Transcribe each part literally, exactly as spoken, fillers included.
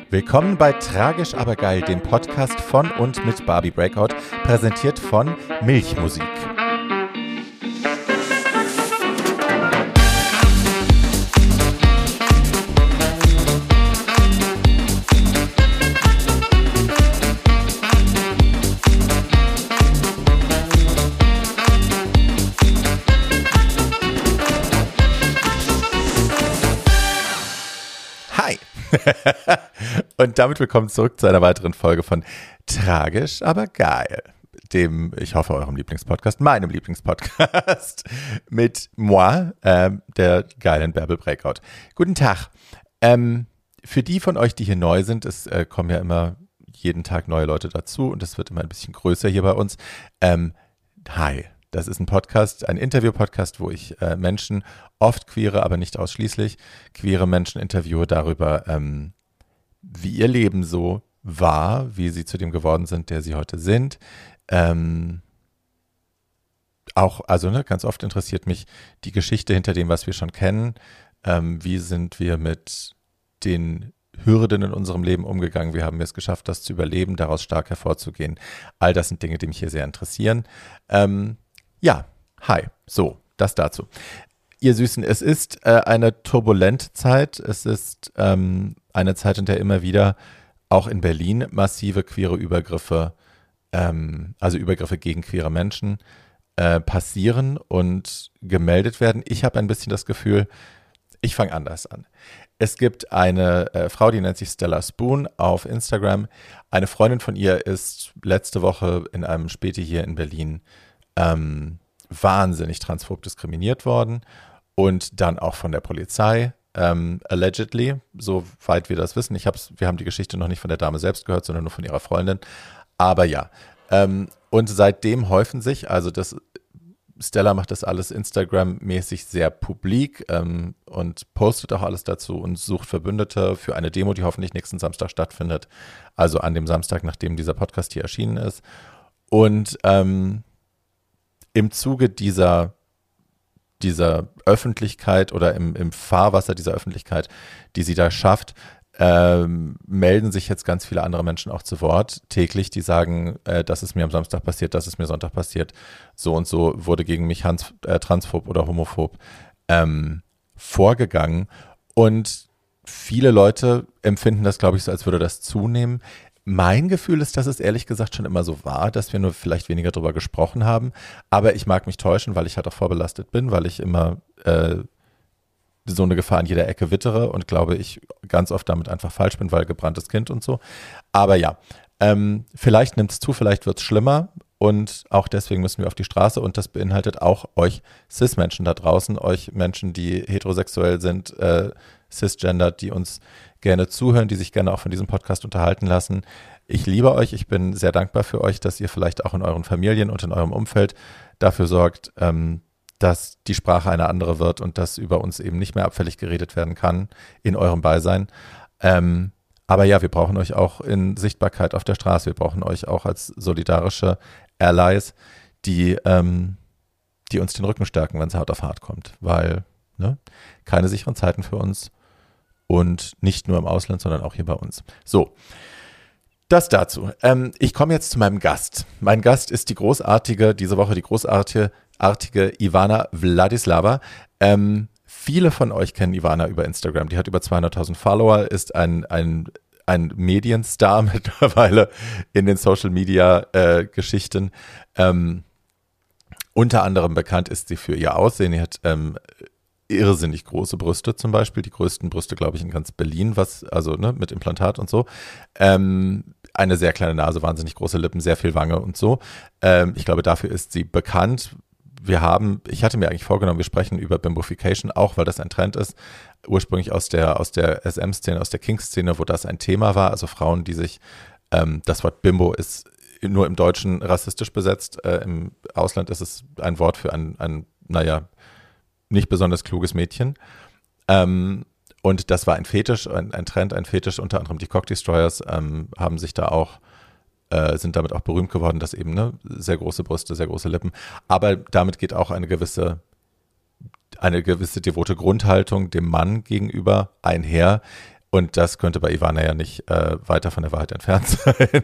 Willkommen bei Tragisch aber geil, dem Podcast von und mit Barbie Breakout, präsentiert von Milchmusik. Und damit willkommen zurück zu einer weiteren Folge von Tragisch, aber geil, dem, ich hoffe, eurem Lieblingspodcast, meinem Lieblingspodcast mit moi, äh, der geilen Bärbel Breakout. Guten Tag. Ähm, für die von euch, die hier neu sind, es äh, kommen ja immer jeden Tag neue Leute dazu und es wird immer ein bisschen größer hier bei uns. Ähm, hi. Das ist ein Podcast, ein Interview-Podcast, wo ich äh, Menschen, oft queere, aber nicht ausschließlich, queere Menschen interviewe darüber, ähm, wie ihr Leben so war, wie sie zu dem geworden sind, der sie heute sind. Ähm, auch, also ne, ganz oft interessiert mich die Geschichte hinter dem, was wir schon kennen. Ähm, wie sind wir mit den Hürden in unserem Leben umgegangen? Wie haben wir es geschafft, das zu überleben, daraus stark hervorzugehen? All das sind Dinge, die mich hier sehr interessieren. Ähm, Ja, hi, so, das dazu. Ihr Süßen, es ist äh, eine turbulente Zeit. Es ist ähm, eine Zeit, in der immer wieder auch in Berlin massive queere Übergriffe, ähm, also Übergriffe gegen queere Menschen äh, passieren und gemeldet werden. Ich habe ein bisschen das Gefühl, ich fange anders an. Es gibt eine äh, Frau, die nennt sich Stella Spoon auf Instagram. Eine Freundin von ihr ist letzte Woche in einem Späti hier in Berlin Ähm, wahnsinnig transphob diskriminiert worden und dann auch von der Polizei, ähm, allegedly, soweit wir das wissen. Ich hab's, wir haben die Geschichte noch nicht von der Dame selbst gehört, sondern nur von ihrer Freundin. Aber ja, ähm, und seitdem häufen sich, also das, Stella macht das alles Instagram-mäßig sehr publik ähm, und postet auch alles dazu und sucht Verbündete für eine Demo, die hoffentlich nächsten Samstag stattfindet, also an dem Samstag, nachdem dieser Podcast hier erschienen ist. Und ähm, im Zuge dieser, dieser Öffentlichkeit oder im, im Fahrwasser dieser Öffentlichkeit, die sie da schafft, ähm, melden sich jetzt ganz viele andere Menschen auch zu Wort täglich, die sagen, äh, das ist mir am Samstag passiert, das ist mir Sonntag passiert, so und so wurde gegen mich hans, äh, transphob oder homophob ähm, vorgegangen. Und viele Leute empfinden das, glaube ich, so, als würde das zunehmen. Mein Gefühl ist, dass es ehrlich gesagt schon immer so war, dass wir nur vielleicht weniger drüber gesprochen haben. Aber ich mag mich täuschen, weil ich halt auch vorbelastet bin, weil ich immer äh, so eine Gefahr in jeder Ecke wittere und glaube, ich ganz oft damit einfach falsch bin, weil gebranntes Kind und so. Aber ja, ähm, vielleicht nimmt es zu, vielleicht wird es schlimmer und auch deswegen müssen wir auf die Straße und das beinhaltet auch euch Cis-Menschen da draußen, euch Menschen, die heterosexuell sind, äh, cisgender, die uns gerne zuhören, die sich gerne auch von diesem Podcast unterhalten lassen. Ich liebe euch, ich bin sehr dankbar für euch, dass ihr vielleicht auch in euren Familien und in eurem Umfeld dafür sorgt, ähm, dass die Sprache eine andere wird und dass über uns eben nicht mehr abfällig geredet werden kann in eurem Beisein. Ähm, aber ja, wir brauchen euch auch in Sichtbarkeit auf der Straße. Wir brauchen euch auch als solidarische Allies, die, ähm, die uns den Rücken stärken, wenn es hart auf hart kommt. Weil ne, keine sicheren Zeiten für uns. Und nicht nur im Ausland, sondern auch hier bei uns. So, das dazu. Ähm, ich komme jetzt zu meinem Gast. Mein Gast ist die großartige, diese Woche die großartige artige Ivana Vladislava. Ähm, viele von euch kennen Ivana über Instagram. Die hat über zweihunderttausend Follower, ist ein, ein, ein Medienstar mittlerweile in den Social-Media-Geschichten. Äh, ähm, unter anderem bekannt ist sie für ihr Aussehen. Sie hat ähm, irrsinnig große Brüste zum Beispiel, die größten Brüste, glaube ich, in ganz Berlin, was, also ne, mit Implantat und so. Ähm, eine sehr kleine Nase, wahnsinnig große Lippen, sehr viel Wange und so. Ähm, ich glaube, dafür ist sie bekannt. Wir haben, ich hatte mir eigentlich vorgenommen, wir sprechen über Bimbofication, auch weil das ein Trend ist, ursprünglich aus der, aus der S M-Szene, aus der Kink-Szene, wo das ein Thema war, also Frauen, die sich, ähm, das Wort Bimbo ist nur im Deutschen rassistisch besetzt, äh, im Ausland ist es ein Wort für ein, ein naja, nicht besonders kluges Mädchen. Ähm, und das war ein Fetisch, ein, ein Trend, ein Fetisch. Unter anderem die Cock Destroyers ähm, haben sich da auch, äh, sind damit auch berühmt geworden, dass eben ne, sehr große Brüste, sehr große Lippen. Aber damit geht auch eine gewisse, eine gewisse devote Grundhaltung dem Mann gegenüber einher. Und das könnte bei Ivana ja nicht äh, weiter von der Wahrheit entfernt sein.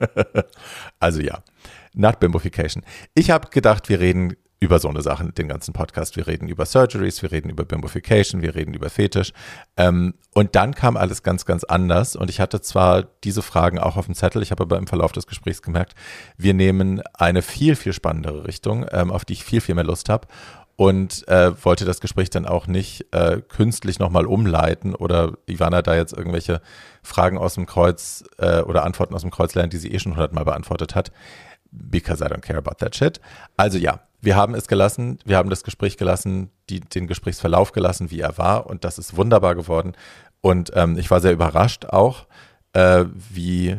Also ja, not Bimbofication. Ich habe gedacht, wir reden über so eine Sache, den ganzen Podcast. Wir reden über Surgeries, wir reden über Bimbofication, wir reden über Fetisch. Ähm, und dann kam alles ganz, ganz anders. Und ich hatte zwar diese Fragen auch auf dem Zettel, ich habe aber im Verlauf des Gesprächs gemerkt, wir nehmen eine viel, viel spannendere Richtung, ähm, auf die ich viel, viel mehr Lust habe. Und äh, wollte das Gespräch dann auch nicht äh, künstlich nochmal umleiten oder Ivana da jetzt irgendwelche Fragen aus dem Kreuz äh, oder Antworten aus dem Kreuz lernen, die sie eh schon hundertmal beantwortet hat. Because I don't care about that shit. Also ja, wir haben es gelassen, wir haben das Gespräch gelassen, die, den Gesprächsverlauf gelassen, wie er war, und das ist wunderbar geworden. Und ähm, ich war sehr überrascht auch, äh, wie,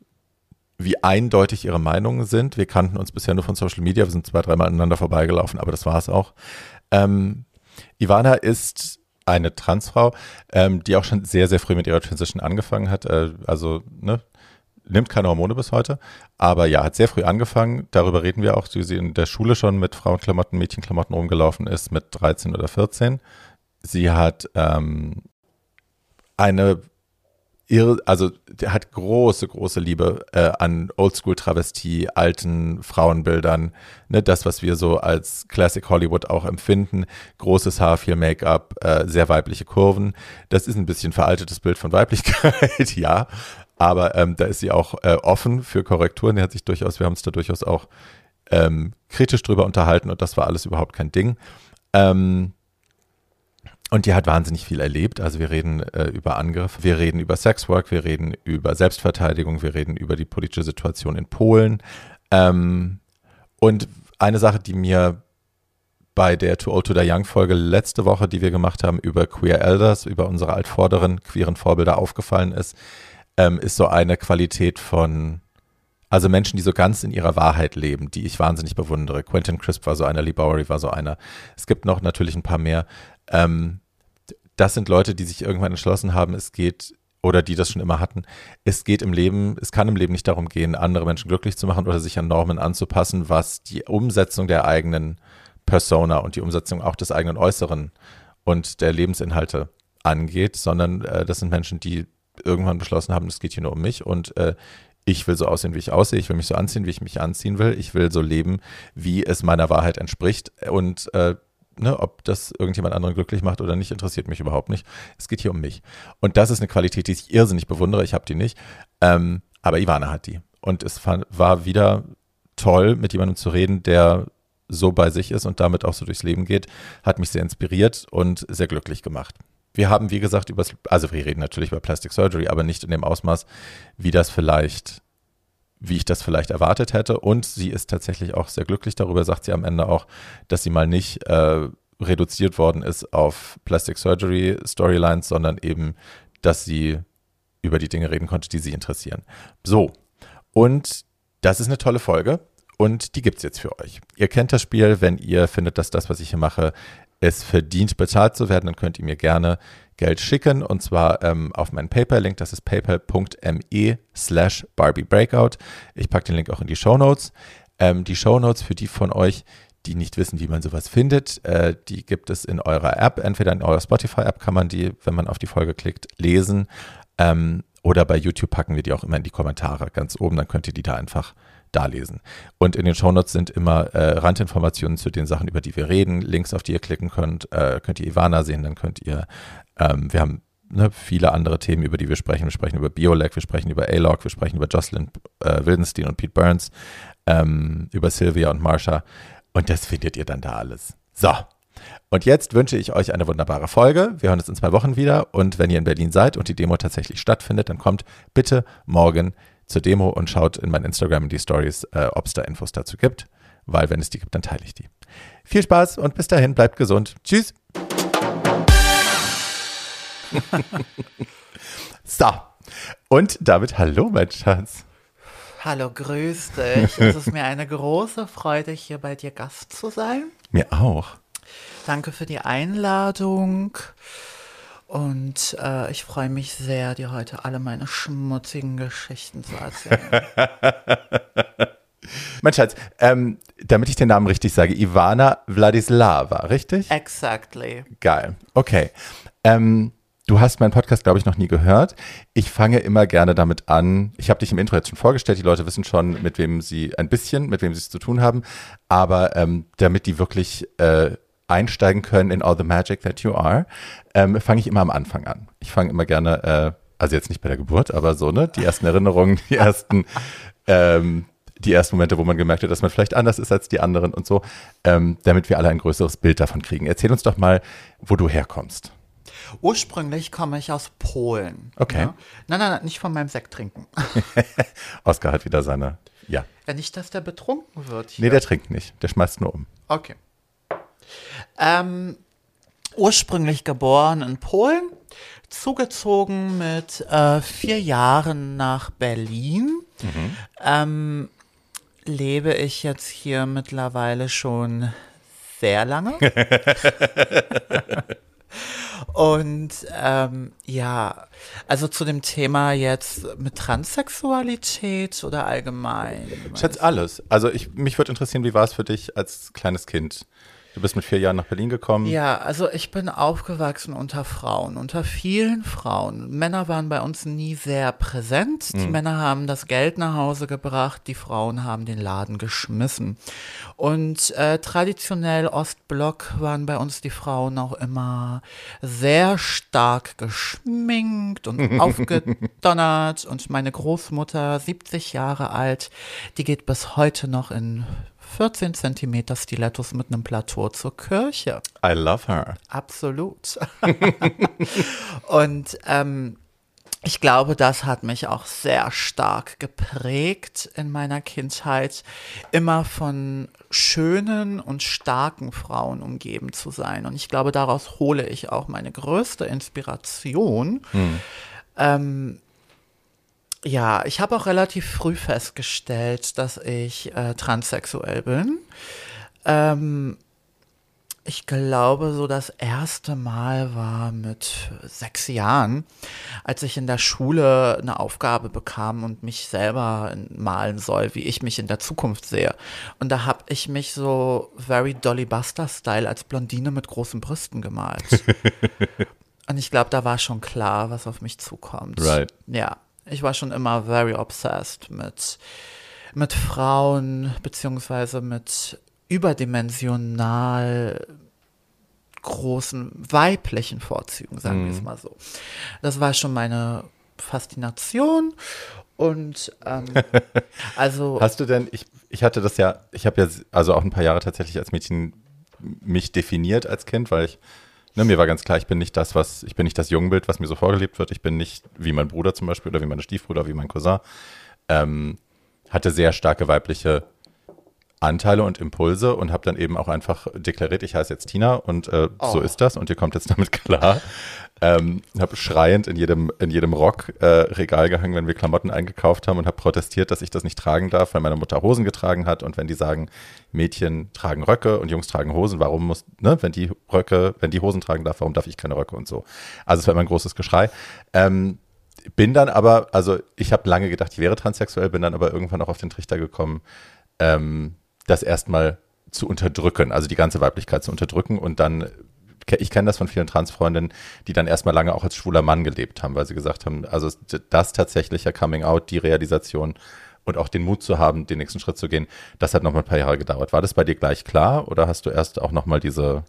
wie eindeutig ihre Meinungen sind. Wir kannten uns bisher nur von Social Media, wir sind zwei, dreimal aneinander vorbeigelaufen, aber das war es auch. Ähm, Ivana ist eine Transfrau, ähm, die auch schon sehr, sehr früh mit ihrer Transition angefangen hat. Äh, also, ne? Nimmt keine Hormone bis heute, aber ja, hat sehr früh angefangen. Darüber reden wir auch, wie sie in der Schule schon mit Frauenklamotten, Mädchenklamotten rumgelaufen ist, mit dreizehn oder vierzehn. Sie hat ähm, eine, irre, also der hat große, große Liebe äh, an Oldschool-Travestie, alten Frauenbildern, ne, das, was wir so als Classic Hollywood auch empfinden. Großes Haar, viel Make-up, äh, sehr weibliche Kurven. Das ist ein bisschen veraltetes Bild von Weiblichkeit, ja. Aber ähm, da ist sie auch äh, offen für Korrekturen. Die hat sich durchaus, wir haben uns da durchaus auch ähm, kritisch drüber unterhalten und das war alles überhaupt kein Ding. Ähm, und die hat wahnsinnig viel erlebt. Also wir reden äh, über Angriff, wir reden über Sexwork, wir reden über Selbstverteidigung, wir reden über die politische Situation in Polen. Ähm, und eine Sache, die mir bei der Too Old to Die Young Folge letzte Woche, die wir gemacht haben, über Queer Elders, über unsere altvorderen queeren Vorbilder aufgefallen ist, Ähm, ist so eine Qualität von, also Menschen, die so ganz in ihrer Wahrheit leben, die ich wahnsinnig bewundere. Quentin Crisp war so einer, Lee Bowery war so einer. Es gibt noch natürlich ein paar mehr. Ähm, das sind Leute, die sich irgendwann entschlossen haben, es geht, oder die das schon immer hatten, es geht im Leben, es kann im Leben nicht darum gehen, andere Menschen glücklich zu machen oder sich an Normen anzupassen, was die Umsetzung der eigenen Persona und die Umsetzung auch des eigenen Äußeren und der Lebensinhalte angeht, sondern äh, das sind Menschen, die irgendwann beschlossen haben, es geht hier nur um mich und äh, ich will so aussehen, wie ich aussehe, ich will mich so anziehen, wie ich mich anziehen will, ich will so leben, wie es meiner Wahrheit entspricht und äh, ne, ob das irgendjemand anderen glücklich macht oder nicht, interessiert mich überhaupt nicht. Es geht hier um mich. Und das ist eine Qualität, die ich irrsinnig bewundere, ich habe die nicht, ähm, aber Ivana hat die. Und es fand, war wieder toll, mit jemandem zu reden, der so bei sich ist und damit auch so durchs Leben geht, hat mich sehr inspiriert und sehr glücklich gemacht. Wir haben, wie gesagt, über, also wir reden natürlich über Plastic Surgery, aber nicht in dem Ausmaß, wie das vielleicht, wie ich das vielleicht erwartet hätte. Und sie ist tatsächlich auch sehr glücklich darüber, sagt sie am Ende auch, dass sie mal nicht äh, reduziert worden ist auf Plastic Surgery Storylines, sondern eben, dass sie über die Dinge reden konnte, die sie interessieren. So, und das ist eine tolle Folge und die gibt's jetzt für euch. Ihr kennt das Spiel, wenn ihr findet, dass das, was ich hier mache, es verdient, bezahlt zu werden, dann könnt ihr mir gerne Geld schicken und zwar ähm, auf meinen PayPal-Link, das ist paypal.me slash Barbie Breakout. Ich packe den Link auch in die Shownotes. Ähm, die Shownotes für die von euch, die nicht wissen, wie man sowas findet, äh, die gibt es in eurer App, entweder in eurer Spotify-App kann man die, wenn man auf die Folge klickt, lesen ähm, oder bei YouTube packen wir die auch immer in die Kommentare ganz oben, dann könnt ihr die da einfach da lesen. Und in den Shownotes sind immer äh, Randinformationen zu den Sachen, über die wir reden, Links, auf die ihr klicken könnt, äh, könnt ihr Ivana sehen, dann könnt ihr, ähm, wir haben ne, viele andere Themen, über die wir sprechen. Wir sprechen über Biolek, wir sprechen über A-Log, wir sprechen über Jocelyn äh, Wildenstein und Pete Burns, ähm, über Sylvia und Marsha und das findet ihr dann da alles. So, und jetzt wünsche ich euch eine wunderbare Folge. Wir hören uns in zwei Wochen wieder und wenn ihr in Berlin seid und die Demo tatsächlich stattfindet, dann kommt bitte morgen zur Demo und schaut in mein Instagram in die Stories, äh, ob es da Infos dazu gibt, weil wenn es die gibt, dann teile ich die. Viel Spaß und bis dahin, bleibt gesund. Tschüss. So, und damit hallo, mein Schatz. Hallo, grüß dich. Es ist mir eine große Freude, hier bei dir Gast zu sein. Mir auch. Danke für die Einladung. Und äh, ich freue mich sehr, dir heute alle meine schmutzigen Geschichten zu erzählen. Mein Schatz, ähm, damit ich den Namen richtig sage, Ivana Vladislava, richtig? Exactly. Geil, okay. Ähm, du du hast meinen Podcast, glaube ich, noch nie gehört. Ich fange immer gerne damit an. Ich habe dich im Intro jetzt schon vorgestellt. Die Leute wissen schon, mit wem sie ein bisschen, mit wem sie es zu tun haben. Aber ähm, damit die wirklich äh, einsteigen können in all the magic that you are, ähm, fange ich immer am Anfang an. Ich fange immer gerne, äh, also jetzt nicht bei der Geburt, aber so, ne, die ersten Erinnerungen, die ersten, ähm, die ersten Momente, wo man gemerkt hat, dass man vielleicht anders ist als die anderen und so, ähm, damit wir alle ein größeres Bild davon kriegen. Erzähl uns doch mal, wo du herkommst. Ursprünglich komme ich aus Polen. Okay. Ja? Nein, nein, nein, nicht von meinem Sekt trinken. Oskar hat wieder seine, ja. Ja, nicht, dass der betrunken wird hier. Nee, der trinkt nicht. Der schmeißt nur um. Okay. Ähm, ursprünglich geboren in Polen, zugezogen mit äh, vier Jahren nach Berlin. Mhm. Ähm, lebe ich jetzt hier mittlerweile schon sehr lange. Und ähm, ja, also zu dem Thema jetzt mit Transsexualität oder allgemein? Schatz, alles. Also ich, mich würde interessieren, wie war es für dich als kleines Kind? Du bist mit vier Jahren nach Berlin gekommen. Ja, also ich bin aufgewachsen unter Frauen, unter vielen Frauen. Männer waren bei uns nie sehr präsent. Die mhm. Männer haben das Geld nach Hause gebracht, die Frauen haben den Laden geschmissen. Und äh, traditionell Ostblock waren bei uns die Frauen auch immer sehr stark geschminkt und aufgedonnert. Und meine Großmutter, siebzig Jahre alt, die geht bis heute noch in vierzehn Zentimeter Stilettos mit einem Plateau zur Kirche. I love her. Absolut. Und ähm, ich glaube, das hat mich auch sehr stark geprägt in meiner Kindheit, immer von schönen und starken Frauen umgeben zu sein. Und ich glaube, daraus hole ich auch meine größte Inspiration. Hm. Ähm, Ja, ich habe auch relativ früh festgestellt, dass ich äh, transsexuell bin. Ähm, ich glaube, so das erste Mal war mit sechs Jahren, als ich in der Schule eine Aufgabe bekam und mich selber malen soll, wie ich mich in der Zukunft sehe. Und da habe ich mich so very Dolly Buster-Style als Blondine mit großen Brüsten gemalt. Und ich glaube, da war schon klar, was auf mich zukommt. Right. Ja. Ich war schon immer very obsessed mit, mit Frauen, beziehungsweise mit überdimensional großen weiblichen Vorzügen, sagen mm. wir es mal so. Das war schon meine Faszination. Und ähm, also. Hast du denn, ich, ich hatte das ja, ich habe ja also auch ein paar Jahre tatsächlich als Mädchen mich definiert als Kind, weil ich Ne, mir war ganz klar, ich bin nicht das, was, ich bin nicht das Jungbild, was mir so vorgelebt wird. Ich bin nicht wie mein Bruder zum Beispiel oder wie meine Stiefbruder, wie mein Cousin. Ähm, hatte sehr starke weibliche Anteile und Impulse und habe dann eben auch einfach deklariert, ich heiße jetzt Tina und äh, oh. so ist das und ihr kommt jetzt damit klar. Ähm, habe schreiend in jedem, in jedem Rockregal äh, gehangen, wenn wir Klamotten eingekauft haben und habe protestiert, dass ich das nicht tragen darf, weil meine Mutter Hosen getragen hat und wenn die sagen, Mädchen tragen Röcke und Jungs tragen Hosen, warum muss, ne, wenn die Röcke, wenn die Hosen tragen darf, warum darf ich keine Röcke und so. Also es war immer ein großes Geschrei. Ähm, bin dann aber, also ich habe lange gedacht, ich wäre transsexuell, bin dann aber irgendwann auch auf den Trichter gekommen, ähm, das erstmal zu unterdrücken, also die ganze Weiblichkeit zu unterdrücken und dann, ich kenne das von vielen Transfreundinnen, die dann erstmal lange auch als schwuler Mann gelebt haben, weil sie gesagt haben, also das tatsächliche Coming Out, die Realisation und auch den Mut zu haben, den nächsten Schritt zu gehen, das hat noch mal ein paar Jahre gedauert. War das bei dir gleich klar oder hast du erst auch noch mal diese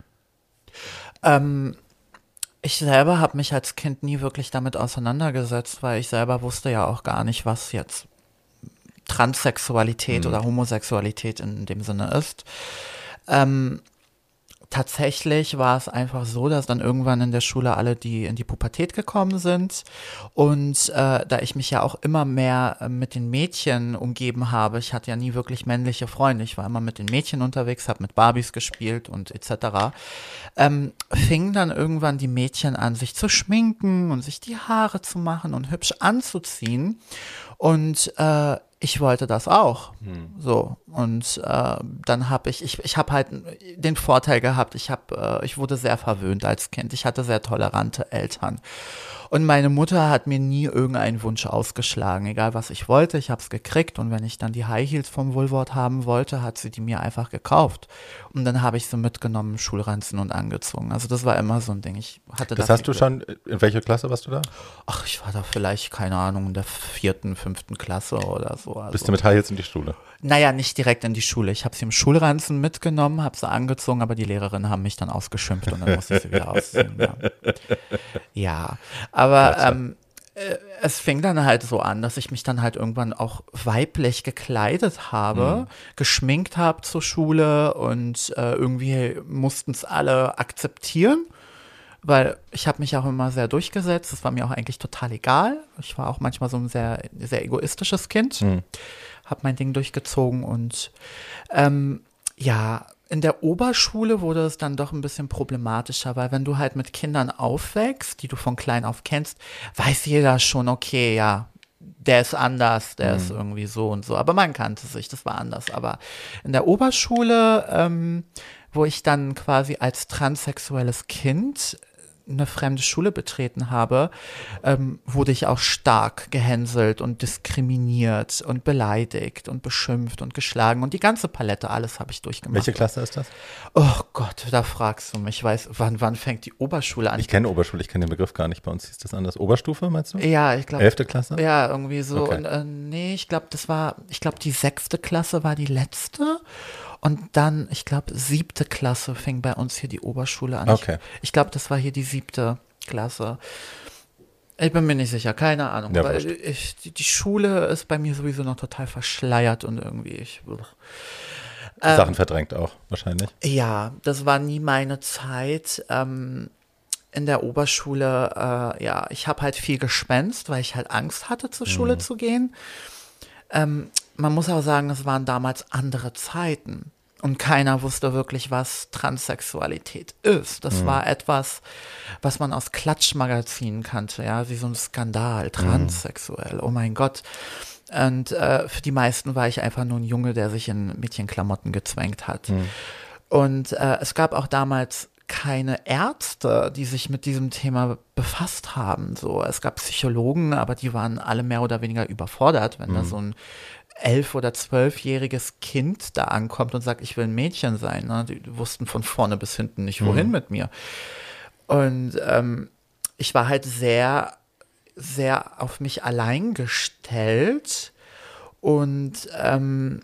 ähm, ich selber habe mich als Kind nie wirklich damit auseinandergesetzt, weil ich selber wusste ja auch gar nicht, was jetzt Transsexualität mhm. oder Homosexualität in dem Sinne ist. Ähm, tatsächlich war es einfach so, dass dann irgendwann in der Schule alle, die in die Pubertät gekommen sind und äh, da ich mich ja auch immer mehr äh, mit den Mädchen umgeben habe, ich hatte ja nie wirklich männliche Freunde, ich war immer mit den Mädchen unterwegs, habe mit Barbies gespielt und et cetera, ähm, fingen dann irgendwann die Mädchen an, sich zu schminken und sich die Haare zu machen und hübsch anzuziehen und äh, ich wollte das auch. Hm. So. Und äh, dann habe ich, ich, ich habe halt den Vorteil gehabt, ich habe, äh, ich wurde sehr verwöhnt als Kind. Ich hatte sehr tolerante Eltern. Und meine Mutter hat mir nie irgendeinen Wunsch ausgeschlagen, egal was ich wollte, ich habe es gekriegt und wenn ich dann die High Heels vom Woolworth haben wollte, hat sie die mir einfach gekauft und dann habe ich sie mitgenommen, Schulranzen und angezogen. Also das war immer so ein Ding. Ich hatte Das das hast du schon, in welcher Klasse warst du da? Ach, ich war da vielleicht, keine Ahnung, in der vierten, fünften Klasse oder so. Also, Bist du mit High Heels in die Schule? Naja, nicht direkt in die Schule. Ich habe sie im Schulranzen mitgenommen, habe sie angezogen, aber die Lehrerinnen haben mich dann ausgeschimpft und dann musste ich sie wieder ausziehen. Ja, ja. aber ähm, äh, es fing dann halt so an, dass ich mich dann halt irgendwann auch weiblich gekleidet habe, mhm. geschminkt habe zur Schule und äh, irgendwie mussten es alle akzeptieren. Weil ich habe mich auch immer sehr durchgesetzt. Das war mir auch eigentlich total egal. Ich war auch manchmal so ein sehr, sehr egoistisches Kind. Mhm. Habe mein Ding durchgezogen und ähm, ja, in der Oberschule wurde es dann doch ein bisschen problematischer, weil wenn du halt mit Kindern aufwächst, die du von klein auf kennst, weiß jeder schon, okay, ja, der ist anders, der mhm. ist irgendwie so und so. Aber man kannte sich, das war anders. Aber in der Oberschule, ähm, wo ich dann quasi als transsexuelles Kind eine fremde Schule betreten habe, ähm, wurde ich auch stark gehänselt und diskriminiert und beleidigt und beschimpft und geschlagen und die ganze Palette, alles habe ich durchgemacht. Welche Klasse ist das? Oh Gott, da fragst du mich. Ich weiß, wann, wann fängt die Oberschule an? Ich kenne Oberschule, ich kenne den Begriff gar nicht. Bei uns hieß das anders. Oberstufe, meinst du? Ja, ich glaube. Elfte Klasse? Ja, irgendwie so. Okay. Und, äh, nee, ich glaube, das war, ich glaube, die sechste Klasse war die letzte. Und dann, ich glaube, siebte Klasse fing bei uns hier die Oberschule an. Okay. Ich, ich glaube, das war hier die siebte Klasse. Ich bin mir nicht sicher, keine Ahnung. Ja, weil ich, die, die Schule ist bei mir sowieso noch total verschleiert und irgendwie ich. Ähm, Sachen verdrängt auch, wahrscheinlich. Ja, das war nie meine Zeit. Ähm, in der Oberschule, äh, ja, ich habe halt viel geschwänzt, weil ich halt Angst hatte, zur mhm. Schule zu gehen. Ähm, man muss auch sagen, es waren damals andere Zeiten. Und keiner wusste wirklich, was Transsexualität ist. Das mhm. war etwas, was man aus Klatschmagazinen kannte, ja, wie so ein Skandal, transsexuell, mhm. oh mein Gott. Und äh, für die meisten war ich einfach nur ein Junge, der sich in Mädchenklamotten gezwängt hat. Mhm. Und äh, es gab auch damals keine Ärzte, die sich mit diesem Thema befasst haben. So, es gab Psychologen, aber die waren alle mehr oder weniger überfordert, wenn mhm. da so ein elf- oder zwölfjähriges Kind da ankommt und sagt, ich will ein Mädchen sein. Ne? Die wussten von vorne bis hinten nicht, wohin mhm. mit mir. Und ähm, ich war halt sehr, sehr auf mich allein gestellt und ähm,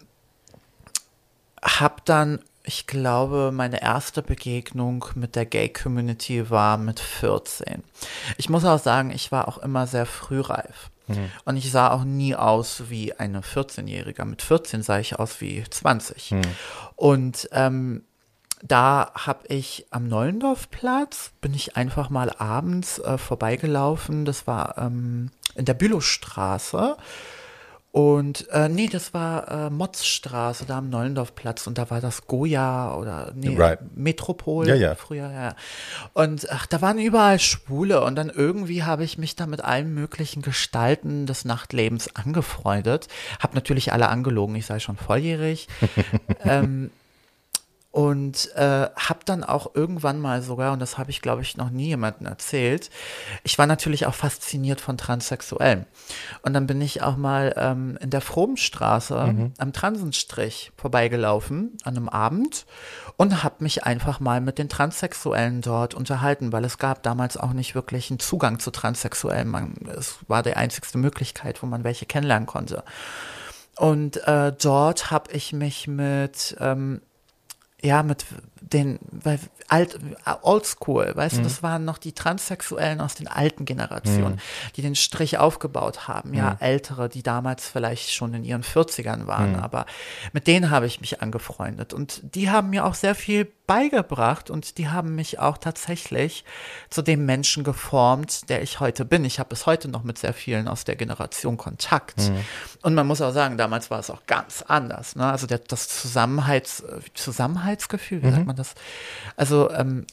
habe dann, ich glaube, meine erste Begegnung mit der Gay-Community war mit vierzehn. Ich muss auch sagen, ich war auch immer sehr frühreif. Mhm. Und ich sah auch nie aus wie eine vierzehnjährige. Mit vierzehn sah ich aus wie zwanzig. Mhm. Und ähm, da habe ich am Nollendorfplatz, bin ich einfach mal abends äh, vorbeigelaufen. Das war ähm, in der Bülowstraße. Und äh, nee, das war äh, Motzstraße, da am Nollendorfplatz und da war das Goya oder nee, right. Metropol ja, ja. früher, ja. Und ach, da waren überall Schwule und dann irgendwie habe ich mich da mit allen möglichen Gestalten des Nachtlebens angefreundet. Hab natürlich alle angelogen, ich sei schon volljährig. ähm, Und äh, habe dann auch irgendwann mal sogar, und das habe ich, glaube ich, noch nie jemandem erzählt, ich war natürlich auch fasziniert von Transsexuellen. Und dann bin ich auch mal ähm, in der Frobenstraße mhm. am Transenstrich vorbeigelaufen an einem Abend und habe mich einfach mal mit den Transsexuellen dort unterhalten, weil es gab damals auch nicht wirklich einen Zugang zu Transsexuellen. Man, es war die einzigste Möglichkeit, wo man welche kennenlernen konnte. Und äh, dort habe ich mich mit ähm, ja, mit den, weil alt, oldschool, weißt mhm. du, das waren noch die Transsexuellen aus den alten Generationen, mhm. die den Strich aufgebaut haben, ja, mhm. ältere, die damals vielleicht schon in ihren vierzigern waren, mhm. aber mit denen habe ich mich angefreundet und die haben mir auch sehr viel beigebracht und die haben mich auch tatsächlich zu dem Menschen geformt, der ich heute bin. Ich habe bis heute noch mit sehr vielen aus der Generation Kontakt. Mhm. Und man muss auch sagen, damals war es auch ganz anders. Ne? Also der, das Zusammenhalts, Zusammenhaltsgefühl, wie mhm. sagt man das? Also ähm,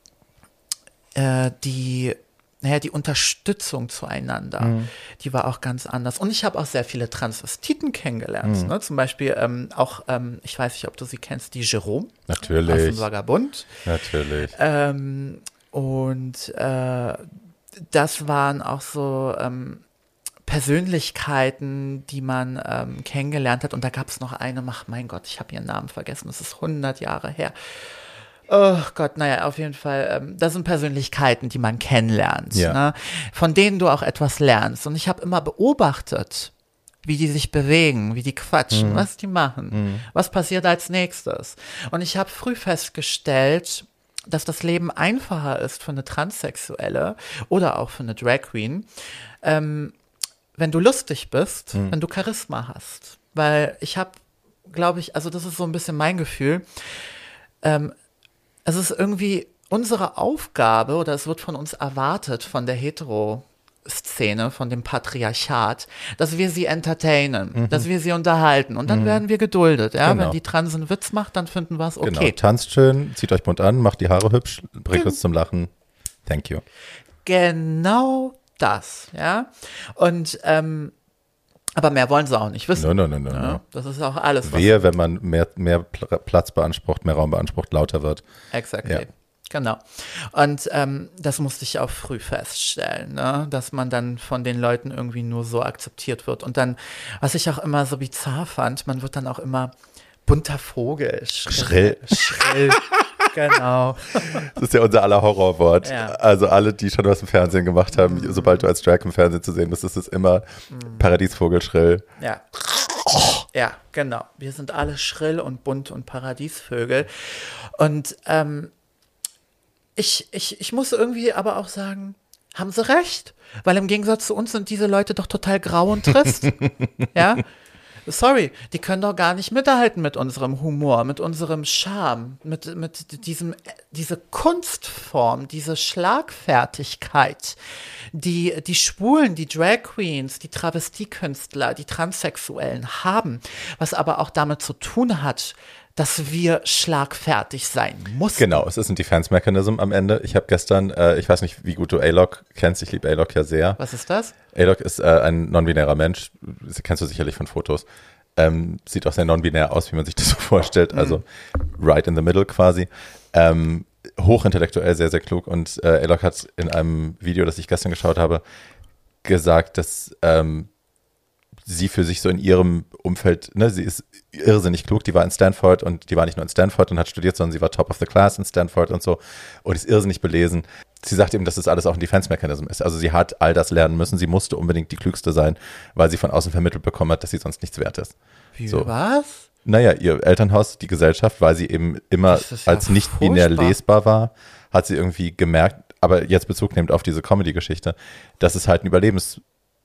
äh, die Naja, die Unterstützung zueinander, mhm. die war auch ganz anders. Und ich habe auch sehr viele Transvestiten kennengelernt. Mhm. Ne? Zum Beispiel ähm, auch, ähm, ich weiß nicht, ob du sie kennst, die Jerome. Natürlich. Aus dem Vagabund. Natürlich. Ähm, und äh, das waren auch so ähm, Persönlichkeiten, die man ähm, kennengelernt hat. Und da gab es noch eine, ach mein Gott, ich habe ihren Namen vergessen, das ist hundert Jahre her. Oh Gott, naja, auf jeden Fall, ähm, das sind Persönlichkeiten, die man kennenlernt, Ja. ne? Von denen du auch etwas lernst. Und ich habe immer beobachtet, wie die sich bewegen, wie die quatschen, Mhm. was die machen, Mhm. was passiert als nächstes. Und ich habe früh festgestellt, dass das Leben einfacher ist für eine Transsexuelle oder auch für eine Drag Queen, ähm, wenn du lustig bist, Mhm. wenn du Charisma hast. Weil ich habe, glaube ich, also das ist so ein bisschen mein Gefühl, ähm, es ist irgendwie unsere Aufgabe oder es wird von uns erwartet, von der Hetero-Szene, von dem Patriarchat, dass wir sie entertainen, Mhm. dass wir sie unterhalten und dann werden wir geduldet. Ja? Genau. Wenn die Trans einen Witz macht, dann finden wir es okay. Genau, tanzt schön, zieht euch bunt an, macht die Haare hübsch, bringt uns zum Lachen. Thank you. Genau das, ja. Und ähm, aber mehr wollen sie auch nicht wissen. No, no, no, no, Ja? no. Das ist auch alles, was Wehe, wenn man mehr, mehr Pl- Platz beansprucht, mehr Raum beansprucht, lauter wird. Exactly. Ja. Genau. Und ähm, das musste ich auch früh feststellen, ne? Dass man dann von den Leuten irgendwie nur so akzeptiert wird. Und dann, was ich auch immer so bizarr fand, man wird dann auch immer bunter Vogel. Schrill. Schrill. Genau. Das ist ja unser aller Horrorwort. Ja. Also alle, die schon was im Fernsehen gemacht haben, sobald du als Drag im Fernsehen zu sehen bist, ist es immer Paradiesvogel schrill. Ja. Ja, genau. Wir sind alle schrill und bunt und Paradiesvögel. Und ähm, ich, ich, ich muss irgendwie aber auch sagen, haben sie recht? Weil im Gegensatz zu uns sind diese Leute doch total grau und trist. Ja? Sorry, die können doch gar nicht mithalten mit unserem Humor, mit unserem Charme, mit, mit diesem, diese Kunstform, diese Schlagfertigkeit, die die Schwulen, die Drag Queens, die Travestiekünstler, die Transsexuellen haben, was aber auch damit zu tun hat, dass wir schlagfertig sein mussten. Genau, es ist ein Defense Mechanism am Ende. Ich habe gestern, äh, ich weiß nicht, wie gut du A-Log kennst, ich liebe A-Log ja sehr. Was ist das? A-Log ist äh, ein non-binärer Mensch, das kennst du sicherlich von Fotos. Ähm, sieht auch sehr non-binär aus, wie man sich das so vorstellt, also right in the middle quasi. Ähm, hochintellektuell, sehr, sehr klug. Und äh, A-Log hat in einem Video, das ich gestern geschaut habe, gesagt, dass ähm, sie für sich so in ihrem Umfeld, ne, sie ist irrsinnig klug, die war in Stanford und die war nicht nur in Stanford und hat studiert, sondern sie war top of the class in Stanford und so und ist irrsinnig belesen. Sie sagt eben, dass das alles auch ein Defense-Mechanism ist. Also sie hat all das lernen müssen, sie musste unbedingt die Klügste sein, weil sie von außen vermittelt bekommen hat, dass sie sonst nichts wert ist. Wie, So. was? Naja, ihr Elternhaus, die Gesellschaft, weil sie eben immer Das ist ja als nicht binär furchtbar. lesbar war, hat sie irgendwie gemerkt, aber jetzt Bezug nehmend auf diese Comedy-Geschichte, dass es halt ein Überlebensding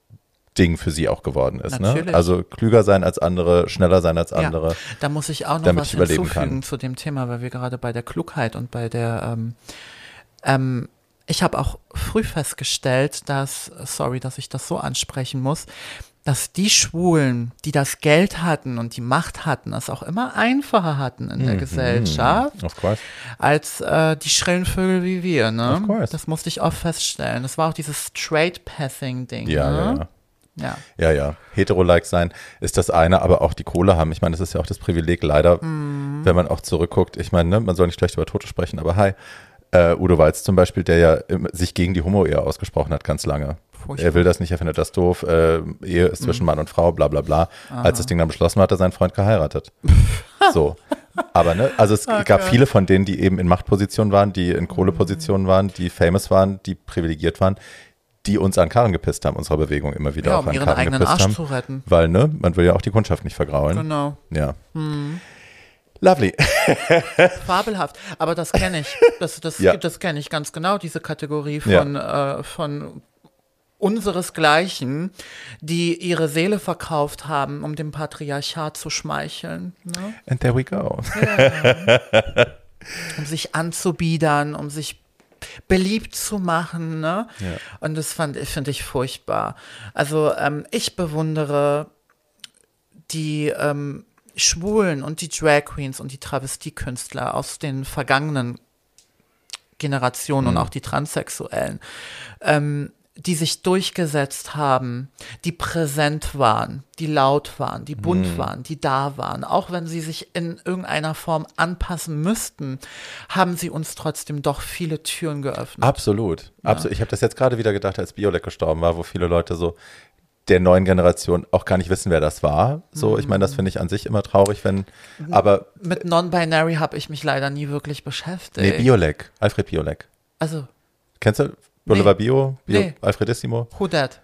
für sie auch geworden ist. Ne? Natürlich. Also klüger sein als andere, schneller sein als Ja, andere. da muss ich auch noch damit was ich überleben hinzufügen kann. zu dem Thema, weil wir gerade bei der Klugheit und bei der ähm, ähm, ich habe auch früh festgestellt, dass, sorry, dass ich das so ansprechen muss, dass die Schwulen, die das Geld hatten und die Macht hatten, es auch immer einfacher hatten in der Gesellschaft, Of course. als äh, die schrillen Vögel wie wir. Ne? Of course. Das musste ich auch feststellen. Das war auch dieses Straight-Passing-Ding. Ja, ne? ja, ja. Ja. Ja, ja. Hetero-like sein ist das eine, aber auch die Kohle haben. Ich meine, das ist ja auch das Privileg leider, wenn man auch zurückguckt. Ich meine, ne, man soll nicht schlecht über Tote sprechen, aber hi. Äh, Udo Walz zum Beispiel, der ja im, sich gegen die Homo-Ehe ausgesprochen hat, ganz lange. Furchtbar. Er will das nicht, er findet das doof. Äh, Ehe ist zwischen Mann und Frau, bla bla bla. Als das Ding dann beschlossen war, hat er seinen Freund geheiratet. So. Aber ne, also es Okay. gab viele von denen, die eben in Machtpositionen waren, die in Kohlepositionen waren, die famous waren, die privilegiert waren, die uns an Karren gepisst haben, unserer Bewegung immer wieder Ja, auch um an ihren Karren eigenen gepisst Arsch haben. zu retten. Weil, ne, man will ja auch die Kundschaft nicht vergraulen. Genau. Ja. Lovely. Fabelhaft. Aber das kenne ich. Das, das, Ja. das kenne ich ganz genau, diese Kategorie Ja. von, äh, von unseresgleichen, die ihre Seele verkauft haben, um dem Patriarchat zu schmeicheln. Ne? And there we go. Um sich anzubiedern, um sich beliebt zu machen. Ne? Ja. Und das fand, finde ich furchtbar. Also ähm, ich bewundere die ähm, Schwulen und die Drag Queens und die Travestiekünstler aus den vergangenen Generationen Mhm. und auch die Transsexuellen. Ähm, die sich durchgesetzt haben, die präsent waren, die laut waren, die bunt Hm. waren, die da waren. Auch wenn sie sich in irgendeiner Form anpassen müssten, haben sie uns trotzdem doch viele Türen geöffnet. Absolut. Absolut. Ich habe das jetzt gerade wieder gedacht, als Biolek gestorben war, wo viele Leute so der neuen Generation auch gar nicht wissen, wer das war. So, ich meine, das finde ich an sich immer traurig, wenn, aber Mit Non-Binary habe ich mich leider nie wirklich beschäftigt. nee, Biolek, Alfred Biolek. Also, Kennst du Boulevard Nee. Bio? Bio Nee. Alfredissimo? who that?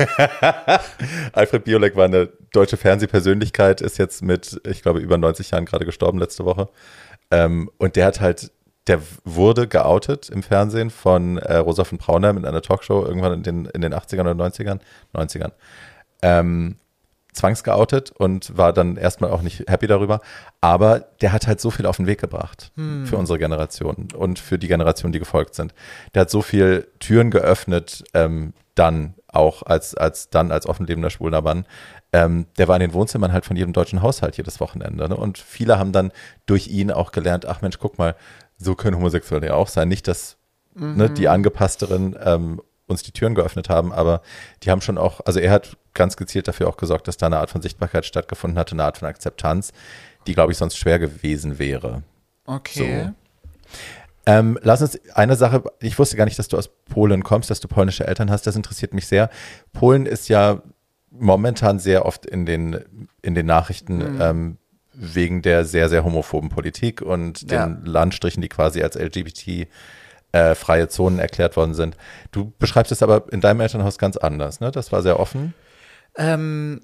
Alfred Biolek war eine deutsche Fernsehpersönlichkeit, ist jetzt mit, ich glaube, über neunzig Jahren gerade gestorben letzte Woche. Ähm, und der hat halt, der wurde geoutet im Fernsehen von äh, Rosa von Braunheim in einer Talkshow irgendwann in den, in den achtzigern oder neunzigern, neunzigern. Ähm, zwangsgeoutet und war dann erstmal auch nicht happy darüber. Aber der hat halt so viel auf den Weg gebracht Hm. für unsere Generation und für die Generation, die gefolgt sind. Der hat so viel Türen geöffnet, ähm, dann auch als, als dann als offenlebender schwuler Mann. Ähm, der war in den Wohnzimmern halt von jedem deutschen Haushalt jedes Wochenende. Ne? Und viele haben dann durch ihn auch gelernt, ach Mensch, guck mal, so können Homosexuelle ja auch sein. Nicht, dass Mhm. ne, die Angepassteren ähm, uns die Türen geöffnet haben, aber die haben schon auch, also er hat ganz gezielt dafür auch gesorgt, dass da eine Art von Sichtbarkeit stattgefunden hatte, eine Art von Akzeptanz, die, glaube ich, sonst schwer gewesen wäre. Okay. Ähm, lass uns eine Sache, ich wusste gar nicht, dass du aus Polen kommst, dass du polnische Eltern hast, das interessiert mich sehr. Polen ist ja momentan sehr oft in den, in den Nachrichten ähm, wegen der sehr, sehr homophoben Politik und den Ja. Landstrichen, die quasi als L G B T äh, freie Zonen erklärt worden sind. Du beschreibst es aber in deinem Elternhaus ganz anders, ne? Das war sehr offen. Ähm,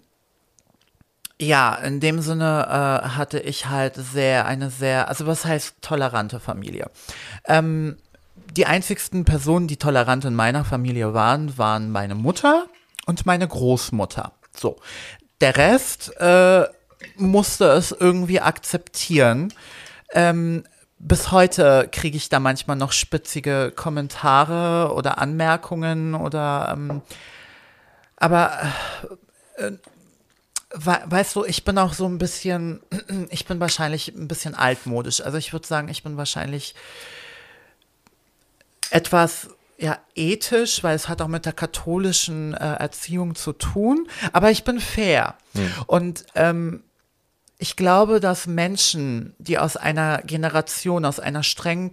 ja, in dem Sinne äh, hatte ich halt sehr, eine sehr, also was heißt tolerante Familie? Ähm, die einzigsten Personen, die tolerant in meiner Familie waren, waren meine Mutter und meine Großmutter. So. Der Rest äh, musste es irgendwie akzeptieren. Ähm, bis heute kriege ich da manchmal noch spitzige Kommentare oder Anmerkungen oder ähm, aber äh, we- weißt du, ich bin auch so ein bisschen, ich bin wahrscheinlich ein bisschen altmodisch. Also ich würde sagen, ich bin wahrscheinlich etwas ja ethisch, weil es hat auch mit der katholischen äh, Erziehung zu tun. Aber ich bin fair. Und ähm, ich glaube, dass Menschen, die aus einer Generation, aus einer streng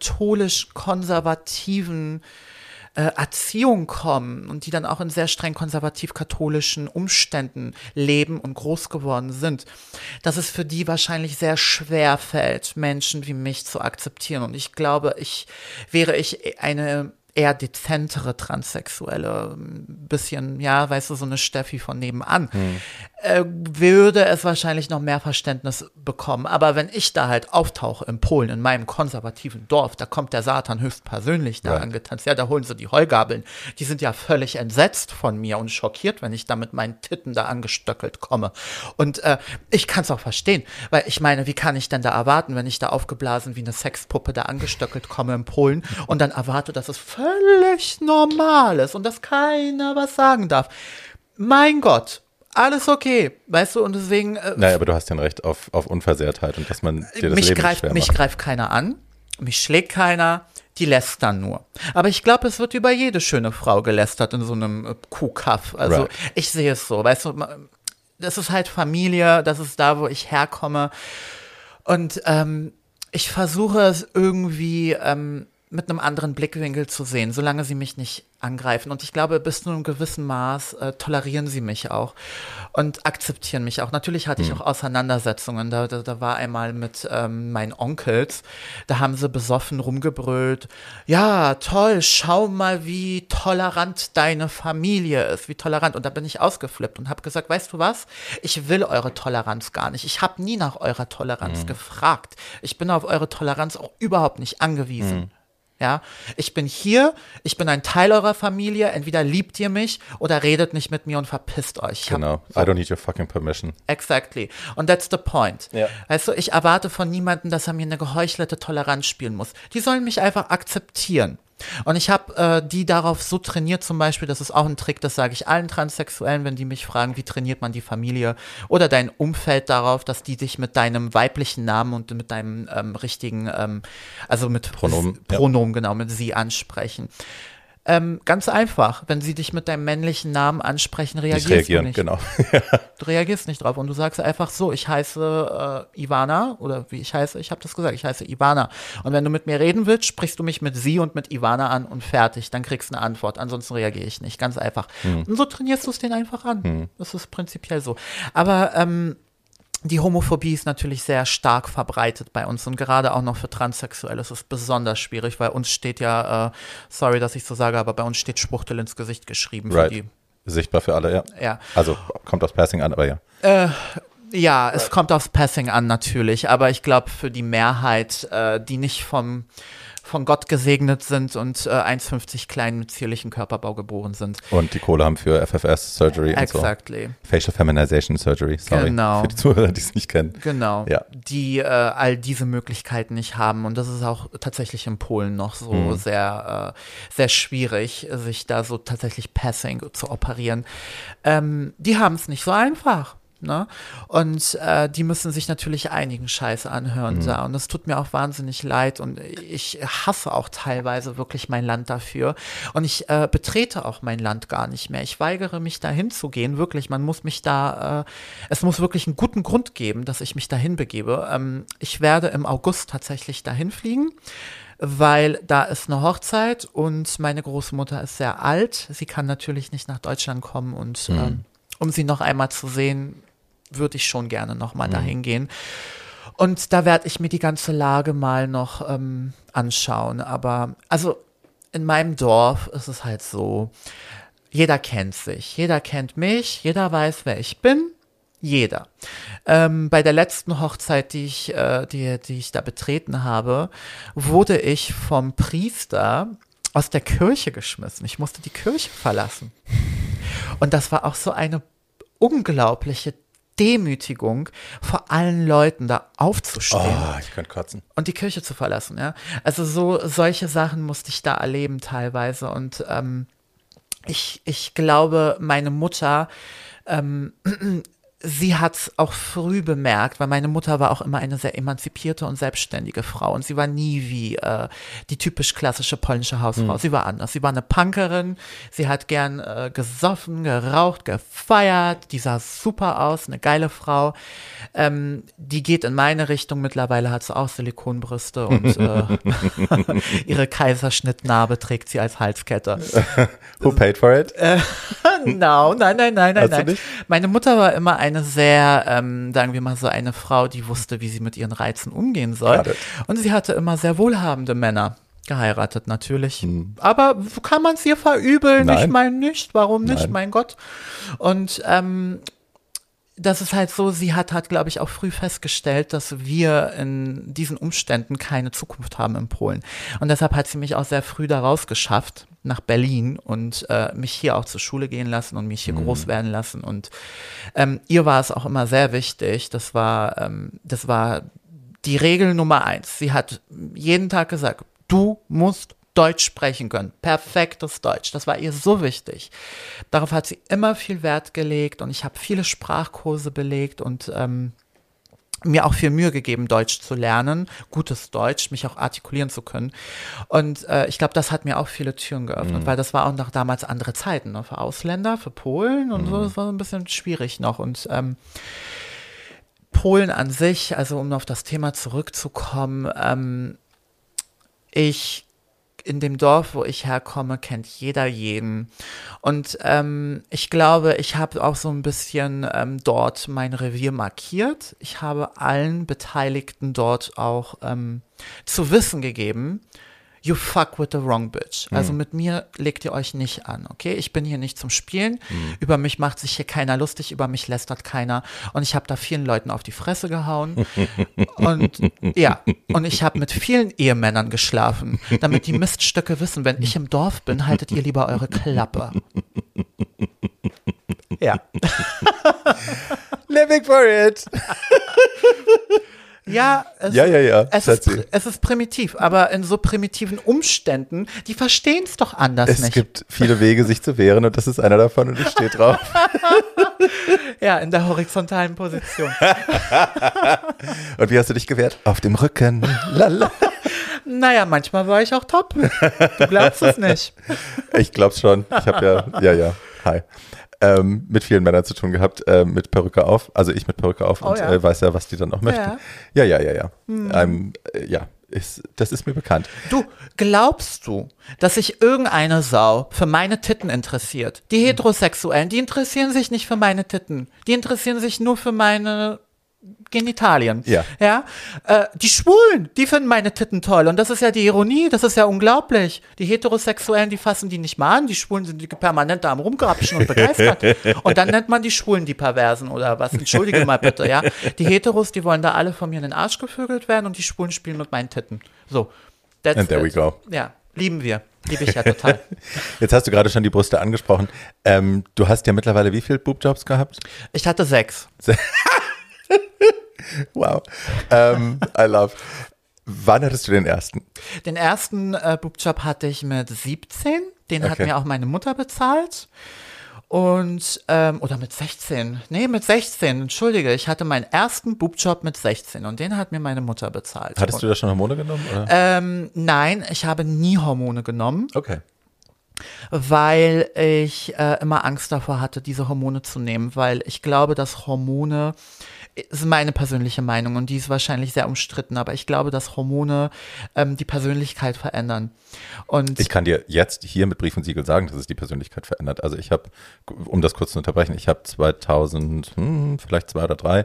katholisch-konservativen äh, Erziehung kommen und die dann auch in sehr streng konservativ-katholischen Umständen leben und groß geworden sind, dass es für die wahrscheinlich sehr schwer fällt, Menschen wie mich zu akzeptieren. Und ich glaube, ich wäre ich eine eher dezentere Transsexuelle, ein bisschen, ja, weißt du, so eine Steffi von nebenan, äh, würde es wahrscheinlich noch mehr Verständnis bekommen. Aber wenn ich da halt auftauche in Polen, in meinem konservativen Dorf, da kommt der Satan höchstpersönlich da Right. angetanzt, ja, da holen sie die Heugabeln, die sind ja völlig entsetzt von mir und schockiert, wenn ich da mit meinen Titten da angestöckelt komme. Und äh, ich kann es auch verstehen, weil ich meine, wie kann ich denn da erwarten, wenn ich da aufgeblasen wie eine Sexpuppe da angestöckelt komme in Polen und dann erwarte, dass es völlig normal ist und dass keiner was sagen darf. Mein Gott, alles okay, weißt du, und deswegen äh, Naja, aber du hast ja ein Recht auf, auf Unversehrtheit und dass man dir das mich Leben greift, schwer mich macht. greift keiner an, mich schlägt keiner, die lästern nur. Aber ich glaube, es wird über jede schöne Frau gelästert in so einem äh, Kuhkaff. Also Right. ich sehe es so, weißt du, ma- das ist halt Familie, das ist da, wo ich herkomme. Und ähm, ich versuche es irgendwie ähm, mit einem anderen Blickwinkel zu sehen, solange sie mich nicht angreifen. Und ich glaube, bis zu einem gewissen Maß äh, tolerieren sie mich auch und akzeptieren mich auch. Natürlich hatte ich auch Auseinandersetzungen. Da, da, da war einmal mit ähm, meinen Onkels, da haben sie besoffen rumgebrüllt. Ja, toll, schau mal, wie tolerant deine Familie ist, wie tolerant. Und da bin ich ausgeflippt und habe gesagt, weißt du was? Ich will eure Toleranz gar nicht. Ich habe nie nach eurer Toleranz gefragt. Ich bin auf eure Toleranz auch überhaupt nicht angewiesen. Ja, ich bin hier, ich bin ein Teil eurer Familie, entweder liebt ihr mich oder redet nicht mit mir und verpisst euch. Ich hab- Genau. I don't need your fucking permission. Exactly. Und that's the point. Ja. Weißt du, ich erwarte von niemandem, dass er mir eine geheuchelte Toleranz spielen muss. Die sollen mich einfach akzeptieren. Und ich habe äh, die darauf so trainiert zum Beispiel, das ist auch ein Trick, das sage ich allen Transsexuellen, wenn die mich fragen, wie trainiert man die Familie oder dein Umfeld darauf, dass die dich mit deinem weiblichen Namen und mit deinem ähm, richtigen, ähm, also mit Pronomen, S- Pronomen, genau, mit sie ansprechen. Ähm, ganz einfach, wenn sie dich mit deinem männlichen Namen ansprechen, reagierst Nicht reagieren, du nicht. genau. Du reagierst nicht drauf und du sagst einfach so, ich heiße äh, Ivana oder wie ich heiße, ich habe das gesagt, ich heiße Ivana. Und wenn du mit mir reden willst, sprichst du mich mit sie und mit Ivana an und fertig. Dann kriegst du eine Antwort, ansonsten reagiere ich nicht, ganz einfach. Hm. Und so trainierst du es denen einfach an. Hm. Das ist prinzipiell so. Aber ähm, die Homophobie ist natürlich sehr stark verbreitet bei uns und gerade auch noch für Transsexuelle ist es besonders schwierig, weil uns steht ja, äh, sorry, dass ich so sage, aber bei uns steht Schwuchtel ins Gesicht geschrieben. Right. Für die. Sichtbar für alle, ja. ja. Also kommt aufs Passing an, aber ja. Äh, ja, es kommt aufs Passing an natürlich, aber ich glaube für die Mehrheit, äh, die nicht vom von Gott gesegnet sind und äh, eins Komma fünfzig klein mit zierlichem Körperbau geboren sind. Und die Kohle haben für F F S-Surgery und exactly. so. Facial Feminization Surgery, sorry. Genau. Für die Zuhörer, die es nicht kennen. Genau. Ja. Die äh, all diese Möglichkeiten nicht haben. Und das ist auch tatsächlich in Polen noch so mhm. sehr, äh, sehr schwierig, sich da so tatsächlich Passing zu operieren. Ähm, die haben es nicht so einfach. Ne? Und äh, die müssen sich natürlich einigen Scheiß anhören mhm. da. Und es tut mir auch wahnsinnig leid. Und ich hasse auch teilweise wirklich mein Land dafür. Und ich äh, betrete auch mein Land gar nicht mehr. Ich weigere mich dahin zu gehen. Wirklich, man muss mich da, äh, es muss wirklich einen guten Grund geben, dass ich mich dahin begebe. Ähm, ich werde im August tatsächlich dahin fliegen, weil da ist eine Hochzeit und meine Großmutter ist sehr alt. Sie kann natürlich nicht nach Deutschland kommen und mhm. ähm, um sie noch einmal zu sehen, würde ich schon gerne nochmal mhm. dahin gehen. Und da werde ich mir die ganze Lage mal noch ähm, anschauen. Aber also in meinem Dorf ist es halt so, jeder kennt sich, jeder kennt mich, jeder weiß, wer ich bin. Jeder. Ähm, bei der letzten Hochzeit, die ich, äh, die, die ich da betreten habe, wurde ich vom Priester aus der Kirche geschmissen. Ich musste die Kirche verlassen. Und das war auch so eine unglaubliche Demütigung, vor allen Leuten da aufzustehen. Oh, ich könnte kotzen. Und die Kirche zu verlassen, ja. Also so, solche Sachen musste ich da erleben teilweise. Und ähm, ich, ich glaube, meine Mutter, ähm, sie hat es auch früh bemerkt, weil meine Mutter war auch immer eine sehr emanzipierte und selbstständige Frau und sie war nie wie äh, die typisch klassische polnische Hausfrau. Mhm. Sie war anders. Sie war eine Punkerin, sie hat gern äh, gesoffen, geraucht, gefeiert, die sah super aus, eine geile Frau. Ähm, die geht in meine Richtung, mittlerweile hat sie auch Silikonbrüste und äh, ihre Kaiserschnittnarbe trägt sie als Halskette. Who paid for it? Äh, no, nein, nein, nein, nein, Hast nein. du nicht? Meine Mutter war immer ein eine sehr, ähm, sagen wir mal so, eine Frau, die wusste, wie sie mit ihren Reizen umgehen soll. Und sie hatte immer sehr wohlhabende Männer geheiratet, natürlich. Hm. Aber kann man es ihr verübeln? Nein. Ich meine nicht. Warum nicht? Nein. Mein Gott. Und ähm, das ist halt so, sie hat halt, glaube ich, auch früh festgestellt, dass wir in diesen Umständen keine Zukunft haben in Polen. Und deshalb hat sie mich auch sehr früh da rausgeschafft nach Berlin und äh, mich hier auch zur Schule gehen lassen und mich hier mhm. groß werden lassen. Und ähm, ihr war es auch immer sehr wichtig. Das war, ähm, das war die Regel Nummer eins. Sie hat jeden Tag gesagt, du musst Deutsch sprechen können. Perfektes Deutsch. Das war ihr so wichtig. Darauf hat sie immer viel Wert gelegt und ich habe viele Sprachkurse belegt und ähm, mir auch viel Mühe gegeben, Deutsch zu lernen, gutes Deutsch, mich auch artikulieren zu können. Und äh, ich glaube, das hat mir auch viele Türen geöffnet, mhm. weil das war auch noch damals andere Zeiten, ne? Für Ausländer, für Polen und mhm. so, das war so ein bisschen schwierig noch. Und ähm, Polen an sich, also um auf das Thema zurückzukommen, ähm, ich in dem Dorf, wo ich herkomme, kennt jeder jeden. Und ähm, ich glaube, ich habe auch so ein bisschen ähm, dort mein Revier markiert. Ich habe allen Beteiligten dort auch ähm, zu wissen gegeben, you fuck with the wrong bitch. Mhm. Also mit mir legt ihr euch nicht an, okay? Ich bin hier nicht zum Spielen. Mhm. Über mich macht sich hier keiner lustig, über mich lästert keiner. Und ich habe da vielen Leuten auf die Fresse gehauen. Und ja, und ich habe mit vielen Ehemännern geschlafen, damit die Miststöcke wissen, wenn ich im Dorf bin, haltet ihr lieber eure Klappe. Ja. Living for it. Ja, es, ja, ja, ja. Es, ist, es ist primitiv, aber in so primitiven Umständen, die verstehen es doch anders es nicht. Es gibt viele Wege, sich zu wehren und das ist einer davon und ich stehe drauf. Ja, in der horizontalen Position. Und wie hast du dich gewehrt? Auf dem Rücken. Lala. Naja, manchmal war ich auch top. Du glaubst es nicht. Ich glaub's schon. Ich habe ja, ja, ja, hi. Ähm, mit vielen Männern zu tun gehabt, äh, mit Perücke auf, also ich mit Perücke auf Oh, und ja. äh, weiß ja, was die dann auch möchten. Ja, ja, ja, ja. Hm. Ähm, äh, ja, ist, das ist mir bekannt. Du, glaubst du, dass sich irgendeine Sau für meine Titten interessiert? Die Heterosexuellen, die interessieren sich nicht für meine Titten. Die interessieren sich nur für meine Genitalien. Ja. Ja? Äh, die Schwulen, die finden meine Titten toll. Und das ist ja die Ironie, das ist ja unglaublich. Die Heterosexuellen, die fassen die nicht mal an. Die Schwulen sind die permanent da am Rumgrapschen und begeistert. Und dann nennt man die Schwulen die Perversen oder was. Entschuldige mal bitte, ja. Die Heteros, die wollen da alle von mir in den Arsch gevögelt werden und die Schwulen spielen mit meinen Titten. So. That's And there it. we go. Ja, lieben wir. Liebe ich ja total. Jetzt hast du gerade schon die Brüste angesprochen. Ähm, du hast ja mittlerweile wie viele Boobjobs gehabt? Ich hatte sechs. Wow. Ähm, I love. Wann hattest du den ersten? Den ersten äh, Boobjob hatte ich mit siebzehn. Den hat Okay. mir auch meine Mutter bezahlt. Und, ähm, oder mit sechzehn. Nee, mit sechzehn. Entschuldige, ich hatte meinen ersten Boobjob mit sechzehn und den hat mir meine Mutter bezahlt. Hattest und, du da schon Hormone genommen? Oder? Ähm, nein, ich habe nie Hormone genommen, Okay. weil ich äh, immer Angst davor hatte, diese Hormone zu nehmen, weil ich glaube, dass Hormone, ist meine persönliche Meinung und die ist wahrscheinlich sehr umstritten, aber ich glaube, dass Hormone ähm, die Persönlichkeit verändern. Und Ich kann dir jetzt hier mit Brief und Siegel sagen, dass es die Persönlichkeit verändert. Also ich habe, um das kurz zu unterbrechen, ich habe zweitausend, hm, vielleicht zwei oder drei,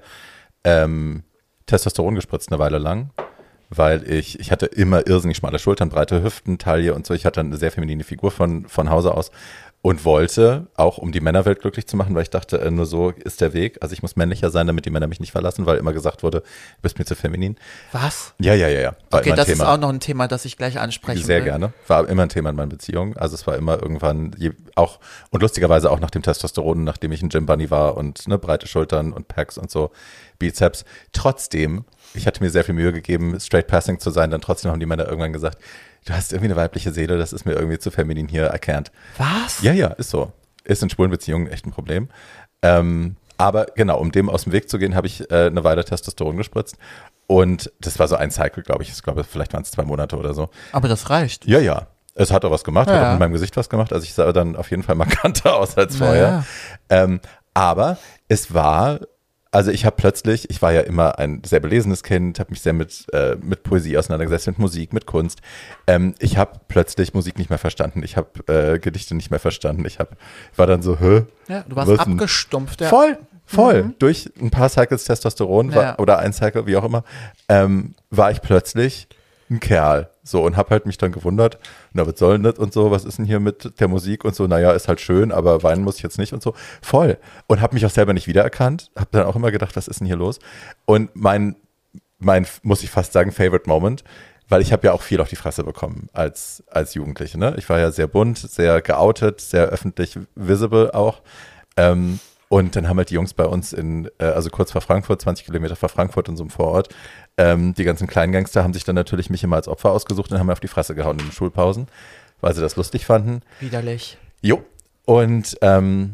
ähm, Testosteron gespritzt eine Weile lang, weil ich, ich hatte immer irrsinnig schmale Schultern, breite Hüften, Taille und so. Ich hatte eine sehr feminine Figur von, von Hause aus und wollte, auch um die Männerwelt glücklich zu machen, weil ich dachte, äh, nur so ist der Weg. Also ich muss männlicher sein, damit die Männer mich nicht verlassen, weil immer gesagt wurde, du bist mir zu feminin. was? Ja, ja, ja, ja. War Okay, immer ein das Thema. ist auch noch ein Thema, das ich gleich ansprechen Sehr will. gerne. War immer ein Thema in meinen Beziehungen. Also es war immer irgendwann je, auch und lustigerweise auch nach dem Testosteron, nachdem ich ein Gym Bunny war und ne, breite Schultern und Packs und so, Bizeps. Trotzdem, ich hatte mir sehr viel Mühe gegeben, straight passing zu sein, dann trotzdem haben die Männer irgendwann gesagt, du hast irgendwie eine weibliche Seele, das ist mir irgendwie zu feminin hier, I can't. Was? Ja, ja, ist so. Ist in schwulen Beziehungen echt ein Problem. Ähm, aber genau, um dem aus dem Weg zu gehen, habe ich äh, eine Weile Testosteron gespritzt. Und das war so ein Cycle, glaube ich. Ich glaube, vielleicht waren es zwei Monate oder so. Aber das reicht. Ja, ja. Es hat auch was gemacht, hat Ja. auch mit meinem Gesicht was gemacht. Also ich sah dann auf jeden Fall markanter aus als vorher. Ja. Ähm, aber es war, also ich habe plötzlich, ich war ja immer ein sehr belesenes Kind, habe mich sehr mit, äh, mit Poesie auseinandergesetzt, mit Musik, mit Kunst. Ähm, ich habe plötzlich Musik nicht mehr verstanden. Ich habe äh, Gedichte nicht mehr verstanden. Ich hab, war dann so, hä? Ja, du warst Was denn? abgestumpft. Ja. Voll, voll. Durch ein paar Cycles Testosteron war, Ja. oder ein Cycle, wie auch immer, ähm, war ich plötzlich ein Kerl. So, und hab halt mich dann gewundert, na, was soll denn das und so, was ist denn hier mit der Musik und so, naja, ist halt schön, aber weinen muss ich jetzt nicht und so. Voll. Und hab mich auch selber nicht wiedererkannt, hab dann auch immer gedacht, was ist denn hier los? Und mein, mein, muss ich fast sagen, Favorite Moment, weil ich habe ja auch viel auf die Fresse bekommen als, als Jugendliche, ne? Ich war ja sehr bunt, sehr geoutet, sehr öffentlich visible auch. Ähm, und dann haben halt die Jungs bei uns in, äh, also kurz vor Frankfurt, zwanzig Kilometer vor Frankfurt in so einem Vorort, ähm, die ganzen Kleingangster haben sich dann natürlich mich immer als Opfer ausgesucht und haben mir auf die Fresse gehauen in den Schulpausen, weil sie das lustig fanden. Widerlich. Jo. Und ähm,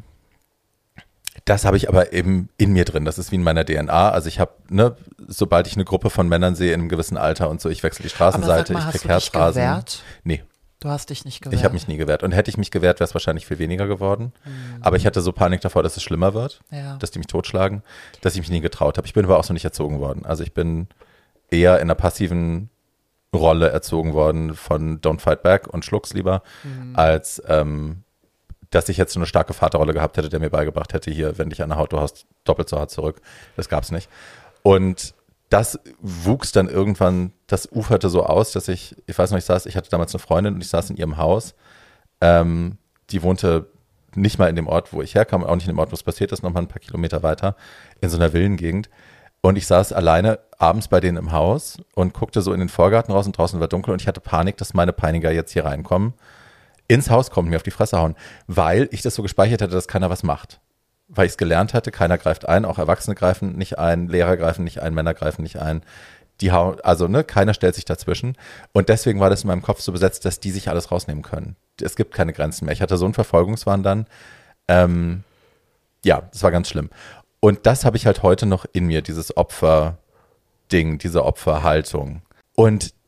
das habe ich aber eben in mir drin. Das ist wie in meiner D N A. Also ich habe, ne, sobald ich eine Gruppe von Männern sehe in einem gewissen Alter und so, ich wechsle die Straßenseite, Aber sag mal, ich krieg hast du dich Herzrasen. gewehrt? Nee. Du hast dich nicht gewehrt. Ich habe mich nie gewehrt. Und hätte ich mich gewehrt, wäre es wahrscheinlich viel weniger geworden. Aber ich hatte so Panik davor, dass es schlimmer wird, Ja. dass die mich totschlagen, dass ich mich nie getraut habe. Ich bin aber auch so nicht erzogen worden. Also ich bin eher in einer passiven Rolle erzogen worden von Don't Fight Back und Schluck's lieber, als ähm, dass ich jetzt so eine starke Vaterrolle gehabt hätte, der mir beigebracht hätte, hier, wenn dich an der Haut du hast, doppelt so hart zurück. Das gab's nicht. Und das wuchs dann irgendwann, das uferte so aus, dass ich, ich weiß noch, ich saß, ich hatte damals eine Freundin und ich saß in ihrem Haus. Ähm, die wohnte nicht mal in dem Ort, wo ich herkam, auch nicht in dem Ort, wo es passiert ist, nochmal ein paar Kilometer weiter, in so einer Villengegend. Und ich saß alleine abends bei denen im Haus und guckte so in den Vorgarten raus und draußen war dunkel und ich hatte Panik, dass meine Peiniger jetzt hier reinkommen, ins Haus kommen, mir auf die Fresse hauen, weil ich das so gespeichert hatte, dass keiner was macht. Weil ich es gelernt hatte, keiner greift ein, auch Erwachsene greifen nicht ein, Lehrer greifen nicht ein, Männer greifen nicht ein. Die hauen, also ne, keiner stellt sich dazwischen. Und deswegen war das in meinem Kopf so besetzt, dass die sich alles rausnehmen können. Es gibt keine Grenzen mehr. Ich hatte so einen Verfolgungswahn dann. Ähm, ja, das war ganz schlimm. Und das habe ich halt heute noch in mir, dieses Opfer-Ding, diese Opferhaltung. Und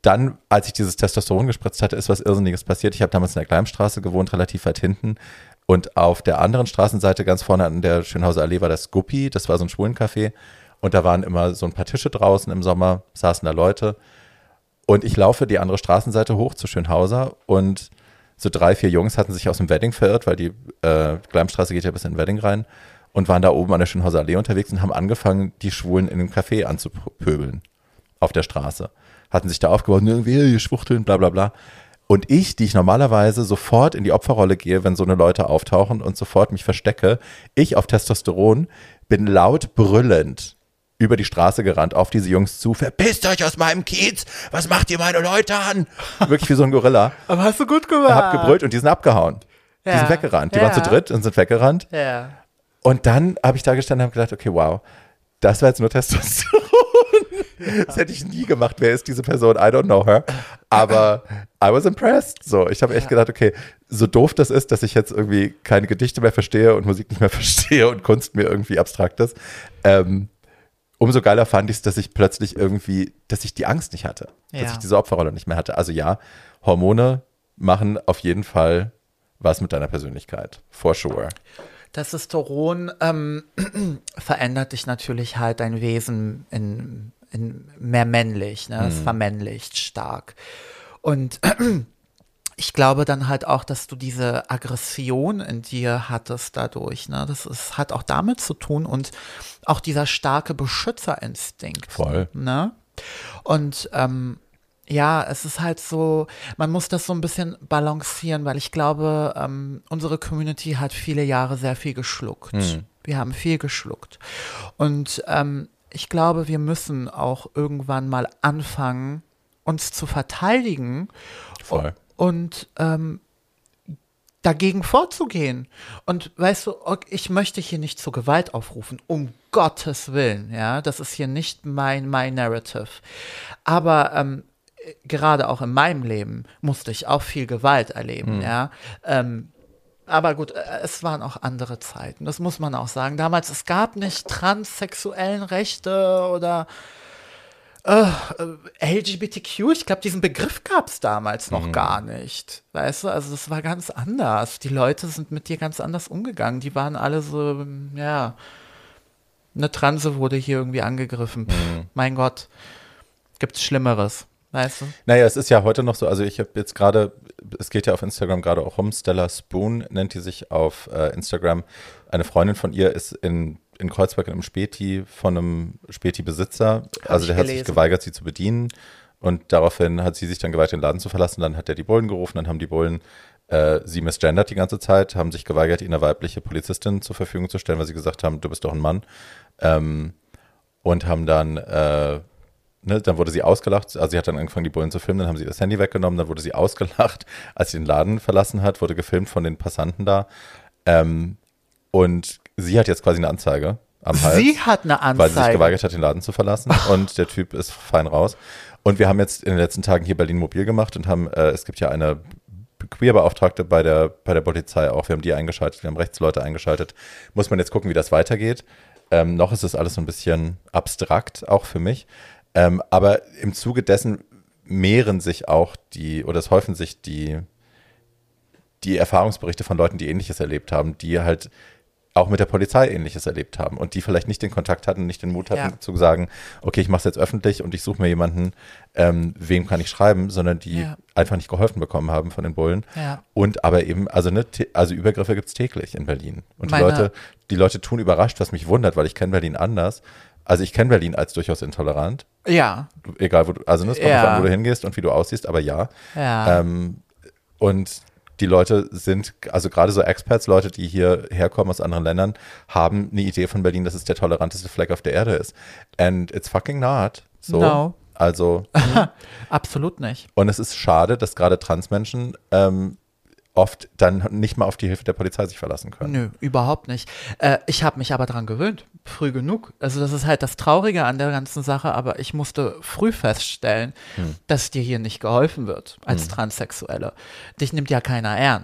dann, als ich dieses Testosteron gespritzt hatte, ist was Irrsinniges passiert. Ich habe damals in der Gleimstraße gewohnt, relativ weit hinten. Und auf der anderen Straßenseite, ganz vorne an der Schönhauser Allee, war das Guppi. Das war so ein Schwulencafé. Und da waren immer so ein paar Tische draußen im Sommer, saßen da Leute. Und ich laufe die andere Straßenseite hoch zu Schönhauser und so drei, vier Jungs hatten sich aus dem Wedding verirrt, weil die äh, Gleimstraße geht ja bis in den Wedding rein und waren da oben an der Schönhauser Allee unterwegs und haben angefangen, die Schwulen in einem Café anzupöbeln auf der Straße. Hatten sich da aufgebaut, irgendwie, die Schwuchteln, bla bla bla. Und ich, die ich normalerweise sofort in die Opferrolle gehe, wenn so eine Leute auftauchen und sofort mich verstecke, ich auf Testosteron bin laut brüllend über die Straße gerannt, auf diese Jungs zu, verpisst euch aus meinem Kiez, was macht ihr meine Leute an? Wirklich wie so ein Gorilla. Aber hast du gut gemacht. Hab gebrüllt und die sind abgehauen. Die Ja. sind weggerannt. Die Ja. waren zu dritt und sind weggerannt. Ja. Und dann habe ich da gestanden und habe gedacht, okay, wow, das war jetzt nur Testosteron. Das hätte ich nie gemacht. Wer ist diese Person? I don't know her. Aber I was impressed. So, ich habe echt Ja. gedacht, okay, so doof das ist, dass ich jetzt irgendwie keine Gedichte mehr verstehe und Musik nicht mehr verstehe und Kunst mir irgendwie abstrakt ist. Ähm, umso geiler fand ich es, dass ich plötzlich irgendwie, dass ich die Angst nicht hatte. Dass Ja. ich diese Opferrolle nicht mehr hatte. Also ja, Hormone machen auf jeden Fall was mit deiner Persönlichkeit. For sure. Testosteron ähm, verändert dich natürlich halt dein Wesen in, in mehr männlich, ne? Es vermännlicht stark. Und ich glaube dann halt auch, dass du diese Aggression in dir hattest dadurch, ne? Das ist, hat auch damit zu tun und auch dieser starke Beschützerinstinkt. Voll. Ne? Und ähm, ja, es ist halt so, man muss das so ein bisschen balancieren, weil ich glaube, ähm, unsere Community hat viele Jahre sehr viel geschluckt. Wir haben viel geschluckt. Und ähm, ich glaube, wir müssen auch irgendwann mal anfangen, uns zu verteidigen. Voll. Und ähm, dagegen vorzugehen. Und weißt du, ok, ich möchte hier nicht zur Gewalt aufrufen, um Gottes Willen, ja, das ist hier nicht mein, mein Narrative. Aber ähm, gerade auch in meinem Leben musste ich auch viel Gewalt erleben, ja. Ähm, aber gut, äh, es waren auch andere Zeiten, das muss man auch sagen. Damals, es gab nicht transsexuellen Rechte oder äh, L G B T Q, ich glaube, diesen Begriff gab es damals noch gar nicht. Weißt du, also das war ganz anders. Die Leute sind mit dir ganz anders umgegangen. Die waren alle so, ja, eine Transe wurde hier irgendwie angegriffen. Pff, mein Gott, gibt's Schlimmeres, weißt du? Naja, es ist ja heute noch so, also ich habe jetzt gerade, es geht ja auf Instagram gerade auch um, Stella Spoon nennt die sich auf äh, Instagram. Eine Freundin von ihr ist in, in Kreuzberg in einem Späti von einem Späti-Besitzer. Also ich der hat sich gelesen. geweigert, sie zu bedienen. Und daraufhin hat sie sich dann geweigert, den Laden zu verlassen. Dann hat er die Bullen gerufen, dann haben die Bullen äh, sie misgendert die ganze Zeit, haben sich geweigert, ihnen eine weibliche Polizistin zur Verfügung zu stellen, weil sie gesagt haben, du bist doch ein Mann. Ähm, und haben dann, äh, ne, dann wurde sie ausgelacht, also sie hat dann angefangen, die Bullen zu filmen, dann haben sie das Handy weggenommen, dann wurde sie ausgelacht, als sie den Laden verlassen hat, wurde gefilmt von den Passanten da. Ähm, und sie hat jetzt quasi eine Anzeige am Hals. Sie hat eine Anzeige. Weil sie sich geweigert hat, den Laden zu verlassen und der Typ ist fein raus. Und wir haben jetzt in den letzten Tagen hier Berlin mobil gemacht und haben, äh, es gibt ja eine Queer-Beauftragte bei der, bei der Polizei auch, wir haben die eingeschaltet, wir haben Rechtsleute eingeschaltet. Muss man jetzt gucken, wie das weitergeht. Ähm, noch ist es alles so ein bisschen abstrakt, auch für mich. Ähm, aber im Zuge dessen mehren sich auch die, oder es häufen sich die, die Erfahrungsberichte von Leuten, die Ähnliches erlebt haben, die halt auch mit der Polizei Ähnliches erlebt haben und die vielleicht nicht den Kontakt hatten, nicht den Mut hatten Ja. zu sagen, okay, ich mache es jetzt öffentlich und ich suche mir jemanden, ähm, wem kann ich schreiben, sondern die Ja. einfach nicht geholfen bekommen haben von den Bullen. Ja. Und aber eben, also, ne, tä- also Übergriffe gibt es täglich in Berlin. Und die Meine- Leute, die Leute tun überrascht, was mich wundert, weil ich kenne Berlin anders. Also ich kenne Berlin als durchaus intolerant. Ja, Egal, wo du, also ne, es kommt Ja. drauf an, wo du hingehst und wie du aussiehst, aber ja. ja. Ähm, und die Leute sind, also gerade so Expats, Leute, die hier herkommen aus anderen Ländern, haben eine Idee von Berlin, dass es der toleranteste Fleck auf der Erde ist. And it's fucking not. So. No. Also, Absolut nicht. und es ist schade, dass gerade Transmenschen ähm, oft dann nicht mal auf die Hilfe der Polizei sich verlassen können. Nö, überhaupt nicht. Äh, ich habe mich aber dran gewöhnt, früh genug. Also das ist halt das Traurige an der ganzen Sache, aber ich musste früh feststellen, dass dir hier nicht geholfen wird als Transsexuelle. Dich nimmt ja keiner ernst.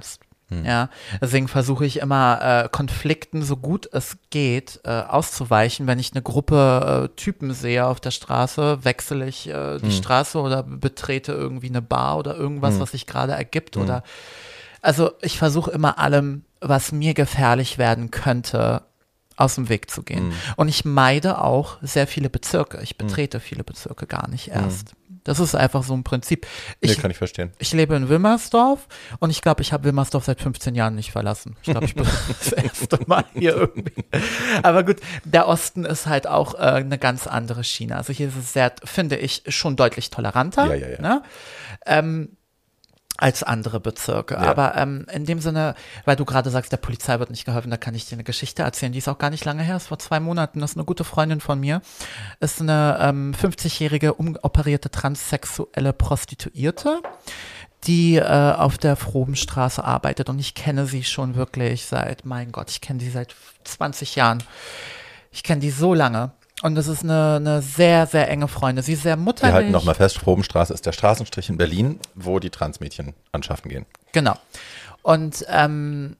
Hm. Ja, deswegen versuche ich immer, äh, Konflikten so gut es geht, äh, auszuweichen. Wenn ich eine Gruppe äh, Typen sehe auf der Straße, wechsle ich äh, die hm. Straße oder betrete irgendwie eine Bar oder irgendwas, hm. was sich gerade ergibt. Hm. Oder also ich versuche immer allem, was mir gefährlich werden könnte, aus dem Weg zu gehen. Mm. Und ich meide auch sehr viele Bezirke. Ich betrete mm. viele Bezirke gar nicht erst. Mm. Das ist einfach so ein Prinzip. Ich, nee, kann ich verstehen. Ich lebe in Wilmersdorf und ich glaube, ich habe Wilmersdorf seit fünfzehn Jahren nicht verlassen. Ich glaube, ich bin das erste Mal hier irgendwie. Aber gut, der Osten ist halt auch äh, eine ganz andere Schiene. Also hier ist es sehr, finde ich, schon deutlich toleranter. Ja, ja, ja. Ne? Ähm, als andere Bezirke. Ja. Aber ähm, in dem Sinne, weil du gerade sagst, der Polizei wird nicht geholfen, da kann ich dir eine Geschichte erzählen, die ist auch gar nicht lange her, ist vor zwei Monaten, das ist eine gute Freundin von mir, ist eine ähm, fünfzigjährige umoperierte transsexuelle Prostituierte, die äh, auf der Frobenstraße arbeitet und ich kenne sie schon wirklich seit, mein Gott, ich kenne sie seit zwanzig Jahren. Ich kenne die so lange. Und das ist eine, eine sehr, sehr enge Freundin. Sie ist sehr mutterlich. Wir halten nochmal fest, Frobenstraße ist der Straßenstrich in Berlin, wo die Transmädchen anschaffen gehen. Genau. Und ähm,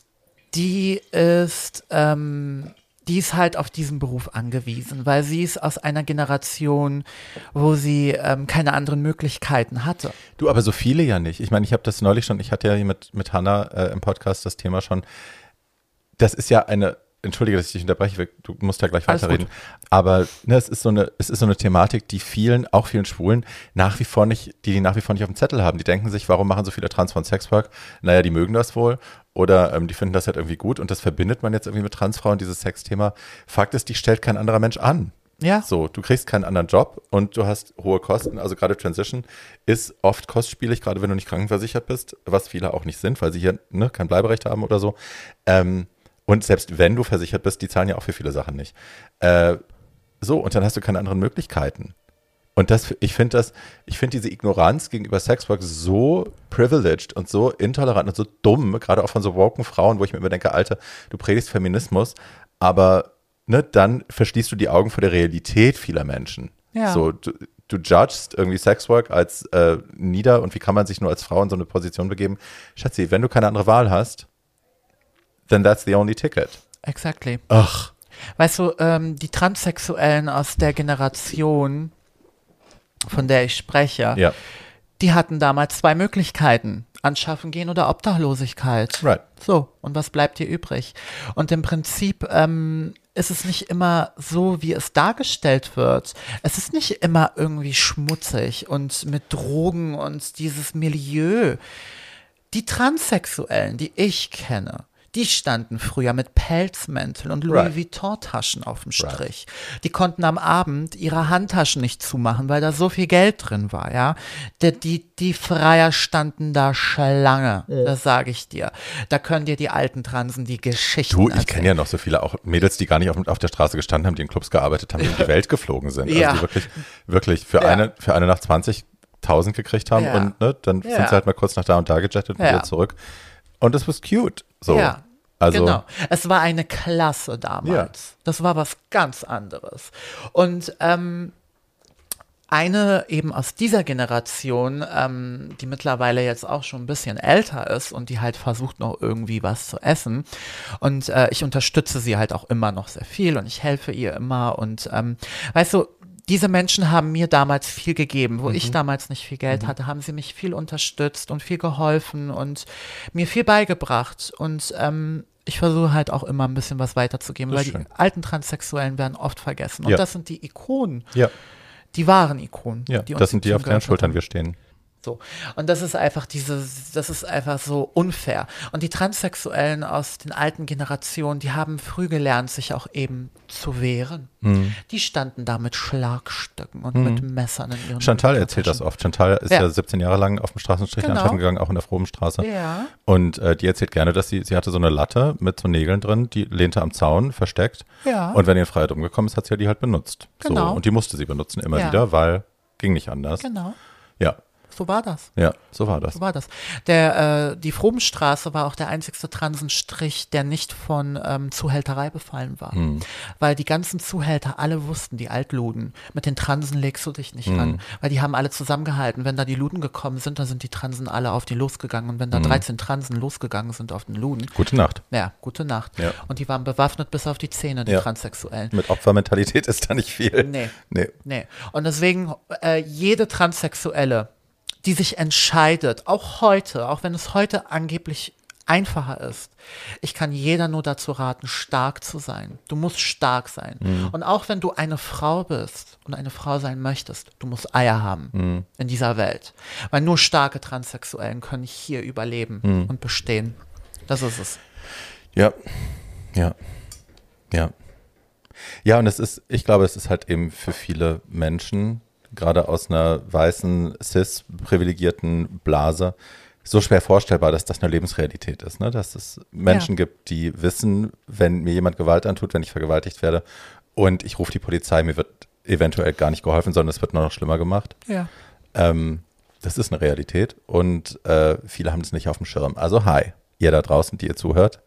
die ist, ähm, die ist halt auf diesen Beruf angewiesen, weil sie ist aus einer Generation, wo sie ähm, keine anderen Möglichkeiten hatte. Du, aber so viele ja nicht. Ich meine, ich habe das neulich schon, ich hatte ja hier mit, mit Hannah äh, im Podcast das Thema schon. Das ist ja eine Entschuldige, dass ich dich unterbreche, du musst ja gleich weiterreden. Aber ne, es ist so eine, es ist so eine Thematik, die vielen, auch vielen Schwulen, nach wie vor nicht, die die nach wie vor nicht auf dem Zettel haben. Die denken sich, warum machen so viele Trans von Sexwork? Naja, die mögen das wohl oder ähm, die finden das halt irgendwie gut und das verbindet man jetzt irgendwie mit Transfrauen, dieses Sexthema. Fakt ist, die stellt kein anderer Mensch an. Ja. So, du kriegst keinen anderen Job und du hast hohe Kosten. Also gerade Transition ist oft kostspielig, gerade wenn du nicht krankenversichert bist, was viele auch nicht sind, weil sie hier ne, kein Bleiberecht haben oder so. Ähm, Und selbst wenn du versichert bist, die zahlen ja auch für viele Sachen nicht. Äh, so, und dann hast du keine anderen Möglichkeiten. Und das, ich finde das, ich finde diese Ignoranz gegenüber Sexwork so privileged und so intolerant und so dumm, gerade auch von so woken Frauen, wo ich mir immer denke, Alter, du predigst Feminismus, aber ne, dann verschließt du die Augen vor der Realität vieler Menschen. Ja. So, du, du judgst irgendwie Sexwork als äh, nieder und wie kann man sich nur als Frau in so eine Position begeben? Schatzi, wenn du keine andere Wahl hast, then that's the only ticket. Exactly. Ach. Weißt du, ähm, die Transsexuellen aus der Generation, von der ich spreche, ja. die hatten damals zwei Möglichkeiten. Anschaffen gehen oder Obdachlosigkeit. Right. So, und was bleibt dir übrig? Und im Prinzip ähm, ist es nicht immer so, wie es dargestellt wird. Es ist nicht immer irgendwie schmutzig und mit Drogen und dieses Milieu. Die Transsexuellen, die ich kenne, die standen früher mit Pelzmänteln und Louis right. Vuitton-Taschen auf dem Strich. Right. Die konnten am Abend ihre Handtaschen nicht zumachen, weil da so viel Geld drin war, ja. Die, die, die Freier standen da Schlange, ja. Das sage ich dir. Da können dir die alten Transen die Geschichten Du, ich kenne ja noch so viele, auch Mädels, die gar nicht auf, auf der Straße gestanden haben, die in Clubs gearbeitet haben, die in die Welt geflogen sind. Also ja. die wirklich, wirklich für, ja. eine, für eine Nacht zwanzigtausend gekriegt haben ja. und ne, dann ja. sind sie halt mal kurz nach da und da gejettet und ja. wieder zurück. Und es war cute. So. Ja, also, genau. Es war eine Klasse damals. Ja. Das war was ganz anderes. Und ähm, eine eben aus dieser Generation, ähm, die mittlerweile jetzt auch schon ein bisschen älter ist und die halt versucht noch irgendwie was zu essen. Und äh, ich unterstütze sie halt auch immer noch sehr viel und ich helfe ihr immer. Und ähm, weißt du, diese Menschen haben mir damals viel gegeben. Wo mhm. ich damals nicht viel Geld mhm. hatte, haben sie mich viel unterstützt und viel geholfen und mir viel beigebracht. Und ähm, ich versuche halt auch immer ein bisschen was weiterzugeben, weil schön. Die alten Transsexuellen werden oft vergessen. Und ja. das sind die Ikonen, ja. die wahren Ikonen. Ja, die das sind die, auf deren Schultern wir stehen. So. Und das ist einfach diese, das ist einfach so unfair. Und die Transsexuellen aus den alten Generationen, die haben früh gelernt, sich auch eben zu wehren. Mhm. Die standen da mit Schlagstöcken und mhm. mit Messern in ihren Chantal erzählt das oft. Chantal ist ja, ja siebzehn Jahre lang auf dem Straßenstrich genau. anschaffen gegangen, auch in der Frobenstraße. Ja. Und äh, die erzählt gerne, dass sie, sie hatte so eine Latte mit so Nägeln drin, die lehnte am Zaun, versteckt. Ja. Und wenn ihr in Freiheit umgekommen ist, hat sie ja die halt benutzt. Genau. So. Und die musste sie benutzen immer ja. wieder, weil ging nicht anders. Genau. Ja. so war das. Ja, so war das. So war das. Der, äh, die Frobenstraße war auch der einzigste Transenstrich, der nicht von ähm, Zuhälterei befallen war. Hm. Weil die ganzen Zuhälter alle wussten, die Altluden, mit den Transen legst du dich nicht Hm. ran. Weil die haben alle zusammengehalten. Wenn da die Luden gekommen sind, dann sind die Transen alle auf die losgegangen. Und wenn da Hm. dreizehn Transen losgegangen sind auf den Luden. Gute Nacht. Ja, gute Nacht. Ja. Und die waren bewaffnet bis auf die Zähne, die Ja. Transsexuellen. Mit Opfermentalität ist da nicht viel. Nee. Nee. Nee. Und deswegen, äh, jede Transsexuelle, die sich entscheidet, auch heute, auch wenn es heute angeblich einfacher ist, ich kann jeder nur dazu raten, stark zu sein. Du musst stark sein. Mhm. Und auch wenn du eine Frau bist und eine Frau sein möchtest, du musst Eier haben Mhm. in dieser Welt. Weil nur starke Transsexuellen können hier überleben Mhm. und bestehen. Das ist es. Ja. Ja. Ja. Ja, und es ist, ich glaube, es ist halt eben für viele Menschen, gerade aus einer weißen, cis-privilegierten Blase, so schwer vorstellbar, dass das eine Lebensrealität ist. Ne? Dass es Menschen Ja. gibt, die wissen, wenn mir jemand Gewalt antut, wenn ich vergewaltigt werde und ich rufe die Polizei, mir wird eventuell gar nicht geholfen, sondern es wird nur noch schlimmer gemacht. Ja. Ähm, das ist eine Realität und äh, viele haben das nicht auf dem Schirm. Also hi, ihr da draußen, die ihr zuhört,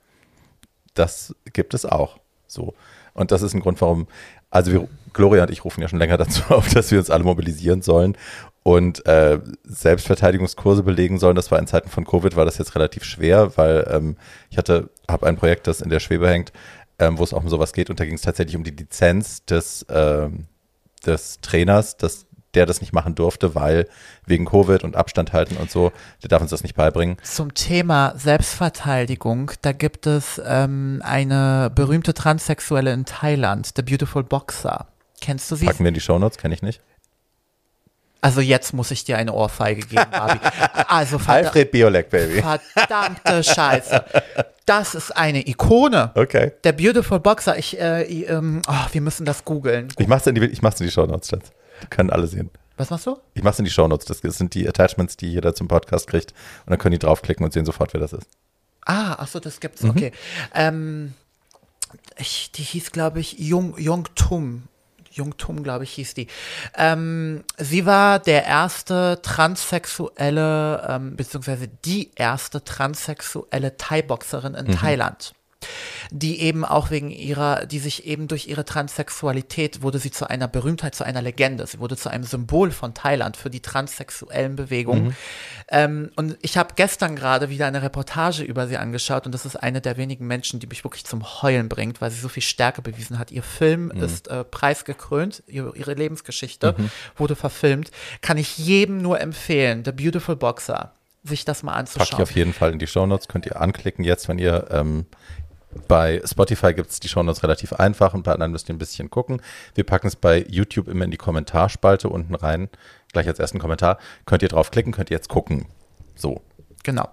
das gibt es auch so. Und das ist ein Grund, warum, also wir, Gloria und ich rufen ja schon länger dazu auf, dass wir uns alle mobilisieren sollen und äh, Selbstverteidigungskurse belegen sollen. Das war in Zeiten von Covid, war das jetzt relativ schwer, weil ähm, ich hatte, habe ein Projekt, das in der Schwebe hängt, ähm, wo es auch um sowas geht und da ging es tatsächlich um die Lizenz des, ähm, des Trainers, das der das nicht machen durfte, weil wegen Covid und Abstand halten und so, der darf uns das nicht beibringen. Zum Thema Selbstverteidigung, da gibt es ähm, eine berühmte Transsexuelle in Thailand, The Beautiful Boxer. Kennst du sie? Packen wir in die Shownotes, kenne ich nicht. Also jetzt muss ich dir eine Ohrfeige geben, Barbie. Also Alfred Biolek, Baby. verdammte Scheiße. Das ist eine Ikone. Okay. Der Beautiful Boxer, ich, äh, ich, ähm, oh, wir müssen das googeln. Ich mach's in die, ich mach's in die Shownotes, Schatz. Können alle sehen. Was machst du? Ich mach's in die Shownotes. Das sind die Attachments, die jeder zum Podcast kriegt. Und dann können die draufklicken und sehen sofort, wer das ist. Ah, ach so, das gibt's, Mhm. okay. Ähm, ich, die hieß, glaube ich, Jung, Jung Tum. Jung Tum, glaube ich, hieß die. Ähm, sie war der erste transsexuelle, ähm, beziehungsweise die erste transsexuelle Thai-Boxerin in Mhm. Thailand. Die eben auch wegen ihrer, die sich eben durch ihre Transsexualität wurde sie zu einer Berühmtheit, zu einer Legende. Sie wurde zu einem Symbol von Thailand für die transsexuellen Bewegungen. Mhm. Ähm, und ich habe gestern gerade wieder eine Reportage über sie angeschaut und das ist eine der wenigen Menschen, die mich wirklich zum Heulen bringt, weil sie so viel Stärke bewiesen hat. Ihr Film Mhm. ist äh, preisgekrönt, ihre, ihre Lebensgeschichte Mhm. wurde verfilmt. Kann ich jedem nur empfehlen, The Beautiful Boxer, sich das mal Pack anzuschauen. ich auf jeden Fall in die Shownotes. Könnt ihr anklicken jetzt, wenn ihr ähm, bei Spotify gibt es die Shownotes relativ einfach und bei anderen müsst ihr ein bisschen gucken. Wir packen es bei YouTube immer in die Kommentarspalte unten rein. Gleich als ersten Kommentar. Könnt ihr draufklicken, könnt ihr jetzt gucken. So. Genau.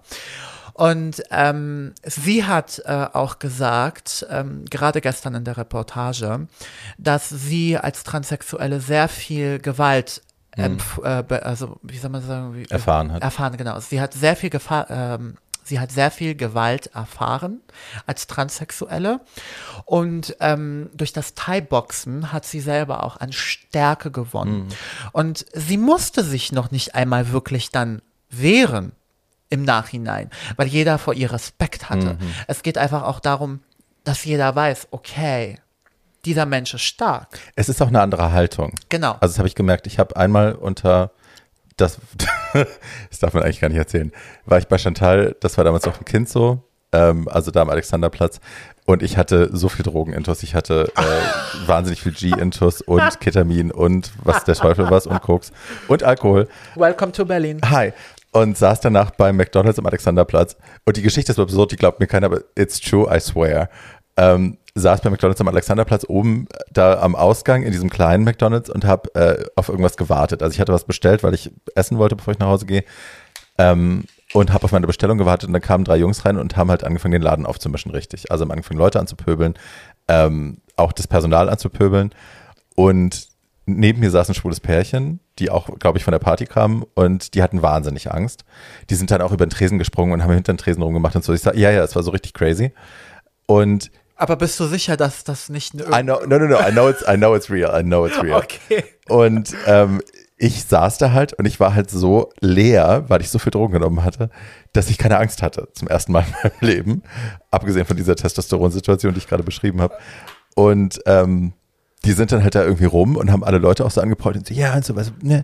Und ähm, sie hat äh, auch gesagt, ähm, gerade gestern in der Reportage, dass sie als Transsexuelle sehr viel Gewalt empf- äh, be- also wie soll man sagen, wie, Erfahren hat. Erfahren, genau. Sie hat sehr viel Gefahr, ähm, sie hat sehr viel Gewalt erfahren als Transsexuelle und ähm, durch das Thai-Boxen hat sie selber auch an Stärke gewonnen. Mhm. Und sie musste sich noch nicht einmal wirklich dann wehren im Nachhinein, weil jeder vor ihr Respekt hatte. Mhm. Es geht einfach auch darum, dass jeder weiß, okay, dieser Mensch ist stark. Es ist auch eine andere Haltung. Genau. Also das habe ich gemerkt. Ich habe einmal unter das, das darf man eigentlich gar nicht erzählen, war ich bei Chantal, das war damals auch ein Kind so, ähm, also da am Alexanderplatz und ich hatte so viel Drogenintus, ich hatte äh, wahnsinnig viel G-Intus und Ketamin und was der Teufel was und Koks und Alkohol. Welcome to Berlin. Hi. Und saß danach beim McDonald's am Alexanderplatz und die Geschichte ist so absurd, die glaubt mir keiner, aber it's true, I swear. Ähm, saß bei McDonald's am Alexanderplatz oben da am Ausgang in diesem kleinen McDonald's und habe äh, auf irgendwas gewartet. Also ich hatte was bestellt, weil ich essen wollte, bevor ich nach Hause gehe ähm, und habe auf meine Bestellung gewartet und dann kamen drei Jungs rein und haben halt angefangen, den Laden aufzumischen, richtig. Also haben angefangen, Leute anzupöbeln, ähm, auch das Personal anzupöbeln und neben mir saß ein schwules Pärchen, die auch, glaube ich, von der Party kamen und die hatten wahnsinnig Angst. Die sind dann auch über den Tresen gesprungen und haben hinter den Tresen rumgemacht und so. Ich sag, ja, ja, es war so richtig crazy. Und Aber bist du sicher, dass das nicht eine I know, no, no, no, I know it's, I know it's real, I know it's real. Okay. Und ähm, ich saß da halt und ich war halt so leer, weil ich so viel Drogen genommen hatte, dass ich keine Angst hatte zum ersten Mal in meinem Leben, abgesehen von dieser Testosteron-Situation, die ich gerade beschrieben habe. Und ähm, die sind dann halt da irgendwie rum und haben alle Leute auch so angeprollt und so, ja und so was, ne.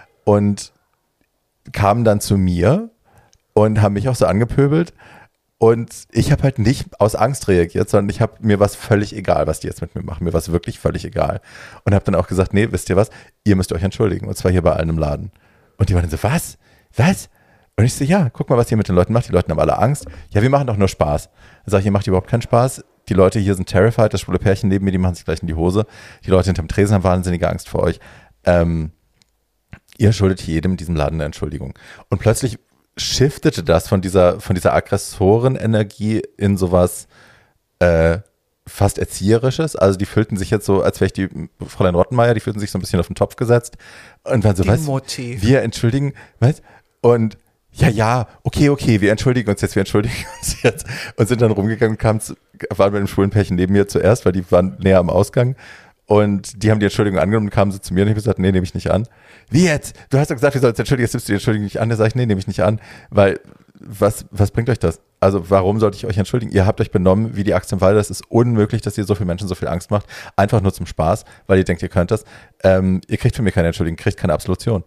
Und kamen dann zu mir und haben mich auch so angepöbelt. Und ich habe halt nicht aus Angst reagiert, sondern ich habe mir was völlig egal, was die jetzt mit mir machen. Mir war es wirklich völlig egal. Und habe dann auch gesagt, nee, wisst ihr was, ihr müsst euch entschuldigen. Und zwar hier bei allen im Laden. Und die waren dann so, was? Was? Und ich so, ja, guck mal, was ihr mit den Leuten macht. Die Leute haben alle Angst. Ja, wir machen doch nur Spaß. Dann sage ich, ihr macht überhaupt keinen Spaß. Die Leute hier sind terrified. Das schwule Pärchen neben mir, die machen sich gleich in die Hose. Die Leute hinterm Tresen haben wahnsinnige Angst vor euch. Ähm, ihr schuldet jedem in diesem Laden eine Entschuldigung. Und plötzlich shiftete das von dieser, von dieser Aggressorenenergie in sowas äh, fast Erzieherisches. Also die fühlten sich jetzt so, als wäre ich die Fräulein Rottenmeier, die fühlten sich so ein bisschen auf den Topf gesetzt und waren so, was, wir entschuldigen, was? Und ja, ja, okay, okay, wir entschuldigen uns jetzt, wir entschuldigen uns jetzt und sind dann rumgegangen und kamen zu, waren mit dem schwulen Pärchen neben mir zuerst, weil die waren näher am Ausgang. Und die haben die Entschuldigung angenommen und kamen sie zu mir und ich habe gesagt, nee, nehme ich nicht an. Wie jetzt? Du hast doch gesagt, wir sollen uns entschuldigen, jetzt nimmst du die Entschuldigung nicht an. Da sage ich, nee, nehme ich nicht an, weil was, was bringt euch das? Also warum sollte ich euch entschuldigen? Ihr habt euch benommen wie die Axt im Walde. Es ist unmöglich, dass ihr so vielen Menschen so viel Angst macht. Einfach nur zum Spaß, weil ihr denkt, ihr könnt das. Ähm, ihr kriegt von mir keine Entschuldigung, kriegt keine Absolution.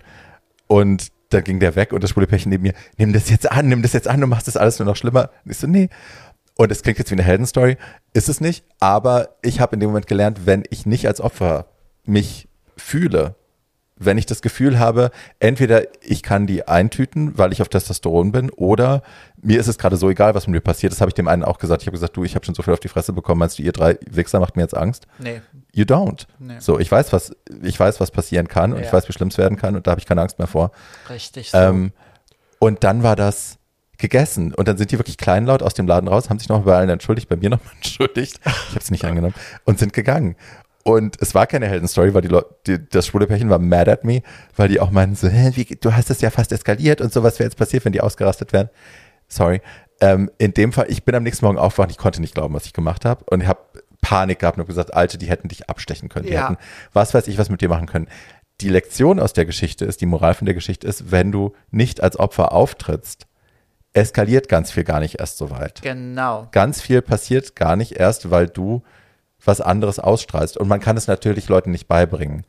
Und dann ging der weg und das schwule Pärchen neben mir, nimm das jetzt an, nimm das jetzt an, du machst das alles nur noch schlimmer. Und ich so, nee. Und es klingt jetzt wie eine Heldenstory, ist es nicht, aber ich habe in dem Moment gelernt, wenn ich nicht als Opfer mich fühle, wenn ich das Gefühl habe, entweder ich kann die eintüten, weil ich auf Testosteron bin, oder mir ist es gerade so egal, was mit mir passiert. Das habe ich dem einen auch gesagt. Ich habe gesagt, du, ich habe schon so viel auf die Fresse bekommen, meinst du, ihr drei Wichser macht mir jetzt Angst? Nee. You don't. Nee. So, ich weiß, was, ich weiß, was passieren kann und Ja. ich weiß, wie schlimm es werden kann und da habe ich keine Angst mehr vor. Richtig so. Ähm, und dann war das gegessen. Und dann sind die wirklich kleinlaut aus dem Laden raus, haben sich noch bei allen entschuldigt, bei mir nochmal entschuldigt. Ich habe es nicht angenommen. Und sind gegangen. Und es war keine Heldenstory, weil die Leute, die, das schwule Pärchen war mad at me, weil die auch meinten so, hä, wie, du hast das ja fast eskaliert und so, was wäre jetzt passiert, wenn die ausgerastet wären. Sorry. Ähm, in dem Fall, ich bin am nächsten Morgen aufgewacht, ich konnte nicht glauben, was ich gemacht habe. Und ich habe Panik gehabt und habe gesagt, Alte, die hätten dich abstechen können. Die Ja. hätten, was weiß ich, was mit dir machen können. Die Lektion aus der Geschichte ist, die Moral von der Geschichte ist, wenn du nicht als Opfer auftrittst, eskaliert ganz viel gar nicht erst so weit. Genau. Ganz viel passiert gar nicht erst, weil du was anderes ausstrahlst. Und man kann es natürlich Leuten nicht beibringen,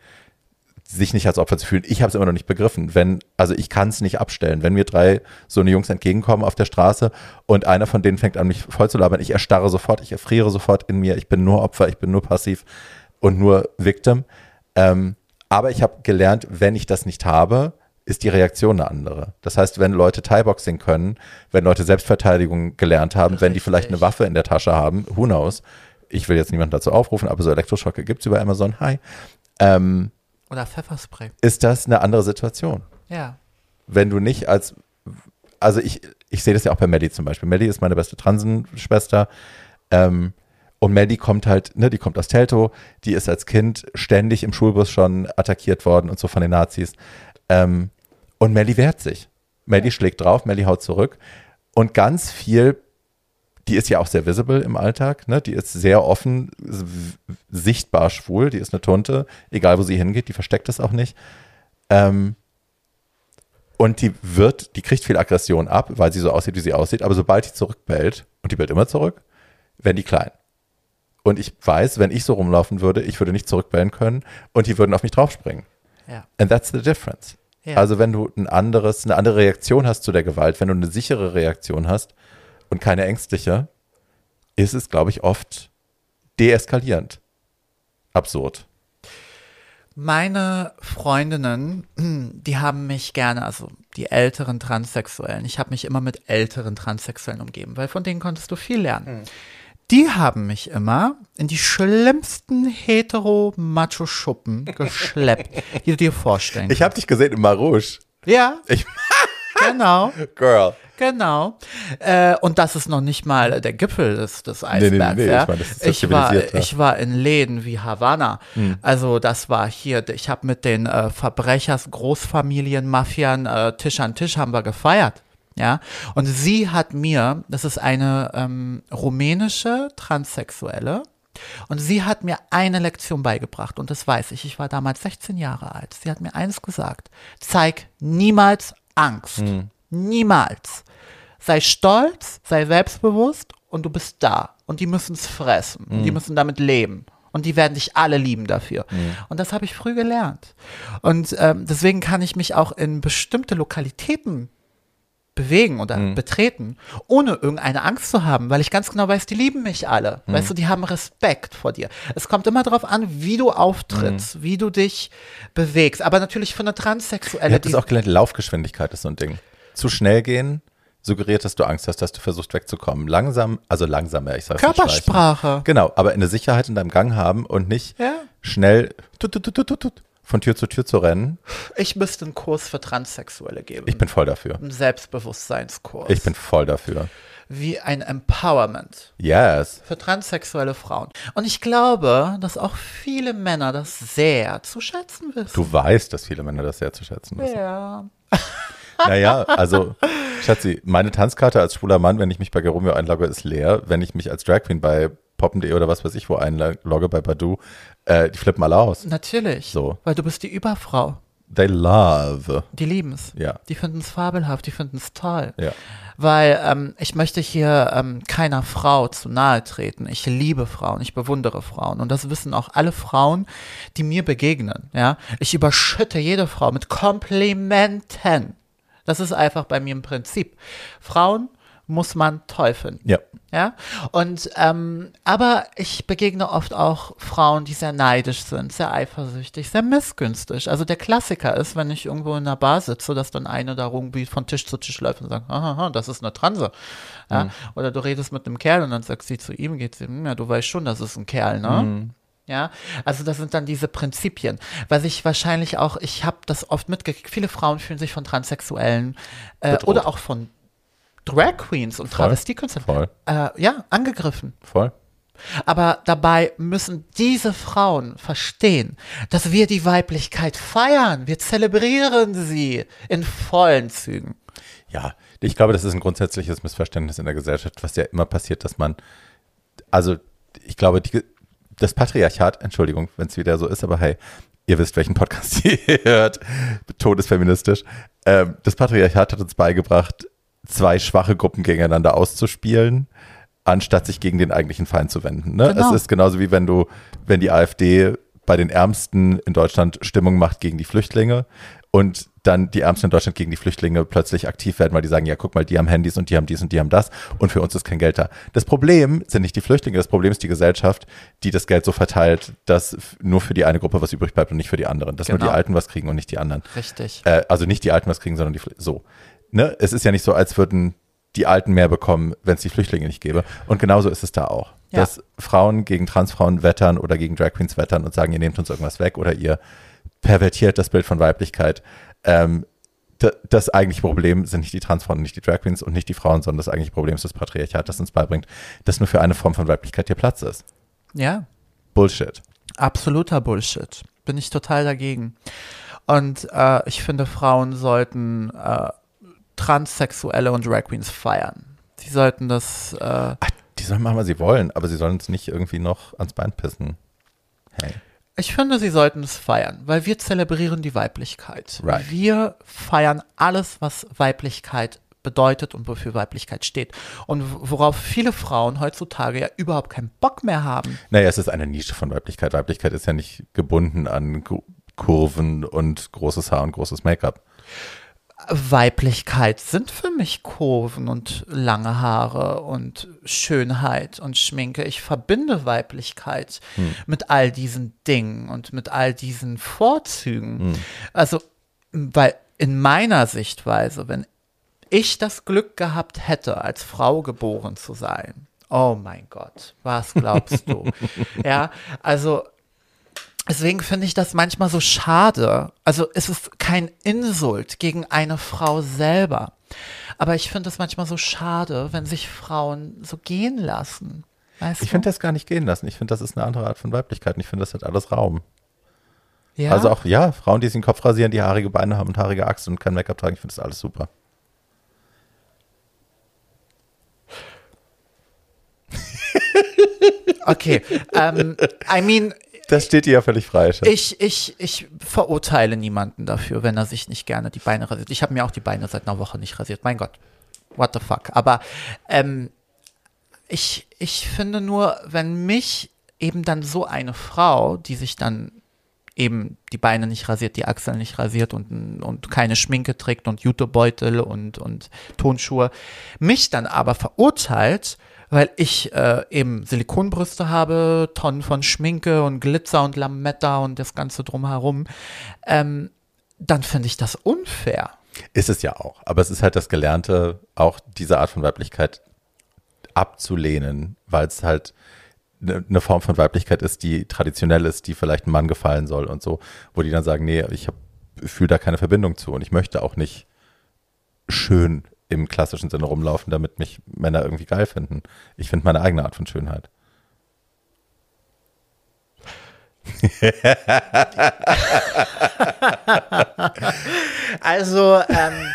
sich nicht als Opfer zu fühlen. Ich habe es immer noch nicht begriffen. Wenn, also ich kann es nicht abstellen. Wenn mir drei so eine Jungs entgegenkommen auf der Straße und einer von denen fängt an, mich voll zu labern, ich erstarre sofort, ich erfriere sofort in mir. Ich bin nur Opfer, ich bin nur passiv und nur Victim. Ähm, aber ich habe gelernt, wenn ich das nicht habe, ist die Reaktion eine andere. Das heißt, wenn Leute Thai-Boxing können, wenn Leute Selbstverteidigung gelernt haben, Richtig. wenn die vielleicht eine Waffe in der Tasche haben, who knows? Ich will jetzt niemanden dazu aufrufen, aber so Elektroschocke gibt es über Amazon, hi. Ähm, Oder Pfefferspray. ist das eine andere Situation? Ja. Wenn du nicht als, also ich, ich sehe das ja auch bei Maddie zum Beispiel. Maddie ist meine beste Transenschwester. Ähm, und Maddie kommt halt, ne, die kommt aus Teltow, die ist als Kind ständig im Schulbus schon attackiert worden und so von den Nazis. Ähm, und Melly wehrt sich. Melly schlägt drauf, Melly haut zurück. Und ganz viel, die ist ja auch sehr visible im Alltag, ne? Die ist sehr offen, s- sichtbar schwul, die ist eine Tunte, egal wo sie hingeht, die versteckt es auch nicht. Ähm, und die wird, die kriegt viel Aggression ab, weil sie so aussieht, wie sie aussieht, aber sobald die zurückbellt, und die bellt immer zurück, werden die klein. Und ich weiß, wenn ich so rumlaufen würde, ich würde nicht zurückbellen können und die würden auf mich draufspringen. Ja. And that's the difference. Ja. Also wenn du ein anderes, eine andere Reaktion hast zu der Gewalt, wenn du eine sichere Reaktion hast und keine ängstliche, ist es, glaube ich, oft deeskalierend. Absurd. Meine Freundinnen, die haben mich gerne, also die älteren Transsexuellen, ich habe mich immer mit älteren Transsexuellen umgeben, weil von denen konntest du viel lernen. Die haben mich immer in die schlimmsten hetero-macho-Schuppen geschleppt, die du dir vorstellen kannst. Ich habe dich gesehen im Marouche. Ja, Ich, genau, Girl. genau. Äh, und das ist noch nicht mal der Gipfel des, des Nee, nee, Eisbergs. nee, ja. ich meine, das ist so ich, war, zivilisiert, ja. ich war in Läden wie Havanna. Also das war hier, ich habe mit den äh, Verbrechers, Großfamilien, Mafian äh, Tisch an Tisch haben wir gefeiert. Ja, und sie hat mir, das ist eine ähm, rumänische Transsexuelle, Und sie hat mir eine Lektion beigebracht und das weiß ich. Ich war damals sechzehn Jahre alt. Sie hat mir eins gesagt. Zeig niemals Angst. Hm. Niemals. Sei stolz, sei selbstbewusst und du bist da. Und die müssen es fressen. Hm. Und die müssen damit leben. Und die werden dich alle lieben dafür. Hm. Und das habe ich früh gelernt. Und ähm, deswegen kann ich mich auch in bestimmte Lokalitäten bewegen oder mhm. betreten, ohne irgendeine Angst zu haben, weil ich ganz genau weiß, die lieben mich alle. Mhm. Weißt du, die haben Respekt vor dir. Es kommt immer darauf an, wie du auftrittst, mhm. wie du dich bewegst. Aber natürlich für eine Transsexuelle. Ich habe das auch gelernt, Laufgeschwindigkeit ist so ein Ding. Zu schnell gehen suggeriert, dass du Angst hast, dass du versuchst wegzukommen. Langsam, also langsamer, ich sage Körpersprache. Genau, aber eine Sicherheit in deinem Gang haben und nicht ja. schnell tut, tut, tut, tut, tut, von Tür zu Tür zu rennen. Ich müsste einen Kurs für Transsexuelle geben. Ich bin voll dafür. Einen Selbstbewusstseinskurs. Ich bin voll dafür. Wie ein Empowerment. Yes. Für transsexuelle Frauen. Und ich glaube, dass auch viele Männer das sehr zu schätzen wissen. Du weißt, dass viele Männer das sehr zu schätzen wissen. Ja. Naja, also, Schatzi, meine Tanzkarte als schwuler Mann, wenn ich mich bei Geromeo einlogge, ist leer. Wenn ich mich als Drag Queen bei poppen punkt de oder was weiß ich wo einlogge, bei Badoo, äh, die flippen alle aus. Natürlich, so. Weil du bist die Überfrau. They love. Die lieben es. Ja. Die finden es fabelhaft, die finden es toll. Ja. Weil ähm, ich möchte hier ähm, keiner Frau zu nahe treten. Ich liebe Frauen, ich bewundere Frauen. Und das wissen auch alle Frauen, die mir begegnen. Ja? Ich überschütte jede Frau mit Komplimenten. Das ist einfach bei mir im Prinzip. Frauen muss man toll finden. Ja. Ja. Und ähm, aber ich begegne oft auch Frauen, die sehr neidisch sind, sehr eifersüchtig, sehr missgünstig. Also der Klassiker ist, wenn ich irgendwo in einer Bar sitze, dass dann eine da irgendwie von Tisch zu Tisch läuft und sagt, aha, das ist eine Transe. Ja? Mhm. Oder du redest mit einem Kerl und dann sagt sie zu ihm, geht sie, ja, du weißt schon, das ist ein Kerl, ne? Mhm. Ja, also das sind dann diese Prinzipien, weil ich wahrscheinlich auch, ich habe das oft mitgekriegt, viele Frauen fühlen sich von Transsexuellen äh, oder auch von Drag Queens und Travestiekünstlern äh, ja, angegriffen. Voll. Aber dabei müssen diese Frauen verstehen, dass wir die Weiblichkeit feiern, wir zelebrieren sie in vollen Zügen. Ja, ich glaube, das ist ein grundsätzliches Missverständnis in der Gesellschaft, was ja immer passiert, dass man, also ich glaube, die das Patriarchat, Entschuldigung, wenn es wieder so ist, aber hey, ihr wisst, welchen Podcast ihr hört, todesfeministisch. Ähm, das Patriarchat hat uns beigebracht, zwei schwache Gruppen gegeneinander auszuspielen, anstatt sich gegen den eigentlichen Feind zu wenden. Ne? Genau. Es ist genauso wie wenn du, wenn die AfD bei den Ärmsten in Deutschland Stimmung macht gegen die Flüchtlinge und dann die Ärmsten in Deutschland gegen die Flüchtlinge plötzlich aktiv werden, weil die sagen, ja, guck mal, die haben Handys und die haben dies und die haben das und für uns ist kein Geld da. Das Problem sind nicht die Flüchtlinge, das Problem ist die Gesellschaft, die das Geld so verteilt, dass nur für die eine Gruppe was übrig bleibt und nicht für die anderen. Dass genau. nur die Alten was kriegen und nicht die anderen. Richtig. Äh, also nicht die Alten was kriegen, sondern die Flü- so. Ne? Es ist ja nicht so, als würden die Alten mehr bekommen, wenn es die Flüchtlinge nicht gäbe. Und genauso ist es da auch. Ja. Dass Frauen gegen Transfrauen wettern oder gegen Drag Queens wettern und sagen, ihr nehmt uns irgendwas weg oder ihr pervertiert das Bild von Weiblichkeit. Ähm, d- das eigentliche Problem sind nicht die Transfrauen, nicht die Drag Queens und nicht die Frauen, sondern das eigentliche Problem ist das Patriarchat, das uns beibringt, dass nur für eine Form von Weiblichkeit hier Platz ist. Ja. Bullshit. Absoluter Bullshit. Bin ich total dagegen. Und äh, ich finde, Frauen sollten äh, Transsexuelle und Drag Queens feiern. Sie sollten das äh, Ach, die sollen machen, was sie wollen, aber sie sollen uns nicht irgendwie noch ans Bein pissen. Hey. Ich finde, sie sollten es feiern, weil wir zelebrieren die Weiblichkeit. Right. Wir feiern alles, was Weiblichkeit bedeutet und wofür Weiblichkeit steht. Und worauf viele Frauen heutzutage ja überhaupt keinen Bock mehr haben. Naja, es ist eine Nische von Weiblichkeit. Weiblichkeit ist ja nicht gebunden an Kurven und großes Haar und großes Make-up. Weiblichkeit sind für mich Kurven und lange Haare und Schönheit und Schminke. Ich verbinde Weiblichkeit hm. mit all diesen Dingen und mit all diesen Vorzügen. Hm. Also, weil in meiner Sichtweise, wenn ich das Glück gehabt hätte, als Frau geboren zu sein, oh mein Gott, was glaubst du? Ja, also deswegen finde ich das manchmal so schade. Also es ist kein Insult gegen eine Frau selber. Aber ich finde es manchmal so schade, wenn sich Frauen so gehen lassen. Weißt ich finde das gar nicht gehen lassen. Ich finde, das ist eine andere Art von Weiblichkeit. Und ich finde, das hat alles Raum. Ja? Also auch, ja, Frauen, die sich den Kopf rasieren, die haarige Beine haben und haarige Achseln und kein Make-up tragen, ich finde das alles super. Okay, ähm, I mean, Das steht dir ja völlig frei. Schatz. ich, ich, ich verurteile niemanden dafür, wenn er sich nicht gerne die Beine rasiert. Ich habe mir auch die Beine seit einer Woche nicht rasiert. Mein Gott, what the fuck. Aber ähm, ich, ich finde nur, wenn mich eben dann so eine Frau, die sich dann eben die Beine nicht rasiert, die Achseln nicht rasiert und, und keine Schminke trägt und Jutebeutel und, und Tonschuhe, mich dann aber verurteilt, weil ich äh, eben Silikonbrüste habe, Tonnen von Schminke und Glitzer und Lametta und das Ganze drumherum, ähm, dann finde ich das unfair. Ist es ja auch. Aber es ist halt das Gelernte, auch diese Art von Weiblichkeit abzulehnen, weil es halt eine Form von Weiblichkeit ist, die traditionell ist, die vielleicht einem Mann gefallen soll und so, wo die dann sagen, nee, ich fühle da keine Verbindung zu und ich möchte auch nicht schön im klassischen Sinne rumlaufen, damit mich Männer irgendwie geil finden. Ich finde meine eigene Art von Schönheit. Also, ähm,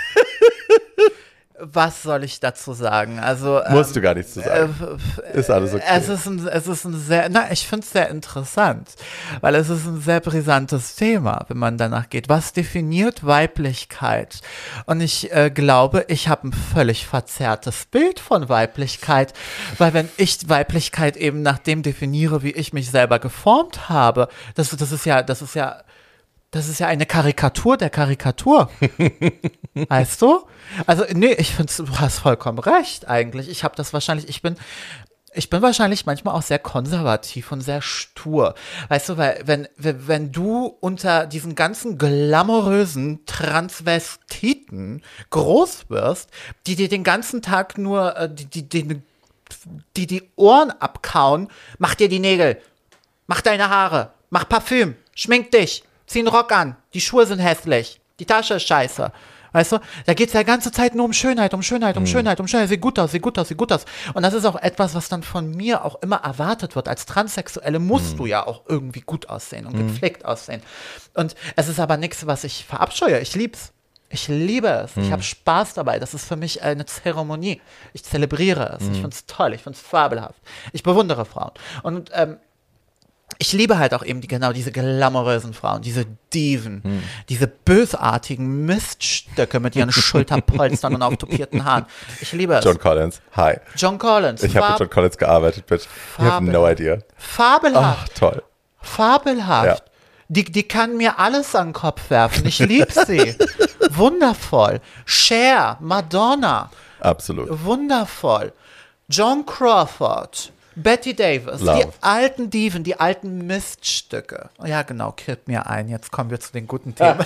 was soll ich dazu sagen? Also ähm, Musst du gar nichts zu sagen. Äh, ist alles okay. Es ist ein, es ist ein sehr, na, ich finde es sehr interessant, weil es ist ein sehr brisantes Thema, wenn man danach geht. Was definiert Weiblichkeit? Und ich äh, glaube, ich habe ein völlig verzerrtes Bild von Weiblichkeit, weil wenn ich Weiblichkeit eben nach dem definiere, wie ich mich selber geformt habe, das, das ist ja, das ist ja Das ist ja eine Karikatur der Karikatur. Weißt du? Also, nee, ich finde, du hast vollkommen recht eigentlich. Ich habe das wahrscheinlich, ich bin, ich bin wahrscheinlich manchmal auch sehr konservativ und sehr stur. Weißt du, weil wenn, wenn du unter diesen ganzen glamourösen Transvestiten groß wirst, die dir den ganzen Tag nur, äh, die, die, die, die die Ohren abkauen, mach dir die Nägel, mach deine Haare, mach Parfüm, schmink dich, zieh einen Rock an, die Schuhe sind hässlich, die Tasche ist scheiße. Weißt du, da geht es ja die ganze Zeit nur um Schönheit, um Schönheit, um mhm. Schönheit, um Schönheit, sieht gut aus, sieht gut aus, sieht gut aus. Und das ist auch etwas, was dann von mir auch immer erwartet wird. Als Transsexuelle musst mhm. du ja auch irgendwie gut aussehen und mhm. gepflegt aussehen. Und es ist aber nichts, was ich verabscheue. Ich lieb's. Ich liebe es. Mhm. Ich habe Spaß dabei. Das ist für mich eine Zeremonie. Ich zelebriere es. Mhm. Ich finde es toll. Ich finde es fabelhaft. Ich bewundere Frauen. Und ähm, ich liebe halt auch eben die, genau diese glamourösen Frauen, diese Diven, hm. diese bösartigen Miststücke mit ihren Schulterpolstern und auftopierten Haaren. Ich liebe es. John Collins, hi. John Collins. Ich habe mit John Collins gearbeitet, bitch. You have no idea. Fabelhaft. Ach, toll. Fabelhaft. Ja. Die, die kann mir alles an den Kopf werfen. Ich liebe sie. Wundervoll. Cher, Madonna. Absolut. Wundervoll. Joan Crawford. Betty Davis, Love. Die alten Diven, die alten Miststücke. Ja, genau, killt mir ein. Jetzt kommen wir zu den guten Themen.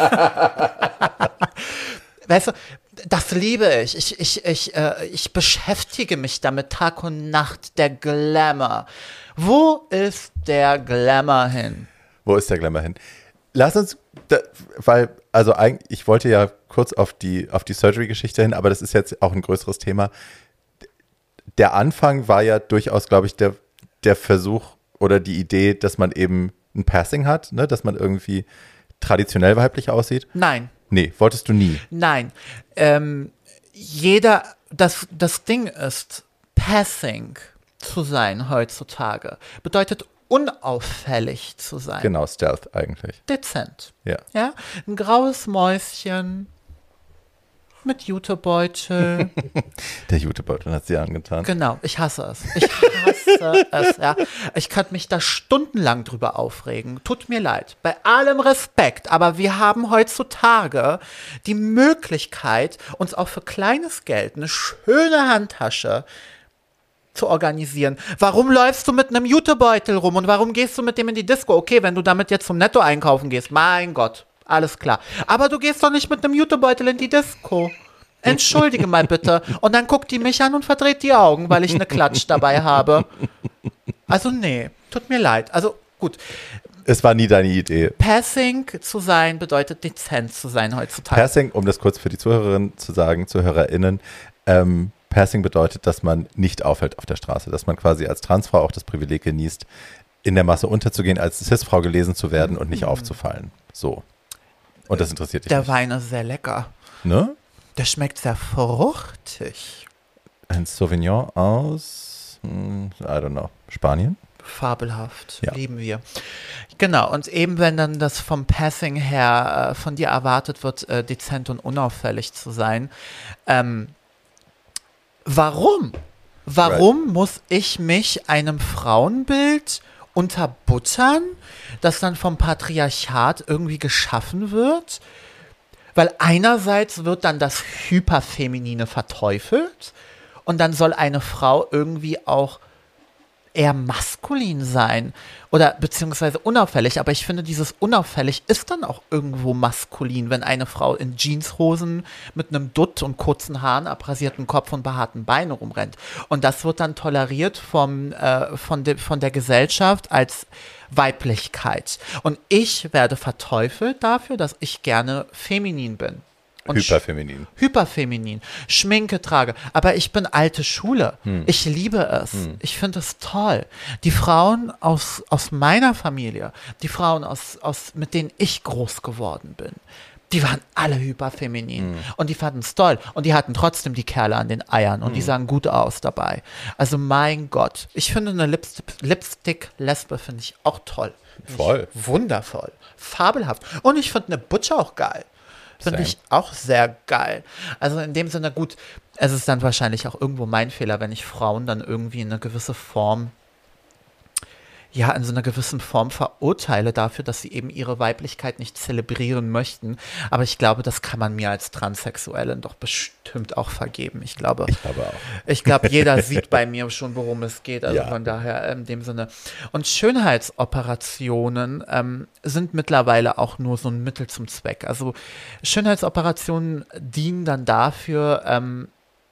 Weißt du, das liebe ich. Ich, ich, ich, äh, ich beschäftige mich damit Tag und Nacht. Der Glamour. Wo ist der Glamour hin? Wo ist der Glamour hin? Lass uns, da, weil, also eigentlich, ich wollte ja kurz auf die, auf die Surgery-Geschichte hin, aber das ist jetzt auch ein größeres Thema. Der Anfang war ja durchaus, glaube ich, der, der Versuch oder die Idee, dass man eben ein Passing hat, ne? Dass man irgendwie traditionell weiblich aussieht. Nein. Nee, wolltest du nie. Nein. Ähm, jeder, das, das Ding ist, Passing zu sein heutzutage bedeutet unauffällig zu sein. Genau, Stealth eigentlich. Dezent. Ja. Ja? Ein graues Mäuschen. Mit Jutebeutel. Der Jutebeutel hat sie angetan. Genau, ich hasse es. Ich hasse es, ja. Ich könnte mich da stundenlang drüber aufregen. Tut mir leid. Bei allem Respekt. Aber wir haben heutzutage die Möglichkeit, uns auch für kleines Geld eine schöne Handtasche zu organisieren. Warum läufst du mit einem Jutebeutel rum und warum gehst du mit dem in die Disco? Okay, wenn du damit jetzt zum Netto einkaufen gehst, mein Gott. Alles klar. Aber du gehst doch nicht mit einem Jutebeutel in die Disco. Entschuldige mal bitte. Und dann guckt die mich an und verdreht die Augen, weil ich eine Klatsch dabei habe. Also nee, tut mir leid. Also gut. Es war nie deine Idee. Passing zu sein bedeutet dezent zu sein heutzutage. Passing, um das kurz für die Zuhörerinnen zu sagen, ZuhörerInnen, ähm, Passing bedeutet, dass man nicht auffällt auf der Straße, dass man quasi als Transfrau auch das Privileg genießt, in der Masse unterzugehen, als Cis-Frau gelesen zu werden und nicht mhm. aufzufallen. So. Und das interessiert dich Der nicht. Wein ist sehr lecker. Ne? Der schmeckt sehr fruchtig. Ein Sauvignon aus, hm, I don't know, Spanien? Fabelhaft, Ja. lieben wir. Genau, und eben wenn dann das vom Passing her äh, von dir erwartet wird, äh, dezent und unauffällig zu sein, ähm, warum? Warum right. muss ich mich einem Frauenbild unterbuttern, das dann vom Patriarchat irgendwie geschaffen wird? Weil einerseits wird dann das Hyperfeminine verteufelt und dann soll eine Frau irgendwie auch eher maskulin sein oder beziehungsweise unauffällig, aber ich finde, dieses unauffällig ist dann auch irgendwo maskulin, wenn eine Frau in Jeanshosen mit einem Dutt und kurzen Haaren, abrasierten Kopf und behaarten Beinen rumrennt. Und das wird dann toleriert vom, äh, von, de, von der Gesellschaft als Weiblichkeit. Und ich werde verteufelt dafür, dass ich gerne feminin bin. Und Hyperfeminin. Sch- Hyperfeminin. Schminke trage. Aber ich bin alte Schule. Hm. Ich liebe es. Hm. Ich finde es toll. Die Frauen aus, aus meiner Familie, die Frauen, aus, aus, mit denen ich groß geworden bin, die waren alle hyperfeminin. Hm. Und die fanden es toll. Und die hatten trotzdem die Kerle an den Eiern. Und hm. die sahen gut aus dabei. Also mein Gott. Ich finde eine Lipstick, Lipstick-Lesbe finde ich auch toll. Voll. Ich, wundervoll. Fabelhaft. Und ich finde eine Butcher auch geil. Finde ich auch sehr geil. Also in dem Sinne, gut, es ist dann wahrscheinlich auch irgendwo mein Fehler, wenn ich Frauen dann irgendwie in eine gewisse Form, ja, in so einer gewissen Form verurteile dafür, dass sie eben ihre Weiblichkeit nicht zelebrieren möchten. Aber ich glaube, das kann man mir als Transsexuellen doch bestimmt auch vergeben. Ich glaube, ich glaube auch. Ich glaube, jeder sieht bei mir schon, worum es geht. Also ja. von daher in dem Sinne. Und Schönheitsoperationen ähm, sind mittlerweile auch nur so ein Mittel zum Zweck. Also Schönheitsoperationen dienen dann dafür, ähm,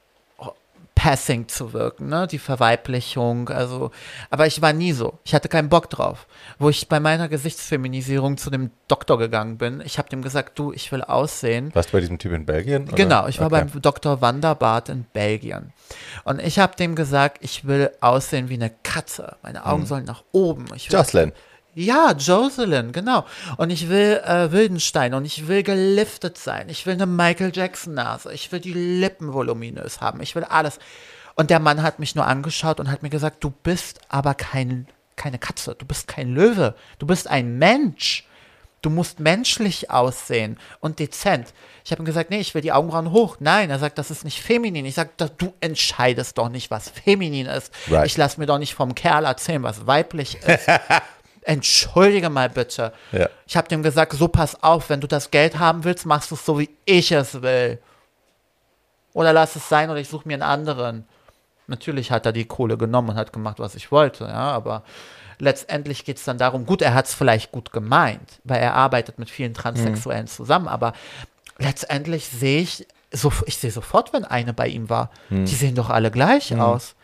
Passing zu wirken, ne, die Verweiblichung, also, aber ich war nie so, ich hatte keinen Bock drauf, wo ich bei meiner Gesichtsfeminisierung zu dem Doktor gegangen bin, ich habe dem gesagt, du, ich will aussehen. Warst du bei diesem Typ in Belgien? Oder? Genau, ich war okay. beim Doktor Wanderbart in Belgien und ich habe dem gesagt, ich will aussehen wie eine Katze, meine Augen hm. sollen nach oben. Ich will Jocelyn. Ja, Jocelyn, genau. Und ich will äh, Wildenstein und ich will geliftet sein. Ich will eine Michael Jackson-Nase. Ich will die Lippen voluminös haben. Ich will alles. Und der Mann hat mich nur angeschaut und hat mir gesagt, du bist aber kein, keine Katze. Du bist kein Löwe. Du bist ein Mensch. Du musst menschlich aussehen und dezent. Ich habe ihm gesagt, nee, ich will die Augenbrauen hoch. Nein, er sagt, das ist nicht feminin. Ich sage, du entscheidest doch nicht, was feminin ist. Right. Ich lasse mir doch nicht vom Kerl erzählen, was weiblich ist. Entschuldige mal bitte. Ja. Ich habe dem gesagt, so pass auf, wenn du das Geld haben willst, machst du es so, wie ich es will. Oder lass es sein oder ich suche mir einen anderen. Natürlich hat er die Kohle genommen und hat gemacht, was ich wollte, ja, aber letztendlich geht es dann darum, gut, er hat es vielleicht gut gemeint, weil er arbeitet mit vielen Transsexuellen mhm. zusammen, aber letztendlich sehe ich, so, ich sehe sofort, wenn eine bei ihm war, mhm. die sehen doch alle gleich mhm. aus.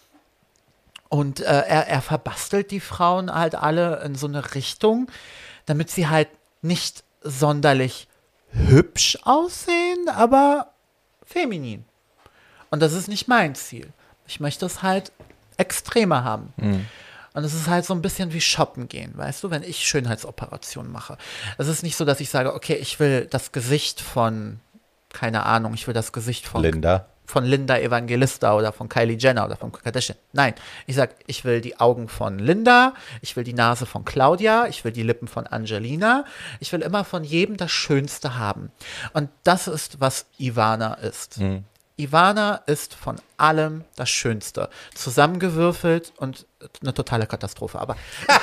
Und äh, er, er verbastelt die Frauen halt alle in so eine Richtung, damit sie halt nicht sonderlich hübsch aussehen, aber feminin. Und das ist nicht mein Ziel. Ich möchte es halt extremer haben. Mhm. Und es ist halt so ein bisschen wie shoppen gehen, weißt du, wenn ich Schönheitsoperationen mache. Es ist nicht so, dass ich sage, okay, ich will das Gesicht von, keine Ahnung, ich will das Gesicht von Linda. von Linda Evangelista oder von Kylie Jenner oder von Kardashian. Nein, ich sag, ich will die Augen von Linda, ich will die Nase von Claudia, ich will die Lippen von Angelina, ich will immer von jedem das Schönste haben. Und das ist, was Ivana ist. Mhm. Ivana ist von allem das Schönste. Zusammengewürfelt und eine totale Katastrophe. Aber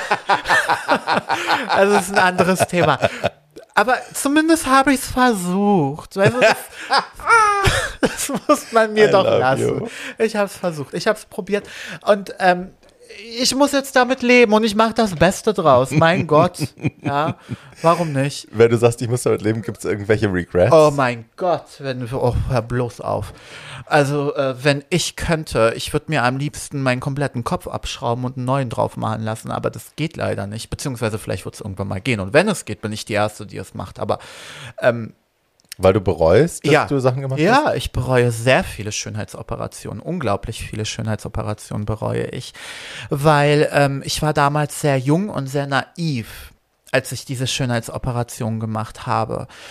also das ist ein anderes Thema. Aber zumindest habe ich es versucht. Weißt du, das, das muss man mir I doch lassen. You. Ich habe es versucht. Ich habe es probiert. Und ähm, ich muss jetzt damit leben und ich mache das Beste draus. Mein Gott. Ja, warum nicht? Wenn du sagst, ich muss damit leben, gibt es irgendwelche Regrets? Oh mein Gott. Wenn, oh, hör bloß auf. Also, äh, wenn ich könnte, ich würde mir am liebsten meinen kompletten Kopf abschrauben und einen neuen drauf machen lassen, aber das geht leider nicht. Beziehungsweise vielleicht wird es irgendwann mal gehen. Und wenn es geht, bin ich die Erste, die es macht. Aber ähm, weil du bereust, dass ja, du Sachen gemacht ja, hast? Ja, ich bereue sehr viele Schönheitsoperationen. Unglaublich viele Schönheitsoperationen bereue ich. Weil ähm, ich war damals sehr jung und sehr naiv, als ich diese Schönheitsoperation gemacht habe.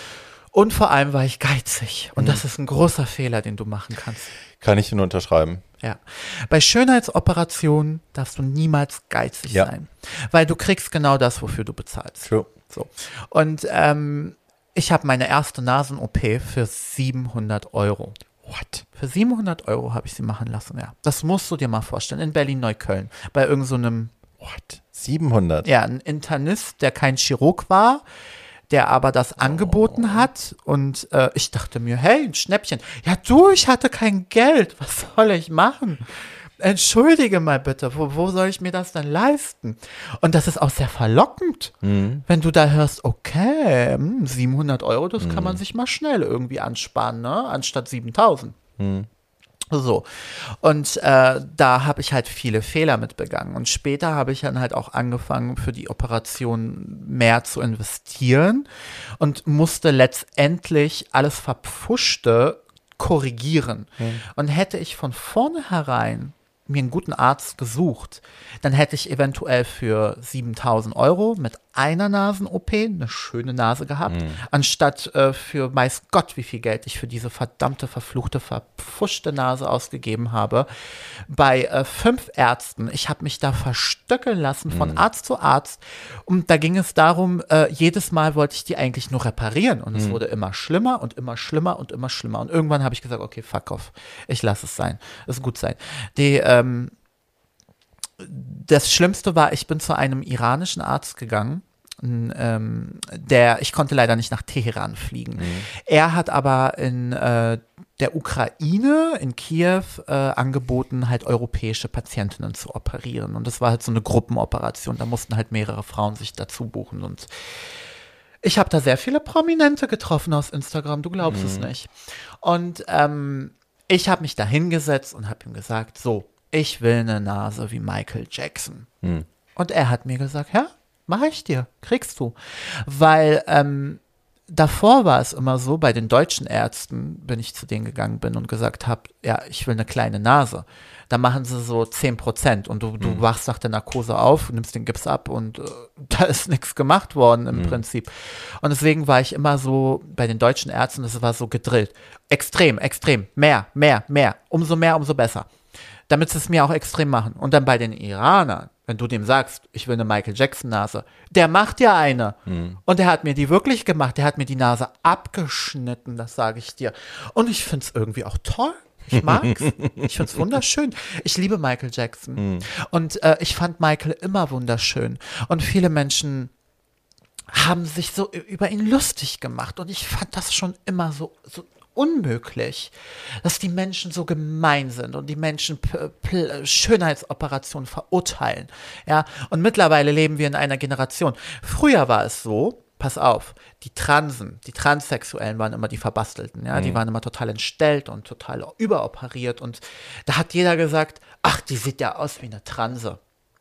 Und vor allem war ich geizig. Und mhm. das ist ein großer Fehler, den du machen kannst. Kann ich nur unterschreiben. Ja. Bei Schönheitsoperationen darfst du niemals geizig ja. sein. Weil du kriegst genau das, wofür du bezahlst. True. So. Und ähm, ich habe meine erste Nasen-O P für siebenhundert Euro. What? Für siebenhundert Euro habe ich sie machen lassen, ja. Das musst du dir mal vorstellen. In Berlin-Neukölln. Bei irgend so einem What? siebenhundert? Ja, ein Internist, der kein Chirurg war, der aber das angeboten oh. hat. Und äh, ich dachte mir, hey, ein Schnäppchen. Ja, du, ich hatte kein Geld. Was soll ich machen? Entschuldige mal bitte, wo, wo soll ich mir das denn leisten? Und das ist auch sehr verlockend, mhm. wenn du da hörst, okay, siebenhundert Euro, das mhm. kann man sich mal schnell irgendwie ansparen, ne? Anstatt siebentausend. Mhm. So. Und äh, da habe ich halt viele Fehler mit begangen. Und später habe ich dann halt auch angefangen, für die Operation mehr zu investieren und musste letztendlich alles Verpfuschte korrigieren. Mhm. Und hätte ich von vornherein mir einen guten Arzt gesucht, dann hätte ich eventuell für siebentausend Euro mit einer Nasen-O P eine schöne Nase gehabt, mhm. anstatt äh, für weiß Gott, wie viel Geld ich für diese verdammte, verfluchte, verpfuschte Nase ausgegeben habe. Bei äh, fünf Ärzten, ich habe mich da verstöckeln lassen von mhm. Arzt zu Arzt und da ging es darum, äh, jedes Mal wollte ich die eigentlich nur reparieren und mhm. es wurde immer schlimmer und immer schlimmer und immer schlimmer und irgendwann habe ich gesagt, okay, fuck off, ich lasse es sein, es ist gut sein. Die ähm, Das Schlimmste war, ich bin zu einem iranischen Arzt gegangen, ähm, der, ich konnte leider nicht nach Teheran fliegen. Mhm. Er hat aber in äh, der Ukraine, in Kiew, äh, angeboten, halt europäische Patientinnen zu operieren. Und das war halt so eine Gruppenoperation, da mussten halt mehrere Frauen sich dazu buchen. Und ich habe da sehr viele Prominente getroffen aus Instagram, du glaubst mhm. es nicht. Und ähm, ich habe mich da hingesetzt und habe ihm gesagt, so, ich will eine Nase wie Michael Jackson. Hm. Und er hat mir gesagt, ja, mache ich dir, kriegst du. Weil ähm, davor war es immer so, bei den deutschen Ärzten, wenn ich zu denen gegangen bin und gesagt habe, ja, ich will eine kleine Nase, da machen sie so zehn Prozent und du, du hm. wachst nach der Narkose auf, nimmst den Gips ab und äh, da ist nichts gemacht worden im hm. Prinzip. Und deswegen war ich immer so, bei den deutschen Ärzten, das war so gedrillt. Extrem, extrem, mehr, mehr, mehr, umso mehr, umso besser. Damit sie es mir auch extrem machen. Und dann bei den Iranern, wenn du dem sagst, ich will eine Michael Jackson-Nase, der macht ja eine. Mhm. Und der hat mir die wirklich gemacht. Der hat mir die Nase abgeschnitten, das sage ich dir. Und ich finde es irgendwie auch toll. Ich mag's. Ich finde es wunderschön. Ich liebe Michael Jackson. Mhm. Und äh, ich fand Michael immer wunderschön. Und viele Menschen haben sich so über ihn lustig gemacht. Und ich fand das schon immer so, so unmöglich, dass die Menschen so gemein sind und die Menschen P- P- Schönheitsoperationen verurteilen. Ja? Und mittlerweile leben wir in einer Generation. Früher war es so, pass auf, die Transen, die Transsexuellen waren immer die Verbastelten. Ja? Mhm. Die waren immer total entstellt und total überoperiert. Und da hat jeder gesagt, ach, die sieht ja aus wie eine Transe.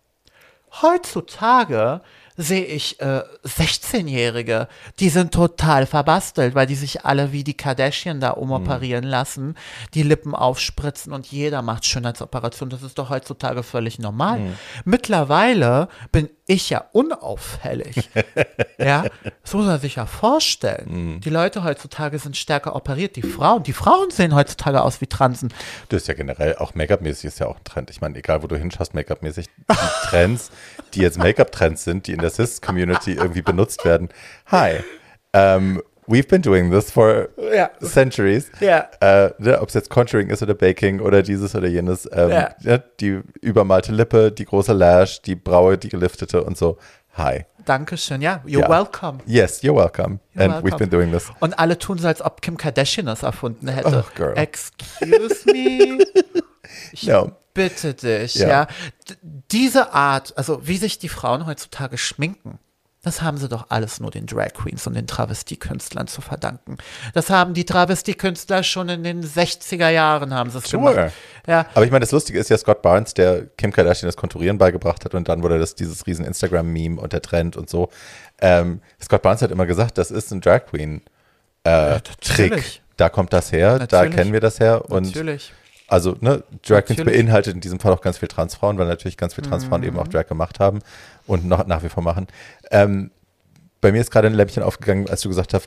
Heutzutage sehe ich äh, sechzehnjährige, die sind total verbastelt, weil die sich alle wie die Kardashian da umoperieren mhm. lassen, die Lippen aufspritzen und jeder macht Schönheitsoperationen. Das ist doch heutzutage völlig normal. Mhm. Mittlerweile bin ich ja unauffällig. Ja, das muss man sich ja vorstellen. Mhm. Die Leute heutzutage sind stärker operiert, die Frauen. Die Frauen sehen heutzutage aus wie Transen. Das ist ja generell, auch Make-up-mäßig ist ja auch ein Trend. Ich meine, egal wo du hinschaust, Make-up-mäßig, die Trends, die jetzt Make-up-Trends sind, die in der Cis-Community irgendwie benutzt werden. Hi, um, we've been doing this for ja. centuries. Ja. Uh, ne, ob es jetzt Contouring ist oder Baking oder dieses oder jenes. Um, ja. Ja, die übermalte Lippe, die große Lash, die Braue, die geliftete und so. Hi. Dankeschön, ja. You're ja. welcome. Yes, you're welcome. You're And welcome. we've been doing this. Und alle tun so, als ob Kim Kardashian das erfunden hätte. Oh, girl. Excuse me? Ich no. bitte dich, ja. ja. D- diese Art, also wie sich die Frauen heutzutage schminken, das haben sie doch alles nur den Drag Queens und den Travestiekünstlern zu verdanken. Das haben die Travestiekünstler schon in den sechziger Jahren haben sie es sure. gemacht. Ja. Aber ich meine, das Lustige ist ja Scott Barnes, der Kim Kardashian das Konturieren beigebracht hat und dann wurde das dieses riesen Instagram-Meme und der Trend und so. Ähm, Scott Barnes hat immer gesagt, das ist ein Drag Queen äh, ja, Trick. Da kommt das her, natürlich. Da kennen wir das her. Und natürlich. Also, ne, Drag Queens beinhaltet in diesem Fall auch ganz viel Transfrauen, weil natürlich ganz viele Transfrauen mhm. eben auch Drag gemacht haben und noch nach wie vor machen. Ähm, bei mir ist gerade ein Lämpchen aufgegangen, als du gesagt hast,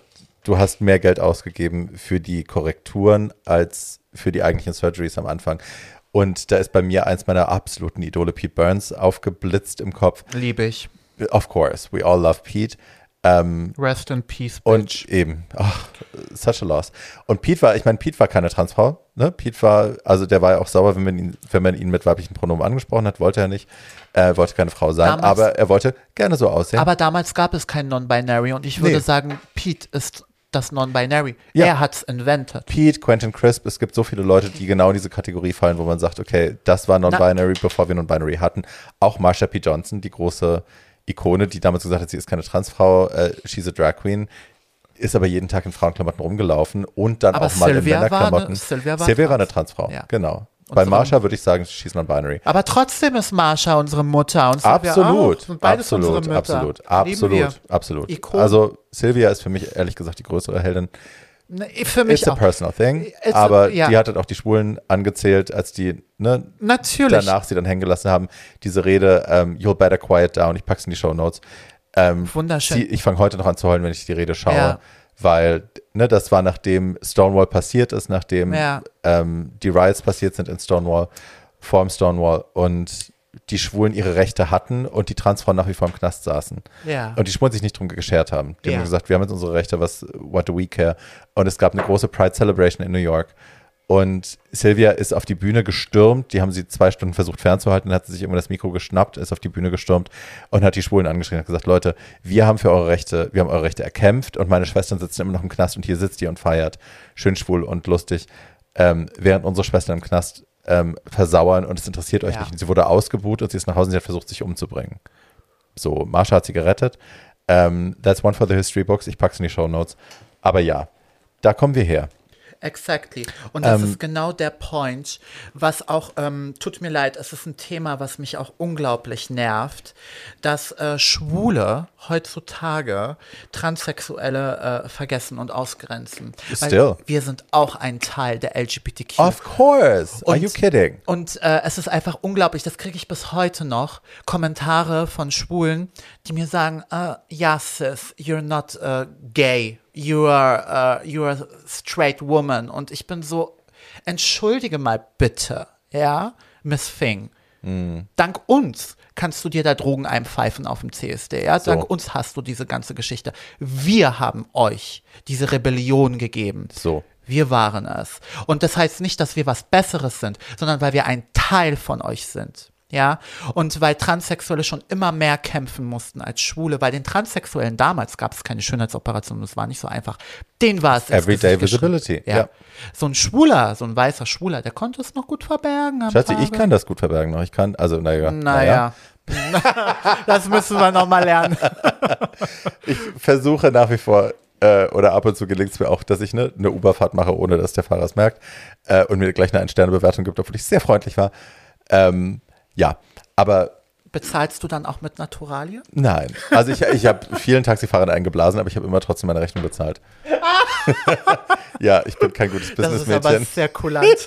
du hast mehr Geld ausgegeben für die Korrekturen als für die eigentlichen Surgeries am Anfang. Und da ist bei mir eins meiner absoluten Idole, Pete Burns, aufgeblitzt im Kopf. Liebe ich. Of course, we all love Pete. Ähm, Rest in peace, bitch. Und eben, ach, such a loss. Und Pete war, ich meine, Pete war keine Transfrau, ne? Pete war, also der war ja auch sauer, wenn man ihn, wenn man ihn mit weiblichen Pronomen angesprochen hat, wollte er nicht. Er wollte keine Frau sein, damals, aber er wollte gerne so aussehen. Aber damals gab es kein Non-Binary und ich würde nee. sagen, Pete ist das Non-Binary. Ja. Er hat's invented. Pete, Quentin Crisp, es gibt so viele Leute, die genau in diese Kategorie fallen, wo man sagt, okay, das war Non-Binary, Na. bevor wir Non-Binary hatten. Auch Marsha P. Johnson, die große Ikone, die damals gesagt hat, sie ist keine Transfrau, äh, she's a Drag Queen, ist aber jeden Tag in Frauenklamotten rumgelaufen und dann aber auch mal Sylvia in Männerklamotten. War eine, Sylvia war, Sylvia war eine Transfrau, ja. Genau. Und Bei Marsha würde ich sagen, she's non-binary. Aber trotzdem ist Marsha unsere Mutter und Sylvia absolut, auch. Und beides absolut, unsere Mütter. absolut, absolut, absolut. Ikon. Also Sylvia ist für mich ehrlich gesagt die größere Heldin. Ne, für mich It's auch. a personal thing, It's aber a, ja. die hat halt auch die Schwulen angezählt, als die ne, Natürlich. danach sie dann hängen gelassen haben. Diese Rede, um, you'll better quiet down, ich pack's in die Shownotes. Ähm, Wunderschön. Sie, ich fange heute noch an zu heulen, wenn ich die Rede schaue, ja. weil ne, das war nachdem Stonewall passiert ist, nachdem ja. ähm, die Riots passiert sind in Stonewall, vor dem Stonewall und die Schwulen ihre Rechte hatten und die Transfrauen nach wie vor im Knast saßen. Ja. Und die Schwulen sich nicht drum geschert haben. Die ja. haben gesagt, wir haben jetzt unsere Rechte, was, what do we care? Und es gab eine große Pride Celebration in New York. Und Sylvia ist auf die Bühne gestürmt, die haben sie zwei Stunden versucht fernzuhalten, dann hat sie sich immer das Mikro geschnappt, ist auf die Bühne gestürmt und hat die Schwulen angeschrien und hat gesagt, Leute, wir haben für eure Rechte, wir haben eure Rechte erkämpft und meine Schwestern sitzen immer noch im Knast und hier sitzt ihr und feiert, schön schwul und lustig, ähm, während unsere Schwestern im Knast ähm, versauern und es interessiert euch ja. nicht. Und sie wurde ausgebuht und sie ist nach Hause und sie hat versucht, sich umzubringen. So, Marsha hat sie gerettet. Ähm, that's one for the history books, ich pack's in die Shownotes. Aber ja, da kommen wir her. Exactly. Und das Ähm, ist genau der Point, was auch, ähm, tut mir leid, es ist ein Thema, was mich auch unglaublich nervt, dass äh, Schwule heutzutage Transsexuelle äh, vergessen und ausgrenzen. Still. Wir sind auch ein Teil der L G B T Q. Of course. Are Und- you kidding? Und äh, es ist einfach unglaublich, das kriege ich bis heute noch, Kommentare von Schwulen, die mir sagen, uh, ja sis, you're not uh, gay, you are, uh, you are a straight woman. Und ich bin so, entschuldige mal bitte, ja, Miss Thing. Dank uns kannst du dir da Drogen einpfeifen auf dem C S D, ja, So. dank uns hast du diese ganze Geschichte. Wir haben euch diese Rebellion gegeben. So. Wir waren es. Und das heißt nicht, dass wir was Besseres sind, sondern weil wir ein Teil von euch sind. Ja, und weil Transsexuelle schon immer mehr kämpfen mussten als Schwule, weil den Transsexuellen damals gab es keine Schönheitsoperationen, das war nicht so einfach. Den war es. ins Everyday Gesicht geschrieben. visibility, Ja. ja. So ein Schwuler, so ein weißer Schwuler, der konnte es noch gut verbergen. am Schatzi, Tage. ich kann das gut verbergen noch. Ich kann, also, naja. Naja. Das müssen wir nochmal lernen. Ich versuche nach wie vor, äh, oder ab und zu gelingt es mir auch, dass ich ne, eine Uberfahrt mache, ohne dass der Fahrer es merkt äh, und mir gleich eine Ein-Sterne-Bewertung gibt, obwohl ich sehr freundlich war. Ähm, ja, aber Bezahlst du dann auch mit Naturalie? nein. Also ich, ich habe vielen Taxifahrern eingeblasen, aber ich habe immer trotzdem meine Rechnung bezahlt. Ja, ich bin kein gutes Das ist aber Businessmädchen. sehr kulant.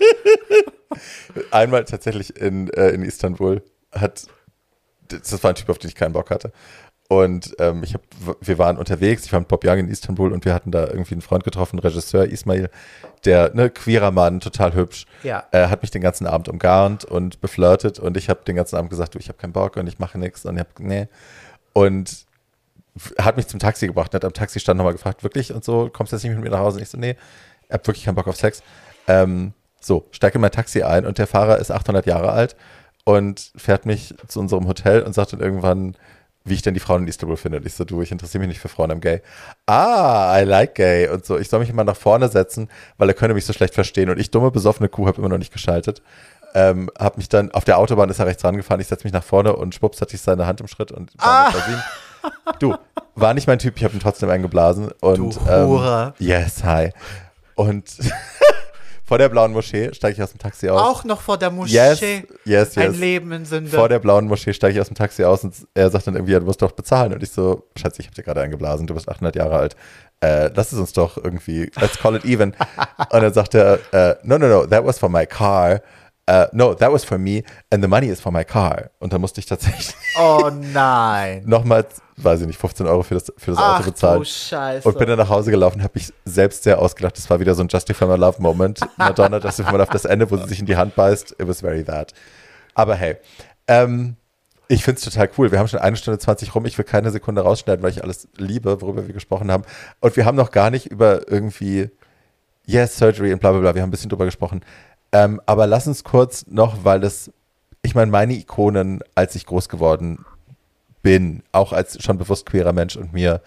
Einmal tatsächlich in, äh, in Istanbul hat, das war ein Typ, auf den ich keinen Bock hatte. Und ähm, ich hab, wir waren unterwegs, ich war mit Bob Young in Istanbul und wir hatten da irgendwie einen Freund getroffen, Regisseur Ismail, der, ne, queerer Mann, total hübsch, Ja. äh, hat mich den ganzen Abend umgarnt und beflirtet und ich habe den ganzen Abend gesagt, du, ich habe keinen Bock und ich mache nichts und ich hab, nee. Und hat mich zum Taxi gebracht und hat am Taxistand nochmal gefragt, wirklich und so, kommst du jetzt nicht mit mir nach Hause? Und ich so, nee, ich hab wirklich keinen Bock auf Sex. Ähm, so, steige in mein Taxi ein und der Fahrer ist achthundert Jahre alt und fährt mich zu unserem Hotel und sagt dann irgendwann, wie ich denn die Frauen in Istanbul finde. Und ich so, du, ich interessiere mich nicht für Frauen, I'm gay. Ah, I like gay. Und so, ich soll mich immer nach vorne setzen, weil er könne mich so schlecht verstehen. Und ich, dumme, besoffene Kuh, habe immer noch nicht geschaltet. Ähm, hab mich dann, auf der Autobahn ist er rechts rangefahren, ich setze mich nach vorne und schwupps hatte ich seine Hand im Schritt und war ah. Du, war nicht mein Typ, ich habe ihn trotzdem eingeblasen. Und, Du Hure. Ähm, yes, hi. Und vor der blauen Moschee steige ich aus dem Taxi aus. Auch noch vor der Moschee. Yes, yes, yes. Ein Leben in Sünde. Vor der blauen Moschee steige ich aus dem Taxi aus und er sagt dann irgendwie, ja, du musst doch bezahlen. Und ich so, Schatz, ich habe dir gerade eingeblasen, du bist achthundert Jahre alt. Äh, lass es uns doch irgendwie, let's call it even. Und dann sagt er, äh, no, no, no, that was for my car. uh, no, that was for me and the money is for my car. Und dann musste ich tatsächlich Oh nein. nochmal, weiß ich nicht, fünfzehn Euro für das, für das Ach, Auto bezahlen. du Scheiße. Und bin dann nach Hause gelaufen, habe mich selbst sehr ausgelacht. Das war wieder so ein Justify My Love Moment. Madonna, das ist mal auf das Ende, wo sie sich in die Hand beißt. It was very that. Aber hey, ähm, ich finde es total cool. Wir haben schon eine Stunde zwanzig rum. Ich will keine Sekunde rausschneiden, weil ich alles liebe, worüber wir gesprochen haben. Und wir haben noch gar nicht über irgendwie Yes, Surgery und bla bla bla. Wir haben ein bisschen drüber gesprochen. Ähm, aber lass uns kurz noch, weil das, ich meine, meine Ikonen, als ich groß geworden bin, auch als schon bewusst queerer Mensch und mir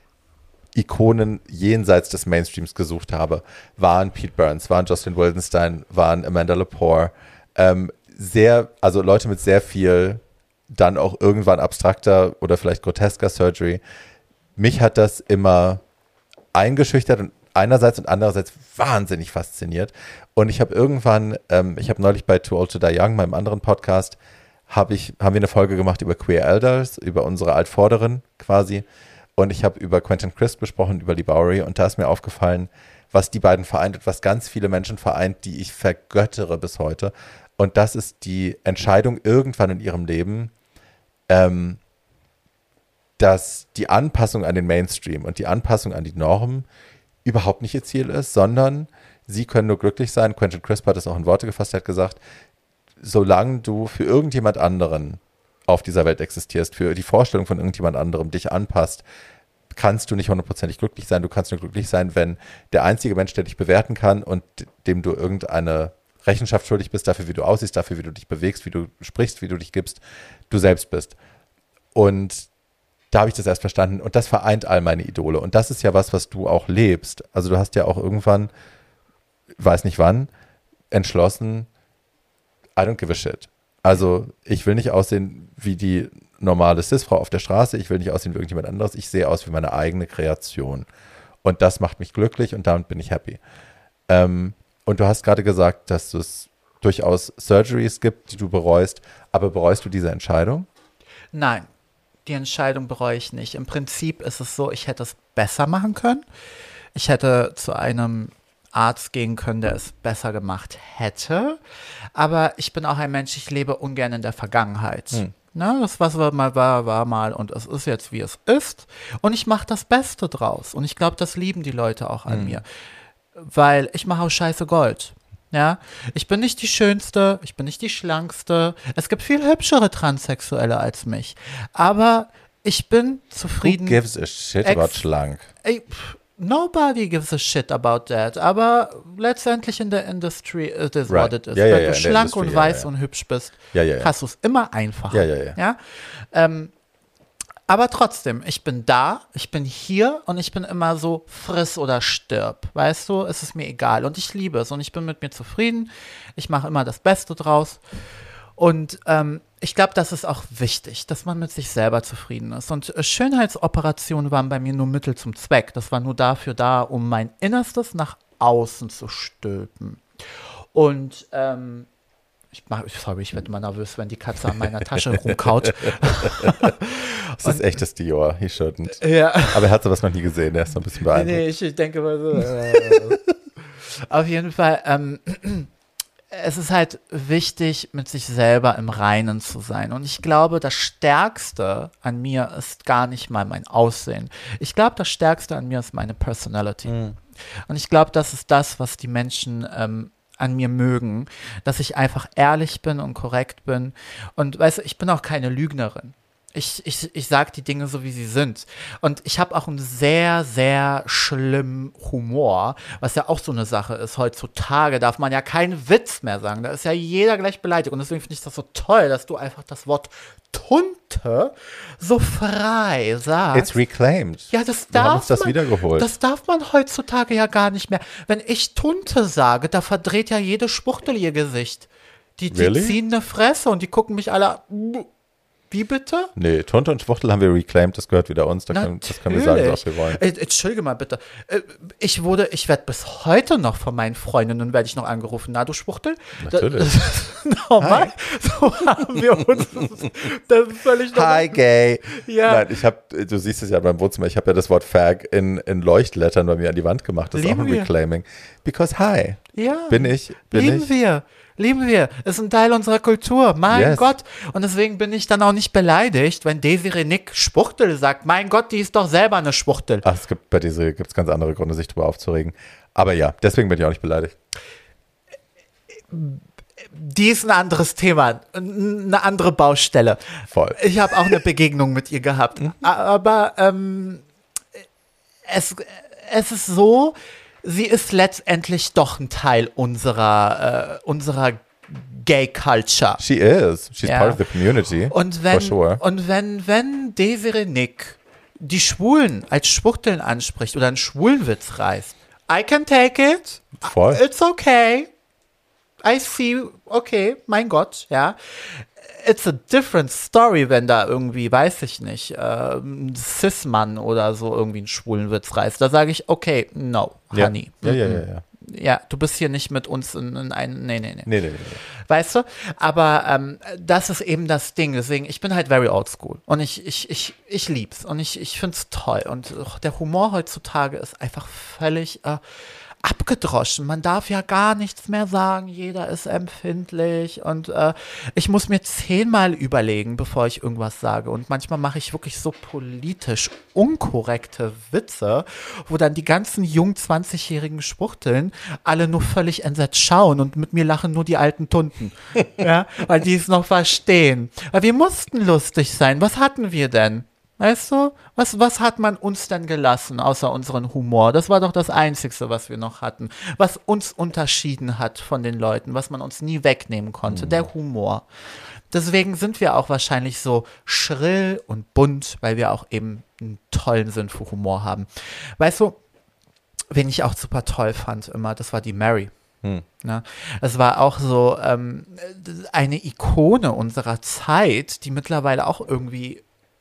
Ikonen jenseits des Mainstreams gesucht habe, waren Pete Burns, waren Jocelyn Wildenstein, waren Amanda Lepore. Ähm, sehr, also Leute mit sehr viel dann auch irgendwann abstrakter oder vielleicht grotesker Surgery. Mich hat das immer eingeschüchtert und einerseits und andererseits wahnsinnig fasziniert. Und ich habe irgendwann, ähm, ich habe neulich bei Too Old to Die Young, meinem anderen Podcast, hab ich, haben wir eine Folge gemacht über Queer Elders, über unsere Altvorderen quasi. Und ich habe über Quentin Crisp gesprochen, über Lee Bowery. Und da ist mir aufgefallen, was die beiden vereint und was ganz viele Menschen vereint, die ich vergöttere bis heute. Und das ist die Entscheidung irgendwann in ihrem Leben, ähm, dass die Anpassung an den Mainstream und die Anpassung an die Norm überhaupt nicht ihr Ziel ist, sondern sie können nur glücklich sein. Quentin Crisp hat es auch in Worte gefasst, er hat gesagt, solange du für irgendjemand anderen auf dieser Welt existierst, für die Vorstellung von irgendjemand anderem dich anpasst, kannst du nicht hundertprozentig glücklich sein. Du kannst nur glücklich sein, wenn der einzige Mensch, der dich bewerten kann und dem du irgendeine Rechenschaft schuldig bist, dafür, wie du aussiehst, dafür, wie du dich bewegst, wie du sprichst, wie du dich gibst, du selbst bist. Und da habe ich das erst verstanden. Und das vereint all meine Idole. Und das ist ja was, was du auch lebst. Also du hast ja auch irgendwann, weiß nicht wann, entschlossen, I don't give a shit. Also ich will nicht aussehen wie die normale Cis-Frau auf der Straße. Ich will nicht aussehen wie irgendjemand anderes. Ich sehe aus wie meine eigene Kreation. Und das macht mich glücklich und damit bin ich happy. Ähm, und du hast gerade gesagt, dass es durchaus Surgeries gibt, die du bereust. Aber bereust du diese Entscheidung? Nein, die Entscheidung bereue ich nicht. Im Prinzip ist es so, ich hätte es besser machen können. Ich hätte zu einem Arzt gehen können, der es besser gemacht hätte. Aber ich bin auch ein Mensch, ich lebe ungern in der Vergangenheit. Hm. Na, das, was mal war, war mal und es ist jetzt, wie es ist. Und ich mache das Beste draus. Und ich glaube, das lieben die Leute auch an hm. mir. Weil ich mache aus Scheiße Gold. Ja, ich bin nicht die Schönste, ich bin nicht die Schlankste. Es gibt viel hübschere Transsexuelle als mich. Aber ich bin zufrieden. Who gives a shit about schlank? Ey, pff, nobody gives a shit about that. Aber letztendlich in der Industry it is right. what it is. Ja, ja, Wenn ja, du schlank Industry, und ja, weiß ja. und hübsch bist, ja, ja, ja. hast du es immer einfacher. Ja, ja, ja. ja? Ähm, aber trotzdem, ich bin da, ich bin hier und ich bin immer so friss oder stirb. Weißt du, es ist mir egal und ich liebe es und ich bin mit mir zufrieden. Ich mache immer das Beste draus. Und ähm, ich glaube, das ist auch wichtig, dass man mit sich selber zufrieden ist. Und äh, Schönheitsoperationen waren bei mir nur Mittel zum Zweck. Das war nur dafür da, um mein Innerstes nach außen zu stülpen. Und ähm, ich mach, sorry, ich werde immer nervös, wenn die Katze an meiner Tasche rumkaut. Das ist echtes Dior, he shouldn't. Ja. Aber er hat sowas noch nie gesehen, er ist noch ein bisschen beeindruckt. Nee, ich, ich denke mal so. Äh, auf jeden Fall, ähm, es ist halt wichtig, mit sich selber im Reinen zu sein. Und ich glaube, das Stärkste an mir ist gar nicht mal mein Aussehen. Ich glaube, das Stärkste an mir ist meine Personality. Mhm. Und ich glaube, das ist das, was die Menschen ähm, an mir mögen, dass ich einfach ehrlich bin und korrekt bin. Und weißt du, ich bin auch keine Lügnerin. Ich, ich, ich sage die Dinge so, wie sie sind. Und ich habe auch einen sehr, sehr schlimmen Humor, was ja auch so eine Sache ist. Heutzutage darf man ja keinen Witz mehr sagen. Da ist ja jeder gleich beleidigt. Und deswegen finde ich das so toll, dass du einfach das Wort Tunte so frei sagst. It's reclaimed. Ja, das Wir darf haben uns das man, wiedergeholt. Das darf man heutzutage ja gar nicht mehr. Wenn ich Tunte sage, da verdreht ja jede Spuchtel ihr Gesicht. Die, die really? ziehen eine Fresse und die gucken mich alle. Wie bitte? Nee, Tunte und Schwuchtel haben wir reclaimed, das gehört wieder uns, da können, das können wir sagen, was wir wollen. Äh, Entschuldige mal bitte. Äh, Ich wurde, ich werde bis heute noch von meinen Freundinnen, werde ich noch angerufen, na du Schwuchtel? Natürlich. Das, das ist normal. So haben wir uns, das ist völlig normal. Hi, gay. Ja. Nein, ich habe, du siehst es ja beim Wohnzimmer, ich habe ja das Wort Fag in, in Leuchtlettern bei mir an die Wand gemacht, das ist Lieben auch ein wir. Reclaiming. Because hi. Ja. Bin ich, bin Lieben ich. wir. Lieben wir. Ist ein Teil unserer Kultur. Mein Yes. Gott. Und deswegen bin ich dann auch nicht beleidigt, wenn Desiree Nick Schwuchtel sagt. Mein Gott, die ist doch selber eine Schwuchtel. Ach, es gibt bei dieser gibt es ganz andere Gründe, sich darüber aufzuregen. Aber ja, deswegen bin ich auch nicht beleidigt. Die ist ein anderes Thema. Eine andere Baustelle. Voll. Ich habe auch eine Begegnung mit ihr gehabt. Aber ähm, es, es ist so, sie ist letztendlich doch ein Teil unserer, äh, unserer Gay Culture. She is. She's Ja. part of the community. Und wenn, For sure. und wenn, wenn Desiree Nick die Schwulen als Schwuchteln anspricht oder einen Schwulenwitz reißt, I can take it. Voll. It's okay. I see, okay, mein Gott, ja. It's a different story, wenn da irgendwie, weiß ich nicht, ähm, ein Cis-Mann oder so irgendwie einen schwulen Witz reißt. Da sage ich, okay, no, Ja. honey. Ja, ja, ja, ja. Ja, du bist hier nicht mit uns in, in einem, nee, nee, nee. Nee, nee, nee. nee. Weißt du? Aber ähm, das ist eben das Ding. Deswegen, ich bin halt very old school. Und ich, ich, ich, ich lieb's. Und ich, ich find's toll. Und oh, der Humor heutzutage ist einfach völlig äh, abgedroschen. Man darf ja gar nichts mehr sagen. Jeder ist empfindlich. Und äh, ich muss mir zehnmal überlegen, bevor ich irgendwas sage. Und manchmal mache ich wirklich so politisch unkorrekte Witze, wo dann die ganzen jungen zwanzigjährigen Schwuchteln alle nur völlig entsetzt schauen und mit mir lachen nur die alten Tunden. Ja, weil die es noch verstehen. Weil wir mussten lustig sein. Was hatten wir denn? Weißt du, was, was hat man uns denn gelassen, außer unseren Humor? Das war doch das Einzige, was wir noch hatten, was uns unterschieden hat von den Leuten, was man uns nie wegnehmen konnte, mhm. der Humor. Deswegen sind wir auch wahrscheinlich so schrill und bunt, weil wir auch eben einen tollen Sinn für Humor haben. Weißt du, wen ich auch super toll fand immer, das war die Mary. Hm. Ja, es war auch so ähm, eine Ikone unserer Zeit, die mittlerweile auch irgendwie,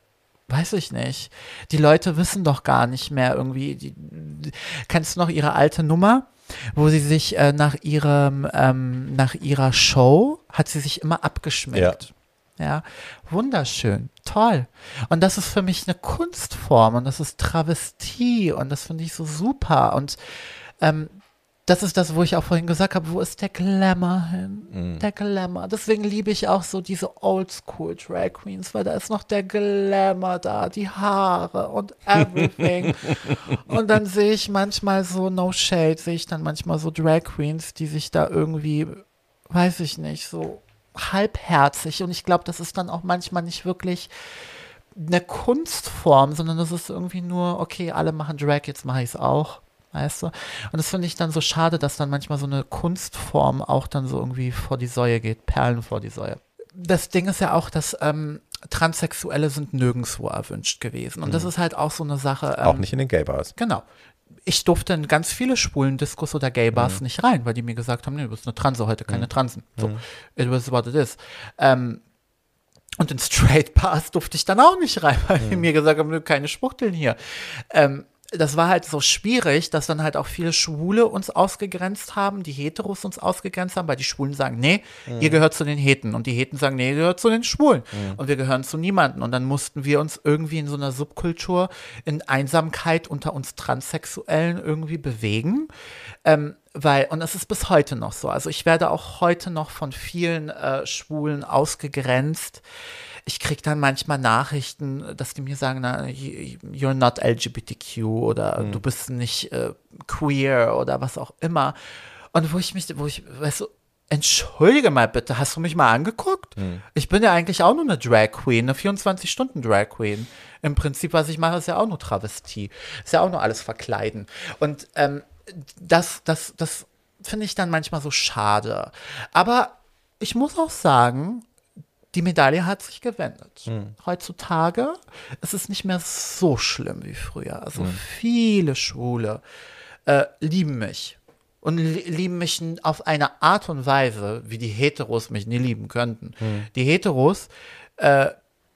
weiß ich nicht, die Leute wissen doch gar nicht mehr irgendwie, die, die, kennst du noch ihre alte Nummer, wo sie sich äh, nach ihrem, ähm, nach ihrer Show, hat sie sich immer abgeschminkt. Ja. Ja, wunderschön, toll. Und das ist für mich eine Kunstform und das ist Travestie und das finde ich so super und ähm, das ist das, wo ich auch vorhin gesagt habe, wo ist der Glamour hin? Mm. Der Glamour. Deswegen liebe ich auch so diese Oldschool Drag Queens, weil da ist noch der Glamour da, die Haare und everything. Und dann sehe ich manchmal so, no shade, sehe ich dann manchmal so Drag Queens, die sich da irgendwie, weiß ich nicht, so halbherzig und ich glaube, das ist dann auch manchmal nicht wirklich eine Kunstform, sondern das ist irgendwie nur, okay, alle machen Drag, jetzt mache ich es auch. Weißt du? Und das finde ich dann so schade, dass dann manchmal so eine Kunstform auch dann so irgendwie vor die Säue geht, Perlen vor die Säue. Das Ding ist ja auch, dass ähm, Transsexuelle sind nirgendwo erwünscht gewesen. Und mhm. das ist halt auch so eine Sache. Ähm, auch nicht in den Gay-Bars. Genau. Ich durfte in ganz viele schwulen Diskos oder Gay-Bars mhm. nicht rein, weil die mir gesagt haben, nee, du bist eine Transe, heute keine mhm. Transen. So, mhm. it was what it is. Ähm, und in Straight-Bars durfte ich dann auch nicht rein, weil mhm. die mir gesagt haben, keine Schwuchteln hier. Ähm, Das war halt so schwierig, dass dann halt auch viele Schwule uns ausgegrenzt haben, die Heteros uns ausgegrenzt haben, weil die Schwulen sagen, nee, mhm. ihr gehört zu den Heten. Und die Heten sagen, nee, ihr gehört zu den Schwulen. Mhm. Und wir gehören zu niemanden. Und dann mussten wir uns irgendwie in so einer Subkultur, in Einsamkeit unter uns Transsexuellen irgendwie bewegen. Ähm, weil, und es ist bis heute noch so. Also ich werde auch heute noch von vielen äh, Schwulen ausgegrenzt. Ich kriege dann manchmal Nachrichten, dass die mir sagen, na, you're not L G B T Q oder mhm. du bist nicht äh, queer oder was auch immer. Und wo ich mich, wo ich, weißt du, entschuldige mal bitte, hast du mich mal angeguckt? Mhm. Ich bin ja eigentlich auch nur eine Drag Queen, eine vierundzwanzig-Stunden-Drag Queen. Im Prinzip, was ich mache, ist ja auch nur Travestie. Ist ja auch nur alles verkleiden. Und ähm, das, das, das finde ich dann manchmal so schade. Aber ich muss auch sagen, die Medaille hat sich gewendet. Mhm. Heutzutage ist es nicht mehr so schlimm wie früher. Also mhm. viele Schwule äh, lieben mich. Und li- lieben mich auf eine Art und Weise, wie die Heteros mich nie lieben könnten. Mhm. Die Heteros, äh,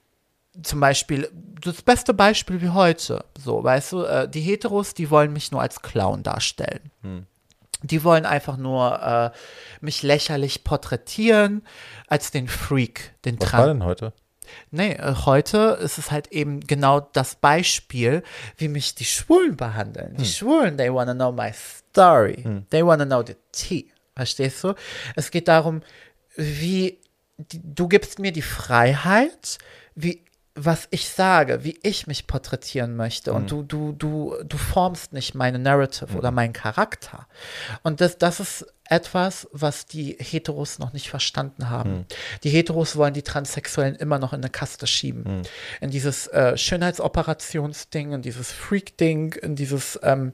zum Beispiel, das beste Beispiel wie heute, so, weißt du, äh, die Heteros, die wollen mich nur als Clown darstellen. Mhm. Die wollen einfach nur äh, mich lächerlich porträtieren als den Freak, den Was Tran- war denn heute? Nee, äh, heute ist es halt eben genau das Beispiel, wie mich die Schwulen behandeln. Die hm. Schwulen, they wanna know my story. Hm. They wanna know the tea. Verstehst du? Es geht darum, wie die, du gibst mir die Freiheit, wie was ich sage, wie ich mich porträtieren möchte. Und Mhm. du, du, du, du formst nicht meine Narrative mhm. oder meinen Charakter. Und das, das ist etwas, was die Heteros noch nicht verstanden haben. Mhm. Die Heteros wollen die Transsexuellen immer noch in eine Kaste schieben. Mhm. In dieses äh, Schönheitsoperationsding, in dieses Freak-Ding, in dieses ähm,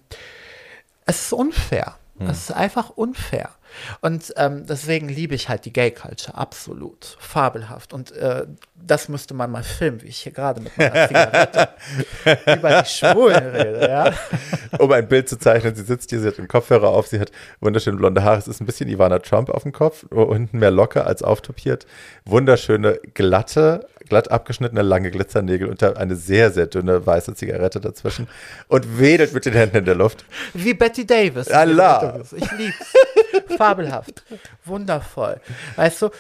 es ist unfair. Es hm. ist einfach unfair. Und ähm, deswegen liebe ich halt die Gay-Culture, absolut. Fabelhaft. Und äh, das müsste man mal filmen, wie ich hier gerade mit meiner Zigarette über die Schwulen rede, ja. Um ein Bild zu zeichnen, sie sitzt hier, sie hat den Kopfhörer auf, sie hat wunderschöne blonde Haare, es ist ein bisschen Ivana Trump auf dem Kopf, unten mehr locker als auftopiert. Wunderschöne, glatte, glatt abgeschnittene, lange Glitzernägel und eine sehr, sehr dünne weiße Zigarette dazwischen und wedelt mit den Händen in der Luft. Wie Betty Davis. Allah. Ich lieb's. Fabelhaft. Wundervoll. Weißt du,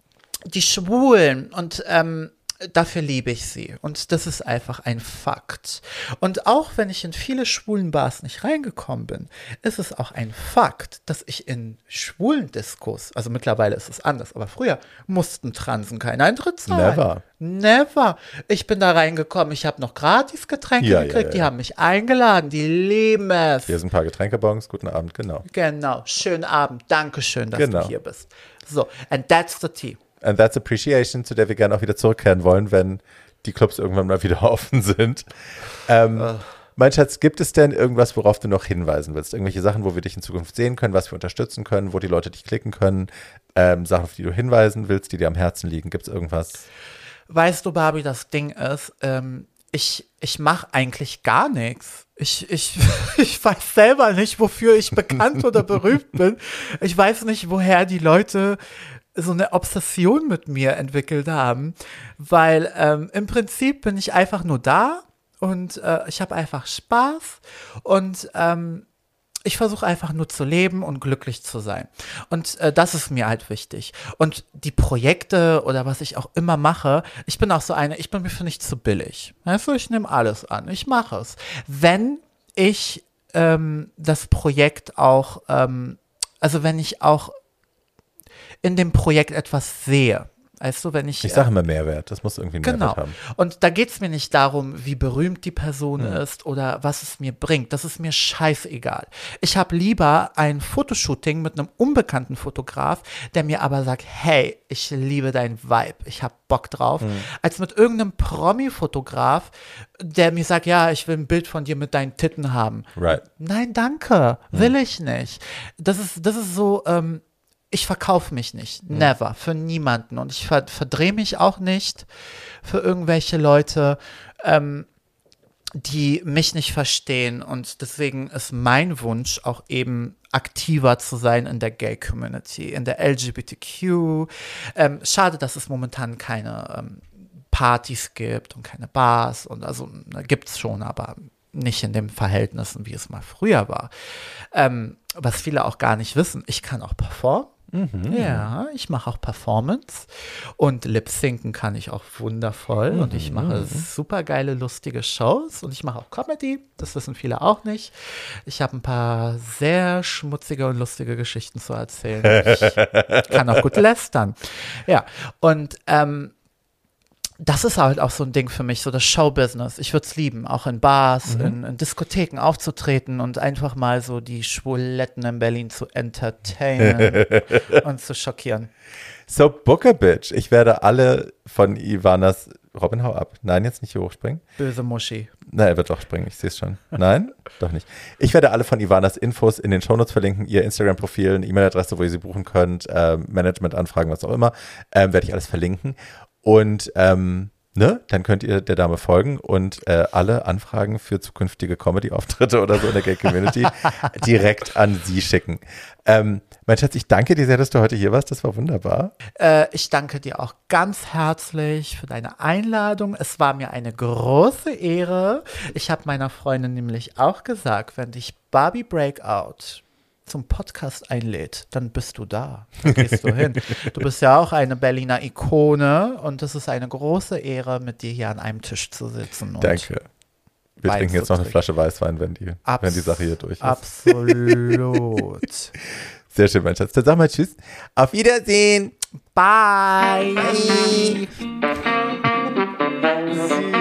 die Schwulen und ähm, dafür liebe ich sie. Und das ist einfach ein Fakt. Und auch wenn ich in viele schwulen Bars nicht reingekommen bin, ist es auch ein Fakt, dass ich in schwulen Diskos, also mittlerweile ist es anders, aber früher mussten Transen keinen Eintritt zahlen. Never. Never. Ich bin da reingekommen, ich habe noch gratis Getränke ja, gekriegt, ja, ja. die haben mich eingeladen, die lieben es. Hier sind ein paar Getränkebons, guten Abend, genau. Genau, schönen Abend, Dankeschön, dass genau. du hier bist. So, and that's the tea. And that's appreciation, zu der wir gerne auch wieder zurückkehren wollen, wenn die Clubs irgendwann mal wieder offen sind. Ähm, uh. Mein Schatz, gibt es denn irgendwas, worauf du noch hinweisen willst? Irgendwelche Sachen, wo wir dich in Zukunft sehen können, was wir unterstützen können, wo die Leute dich klicken können, ähm, Sachen, auf die du hinweisen willst, die dir am Herzen liegen? Gibt es irgendwas? Weißt du, Barbie, das Ding ist, ähm, ich, ich mache eigentlich gar nichts. Ich, ich, ich weiß selber nicht, wofür ich bekannt oder berühmt bin. Ich weiß nicht, woher die Leute so eine Obsession mit mir entwickelt haben, weil ähm, im Prinzip bin ich einfach nur da und äh, ich habe einfach Spaß und ähm, ich versuche einfach nur zu leben und glücklich zu sein. Und äh, das ist mir halt wichtig. Und die Projekte oder was ich auch immer mache, ich bin auch so eine, ich bin mir für nicht zu billig. Weißt du, ich nehme alles an, ich mache es. Wenn ich ähm, das Projekt auch, ähm, also wenn ich auch in dem Projekt etwas sehe. Weißt du, wenn ich. Ich sage immer Mehrwert, das muss irgendwie einen genau. Mehrwert haben. Und da geht es mir nicht darum, wie berühmt die Person hm. ist oder was es mir bringt. Das ist mir scheißegal. Ich habe lieber ein Fotoshooting mit einem unbekannten Fotograf, der mir aber sagt, hey, ich liebe dein Vibe, ich habe Bock drauf, hm. als mit irgendeinem Promi-Fotograf, der mir sagt, ja, ich will ein Bild von dir mit deinen Titten haben. Right. Nein, danke, hm. will ich nicht. Das ist, das ist so, ähm, ich verkaufe mich nicht, never, für niemanden. Und ich ver- verdrehe mich auch nicht für irgendwelche Leute, ähm, die mich nicht verstehen. Und deswegen ist mein Wunsch auch eben aktiver zu sein in der Gay-Community, in der L G B T Q. Ähm, schade, dass es momentan keine ähm, Partys gibt und keine Bars. Und also gibt es schon, aber nicht in den Verhältnissen, wie es mal früher war. Ähm, was viele auch gar nicht wissen, ich kann auch performen. Mhm. Ja, ich mache auch Performance und Lip-Synken kann ich auch wundervoll mhm. und ich mache super geile, lustige Shows und ich mache auch Comedy, das wissen viele auch nicht. Ich habe ein paar sehr schmutzige und lustige Geschichten zu erzählen. Ich kann auch gut lästern. Ja, und ähm, das ist halt auch so ein Ding für mich, so das Showbusiness. Ich würde es lieben, auch in Bars, mhm. in, in Diskotheken aufzutreten und einfach mal so die Schwuletten in Berlin zu entertainen und zu schockieren. So, book a bitch. Ich werde alle von Ivanas, Robin, hau ab. Nein, jetzt nicht hier hochspringen. Böse Muschi. Nein, er wird doch springen, ich sehe es schon. Nein, doch nicht. Ich werde alle von Ivanas Infos in den Shownotes verlinken, ihr Instagram-Profil, eine E-Mail-Adresse, wo ihr sie buchen könnt, äh, Management-Anfragen, was auch immer, ähm, werde ich alles verlinken. Und ähm, ne, dann könnt ihr der Dame folgen und äh, alle Anfragen für zukünftige Comedy-Auftritte oder so in der Gay-Community direkt an sie schicken. Ähm, mein Schatz, ich danke dir sehr, dass du heute hier warst. Das war wunderbar. Äh, ich danke dir auch ganz herzlich für deine Einladung. Es war mir eine große Ehre. Ich habe meiner Freundin nämlich auch gesagt, wenn dich Barbie Breakout zum Podcast einlädt, dann bist du da. Dann gehst du hin. Du bist ja auch eine Berliner Ikone und es ist eine große Ehre, mit dir hier an einem Tisch zu sitzen. Und danke. Wir Wein trinken jetzt noch eine Flasche Weißwein, wenn die, Abs- wenn die Sache hier durch ist. Absolut. Sehr schön, mein Schatz. Dann sag mal tschüss. Auf Wiedersehen. Bye. Bye.